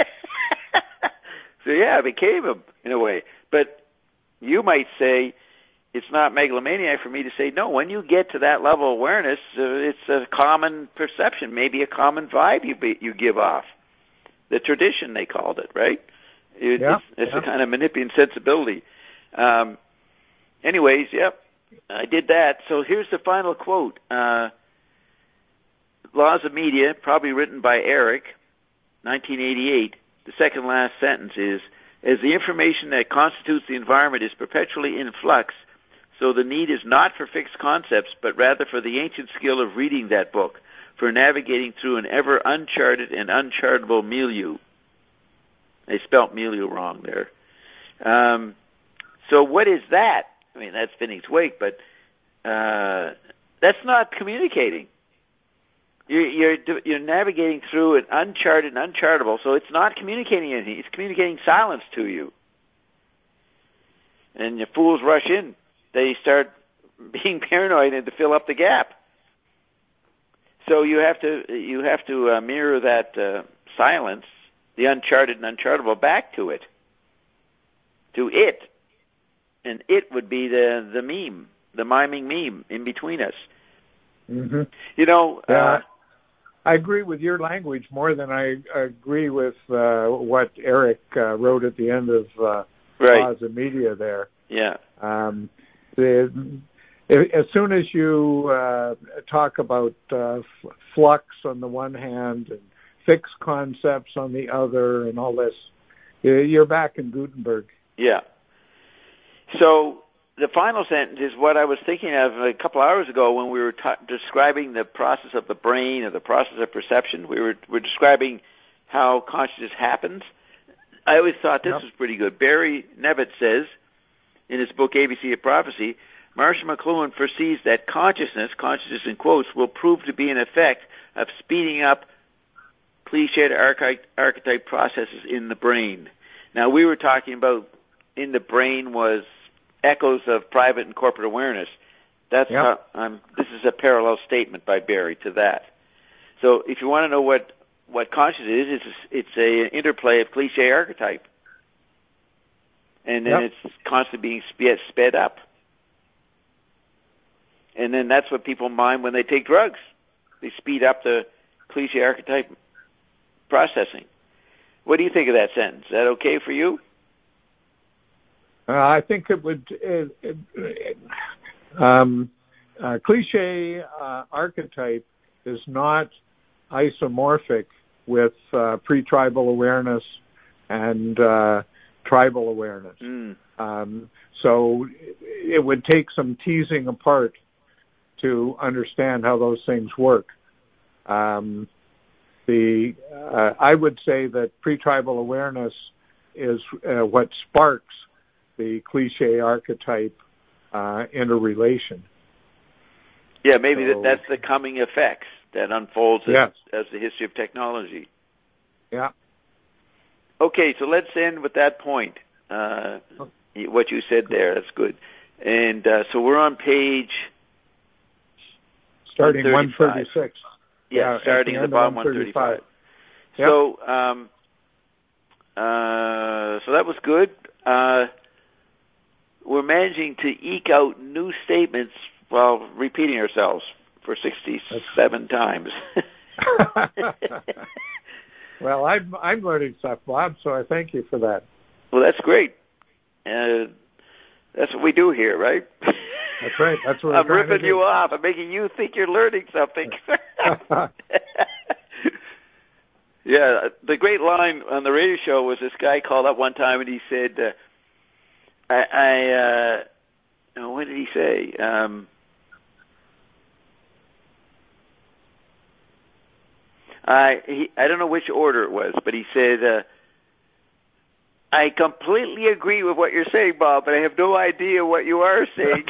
So yeah, I became him in a way. But you might say it's not megalomaniac for me to say, no, when you get to that level of awareness, uh, it's a common perception, maybe a common vibe you be, you give off. The tradition, they called it, right? It, yeah, it's it's yeah. a kind of manipulating sensibility. Um, anyways, yep, I did that. So here's the final quote. Uh, Laws of Media, probably written by Eric, nineteen eighty-eight. The second last sentence is, as the information that constitutes the environment is perpetually in flux, so the need is not for fixed concepts, but rather for the ancient skill of reading that book, for navigating through an ever uncharted and unchartable milieu. They spelt milieu wrong there. Um, so what is that? I mean, that's Finney's Wake, but uh, that's not communicating. You're, you're you're navigating through an uncharted and unchartable, so it's not communicating anything. It's communicating silence to you. And the fools rush in. They start being paranoid and to fill up the gap. So you have to you have to uh, mirror that uh, silence, the uncharted and unchartable, back to it, to it, and it would be the the meme, the miming meme in between us. Mm-hmm. You know. Yeah. Uh, I agree with your language more than I agree with uh, what Eric uh, wrote at the end of uh, right. Laws of Media there. Yeah. Um, the, as soon as you uh, talk about uh, flux on the one hand and fixed concepts on the other and all this, you're back in Gutenberg. Yeah. So the final sentence is what I was thinking of a couple hours ago when we were ta- describing the process of the brain or the process of perception. We were, were describing how consciousness happens. I always thought this yep. was pretty good. Barry Nevitt says, in his book A B C of Prophecy, Marshall McLuhan foresees that consciousness, consciousness in quotes, will prove to be an effect of speeding up cliched archetype, archetype processes in the brain. Now, we were talking about in the brain was echoes of private and corporate awareness. That's yep. how, um, this is a parallel statement by Barry to that. So if you want to know what, what consciousness is, it's, it's a, an interplay of cliche archetype. And then yep. it's constantly being sped, sped up. And then that's what people mind when they take drugs. They speed up the cliche archetype processing. What do you think of that sentence? Is that okay for you? Uh, I think it would... It, it, it, um, uh, cliche uh, archetype is not isomorphic with uh, pre-tribal awareness and uh, tribal awareness. Mm. Um, so it would take some teasing apart to understand how those things work. Um, the uh, I would say that pre-tribal awareness is uh, what sparks the cliche archetype uh, interrelation. Yeah, maybe so, that, that's the coming effects that unfolds as, yes. as the history of technology. Yeah. Okay, so let's end with that point. Uh, what you said there, that's good. And uh, so we're on page... Starting one thirty-six. Yeah, yeah, starting at the, at the bottom one thirty-five. Yep. So, um, uh, so that was good. Uh, we're managing to eke out new statements while repeating ourselves for sixty-seven times. Well, I'm I'm learning stuff, Bob. So I thank you for that. Well, that's great. Uh, that's what we do here, right? That's right. That's what I'm we're ripping you off. I'm making you think you're learning something. Yeah, the great line on the radio show was this guy called up one time and he said, uh, "I, I uh, oh, what did he say? Um, I he, I don't know which order it was, but he said." Uh, I completely agree with what you're saying, Bob, but I have no idea what you are saying.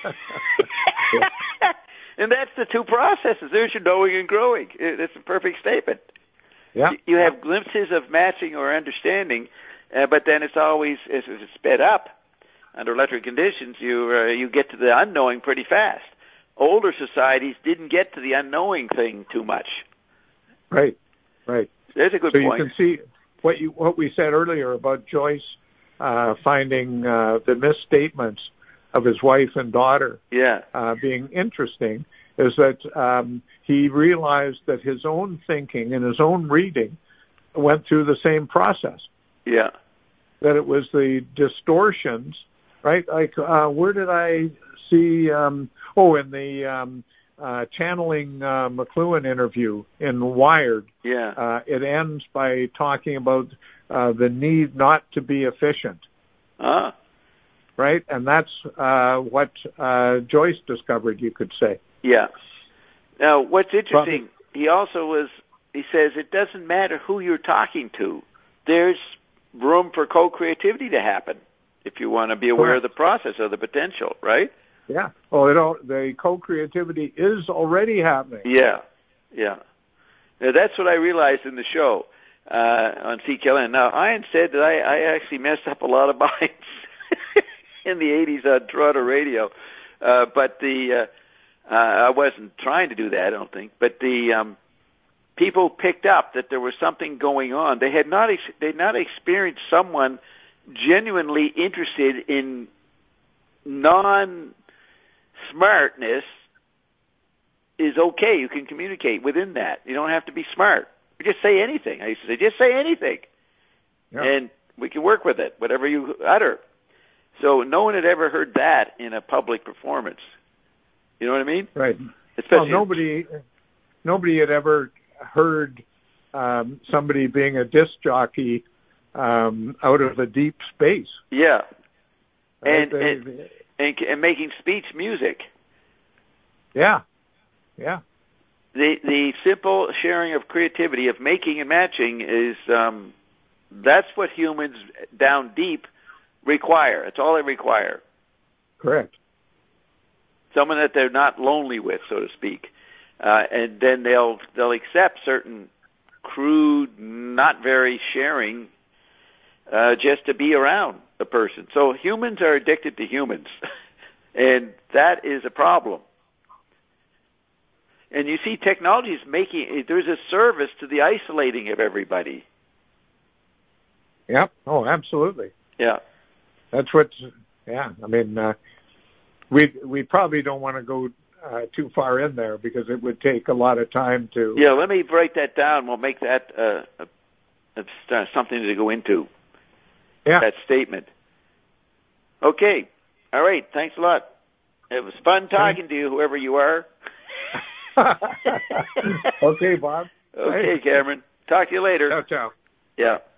And that's the two processes. There's your knowing and growing. It's a perfect statement. Yeah. You have glimpses of matching or understanding, uh, but then it's always, as it's sped up under electric conditions, you uh, you get to the unknowing pretty fast. Older societies didn't get to the unknowing thing too much. Right, right. There's a good so point. So you can see... What you what we said earlier about Joyce uh, finding uh, the misstatements of his wife and daughter yeah. uh, being interesting is that um, he realized that his own thinking and his own reading went through the same process. Yeah. That it was the distortions, right? Like uh, where did I see? Um, oh, in the um, Uh, channeling uh, McLuhan interview in Wired, yeah. uh, it ends by talking about uh, the need not to be efficient. Ah. Right? And that's uh, what uh, Joyce discovered, you could say. Yeah. Now, what's interesting, Probably. he also was, he says it doesn't matter who you're talking to. There's room for co-creativity to happen if you want to be aware Correct. of the process or the potential, right? Yeah. Well, it all, the co-creativity is already happening. Yeah. Yeah. Now, that's what I realized in the show uh, on C K L N. Now, Ian said that I, I actually messed up a lot of minds in the eighties on Toronto radio, uh, but the uh, uh, I wasn't trying to do that, I don't think. But the um, people picked up that there was something going on. They had not ex- they had not experienced someone genuinely interested in non smartness is okay. You can communicate within that. You don't have to be smart. Just say anything. I used to say, just say anything. Yeah. And we can work with it, whatever you utter. So no one had ever heard that in a public performance. You know what I mean? Right. Especially well, nobody, nobody had ever heard um, somebody being a disc jockey um, out of a deep space. Yeah. Right? And, they, and, and and making speech music. Yeah. Yeah. The the simple sharing of creativity, of making and matching, is um, that's what humans down deep require. It's all they require. Correct. Someone that they're not lonely with, so to speak. Uh, and then they'll they'll accept certain crude, not very sharing, uh, just to be around a person. So humans are addicted to humans, and that is a problem. And you see, technology is making, there's a service to the isolating of everybody. Yep. Oh, absolutely. Yeah. That's what's, yeah. I mean, uh, we we probably don't want to go uh, too far in there because it would take a lot of time to. Yeah, let me write that down. We'll make that uh, a, a, uh, something to go into. Yeah. That statement. Okay. All right. Thanks a lot. It was fun talking to you, whoever you are. Okay, Bob. Okay, Cameron. Talk to you later. Ciao, ciao. Yeah.